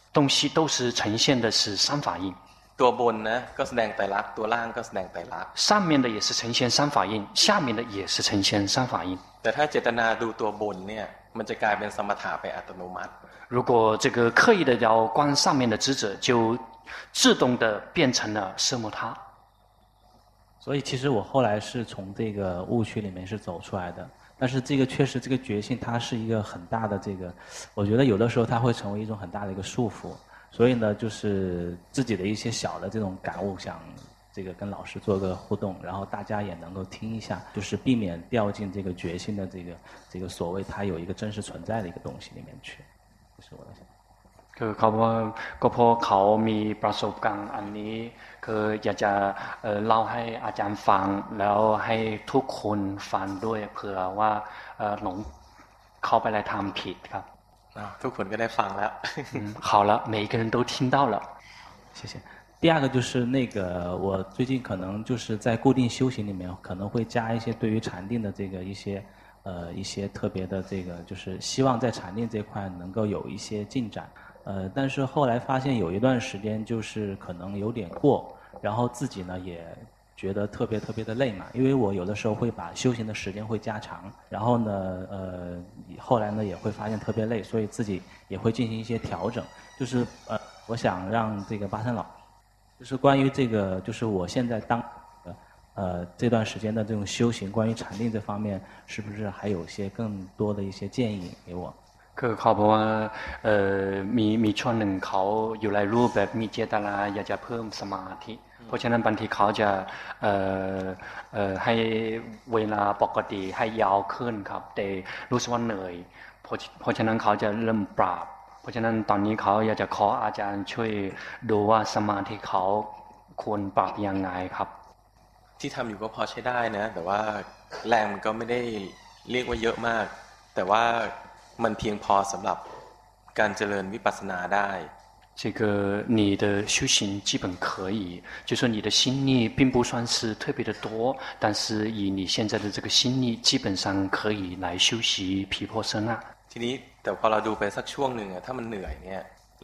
东西都是呈现的是三法印。 ตัวบนนะก็แสดงไตรลักษณ์ตัวล่างก็แสดงไตรลักษณ์上面的也是呈现三法印，下面的也是呈现三法印。 แต่ถ้าเจตนาดูตัวบนเนี่ยมันจะกลายเป็นสมถะไปอัตโนมัติ如果这个刻意的要观上面的智者，就自动的变成了色摩他。 所以其实我后来是从这个误区里面是走出来的，但是这个确实这个觉性它是一个很大的这个，我觉得有的时候它会成为一种很大的一个束缚。 所以呢，就是自己的一些小的这种感悟，想这个跟老师做个互动，然后大家也能够听一下，就是避免掉进这个觉性的这个所谓它有一个真实存在的一个东西里面去，这是我的想法。 คือเขาว่าก็เพราะเขามีประสบการณ์อันนี้คืออยากจะเล่าให้อาจารย์ฟังแล้วให้ทุกคนฟังด้วยเผื่อว่าหลงเข้าไปแล้วทำผิดครับทุกคนก็ได้ฟังแล้ว好了，每一个人都听到了。 谢谢。第二个就是那个，我最近可能就是在固定修行里面，可能会加一些对于禅定的这个一些特别的这个，就是希望在禅定这块能够有一些进展。但是后来发现有一段时间就是可能有点过，然后自己呢也觉得特别的累嘛，因为我有的时候会把修行的时间会加长，然后呢后来呢也会发现特别累，所以自己也会进行一些调整。就是我想让这个巴山老，就是关于这个，就是我现在这段时间的这种修行，关于禅定这方面，是不是还有些更多的一些建议给我？ คือเขาบอกว่ามีช่วงหนึ่งเขาอยู่ในรูปแบบมีเจตนาอยากจะเพิ่มสมาธิ เพราะฉะนั้นบางทีเขาจะให้เวลาปกติให้ยาวขึ้นครับแต่รู้สึกว่าเหนื่อยเพราะฉะนั้นเขาจะเริ่มปราบเพราะฉะนั้นตอนนี้เขาอยากจะขออาจารย์ช่วยดูว่าสมาธิเขาควรปรับยังไงครับที่ทำอยู่ก็พอใช้ได้นะแต่ว่าแรงมันก็ไม่ได้เรียกว่าเยอะมากแต่ว่ามันเพียงพอสำหรับการเจริญวิปัสสนาได้这个你的修行基本可以，就说你的心力并不算是特别的多，但是以你现在的这个心力，基本上可以来修习毗婆舍那。 ทีนี้แต่พอเราดูไปสักช่วงหนึ่งถ้ามันเหนื่อยเนี่ย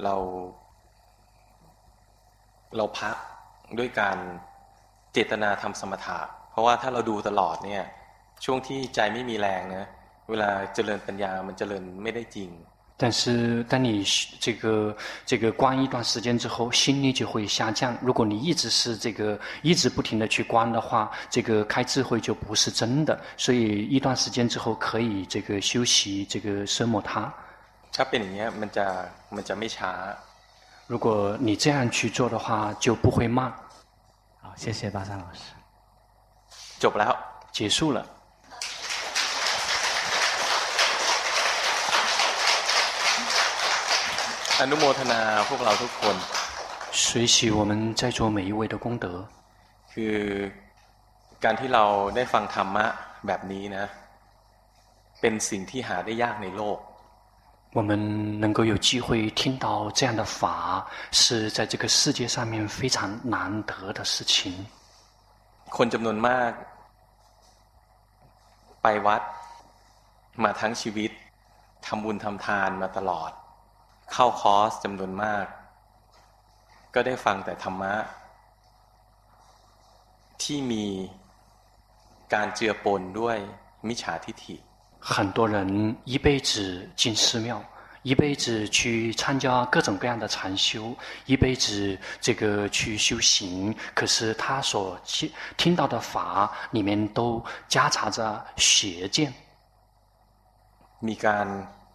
เราพักด้วยการเจตนาทำสมถะเพราะว่าถ้าเราดูตลอดเนี่ยช่วงที่ใจไม่มีแรงนะเวลาเจริญปัญญามันเจริญไม่ได้จริง但是当你这个观一段时间之后，心力就会下降。如果你一直不停的去观的话，这个开智慧就不是真的。所以一段时间之后可以这个修习这个奢摩他。 ถ้าเป็นอย่างเงี้ยมันจะไม่ช้า如果你这样去做的话，就不会慢。 好，谢谢巴山老师。 จบแล้ว结束了。 อนุโมทนาพวกเราทุกคน随喜我们在座每一位的功德。 คือการที่เราได้ฟังธรรมะแบบนี้นะเป็นสิ่งที่หาได้ยากในโลก我们能够有机会听到这样的法，是在这个世界上面非常难得的事情。 คนจำนวนมากไปวัดมาทั้งชีวิตทำบุญทำทานมาตลอด เข้าคอร์สจำนวนมากก็ได้ฟังแต่ธรรมะที่มีการเจือปนด้วยมิจฉาทิฏฐิ很多人一辈子进寺庙，一辈子去参加各种各样的禅修，一辈子这个去修行，可是他所听到的法里面都夹杂着邪见。 มีการ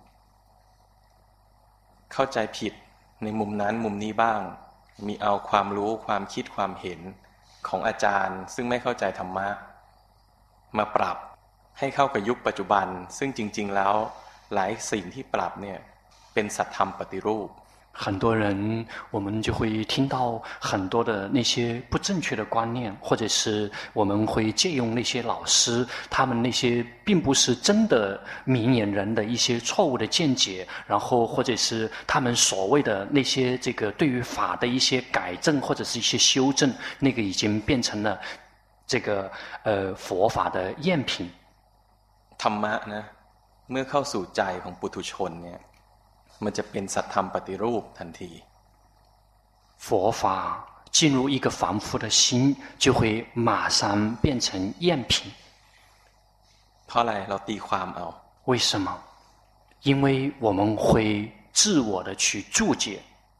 เข้าใจผิดในมุมนั้นมุมนี้บ้างมีเอาความรู้ความคิดความเห็นของอาจารย์ซึ่งไม่เข้าใจธรรมะมาปรับให้เข้ากับยุคปัจจุบันซึ่งจริงๆแล้วหลายสิ่งที่ปรับเนี่ยเป็นสัตธรรมปฏิรูป很多人，我们就会听到很多的那些不正确的观念，或者是我们会借用那些老师他们那些并不是真的明眼人的一些错误的见解，然后或者是他们所谓的那些这个对于法的一些改正或者是一些修正，那个已经变成了这个佛法的赝品。 ธรรมะนะเมื่อเข้าสู่ใจของปุถุชนเนี่ยมันจะเป็นสัตธรรมปฏิรูปทันที佛法进入一个凡夫的心，就会马上变成赝品。 เพราะอะไรเราตีความเอา为什么？因为我们会自我的去注解。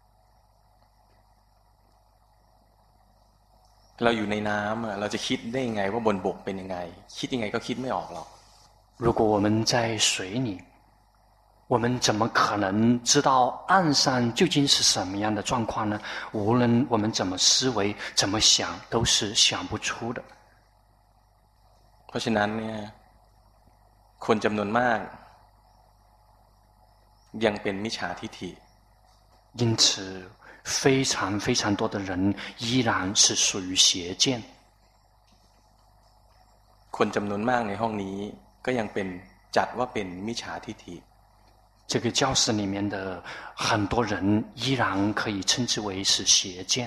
เราอยู่ในน้ำเราจะคิดได้ยังไงว่าบนบกเป็นยังไงคิดยังไงก็คิดไม่ออกหรอก如果我们在水里，我们怎么可能知道岸上究竟是什么样的状况呢？无论我们怎么思维、怎么想，都是想不出的。 เพราะฉะนั้นเนี่ยคนจำนวนมากยังเป็นมิจฉาทิฏฐิ因此非常非常多的人依然是属于邪见。 คนจำนวนมากในห้องนี้ก็ยังเป็นจัดว่าเป็นมิจฉาทิฏฐิ这个教室里面的很多人依然可以称之为是邪见。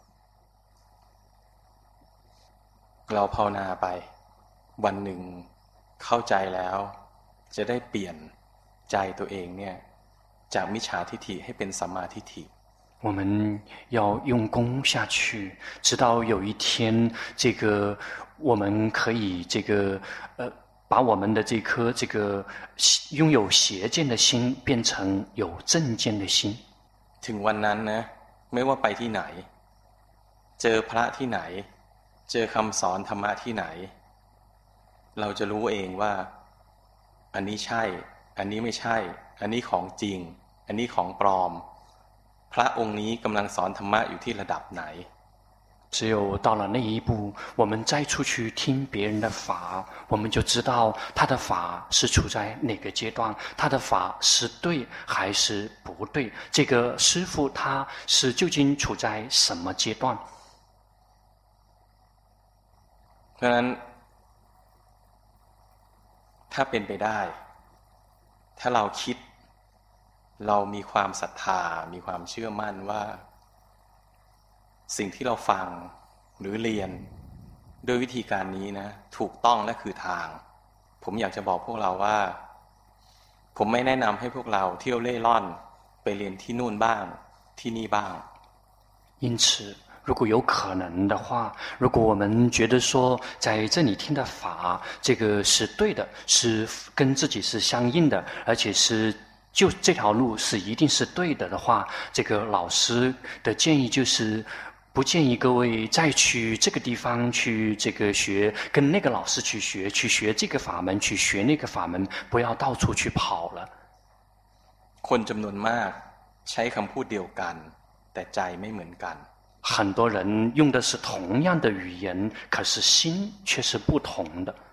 เราภาวนาไปวันหนึ่งเข้าใจแล้วจะได้เปลี่ยนใจตัวเองเนี่ยจากมิจฉาทิฏฐิให้เป็นสัมมาทิฏฐิ我们要用功下去，直到有一天，我们可以把我们的这颗拥有邪见的心变成有正见的心。 ถึงวันนั้นนะไม่ว่าไปที่ไหนเจอพระที่ไหนเจอคำสอนธรรมะที่ไหนเราจะรู้เองว่าอันนี้ใช่อันนี้ไม่ใช่อันนี้ของจริงอันนี้ของปลอมพระองค์นี้กำลังสอนธรรมะอยู่ที่ระดับไหน只有到了那一步，我们再出去听别人的法，我们就知道他的法是处在哪个阶段，他的法是对还是不对，这个师父他是究竟处在什么阶段。 เพราะฉะนั้นถ้าเป็นไปได้ถ้าเราคิดเรามีความศรัทธามีความเชื่อมั่นว่าสิ่งที่เราฟังหรือเรียนด้วยวิธีการนี้นะถูกต้องและคือทางผมอยากจะบอกพวกเราว่าผมไม่แนะนำให้พวกเราเที่ยวเล่ร่อนไปเรียนที่นู่นบ้างที่นี่บ้าง因此如果有可能的话，如果我们觉得说在这里听的法这个是对的，是跟自己是相应的，而且是就这条路是一定是对的话，这个老师的建议就是不建议各位再去这个地方去学，跟那个老师去学这个法门，去学那个法门，不要到处去跑了。 คนจำนวนมากใช้คำพูดเดียวกันแต่ใจไม่เหมือนกัน很多人用的是同样的语言，可是心却是不同的。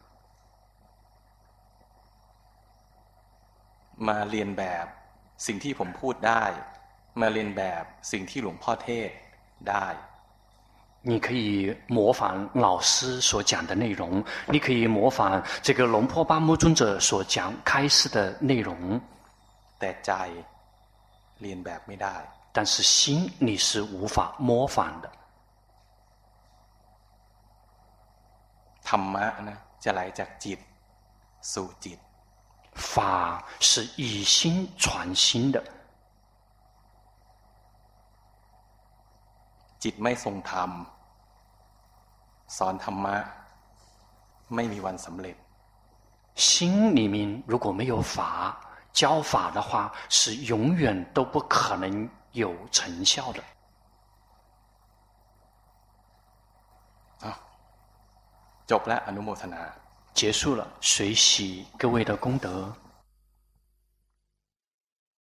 มาเรียนแบบสิ่งที่ผมพูดได้มาเรียนแบบสิ่งที่หลวงพ่อเทศได้你可以模仿老师所讲的内容，你可以模仿这个龙坡巴木尊者所讲开示的内容， แต่ใจเรียนแบบไม่ได้但是心你是无法模仿的。 ธรรมะนะจะไหลจากจิตสู่จิต法是以心传心的。 จิตไม่ทรงธรรมสอนธรรมะไม่มีวันสำเร็จ心里面如果没有法教法的话，是永远都不可能有成效的。 จบแล้วอนุโมทนา结束了，随喜各位的功德。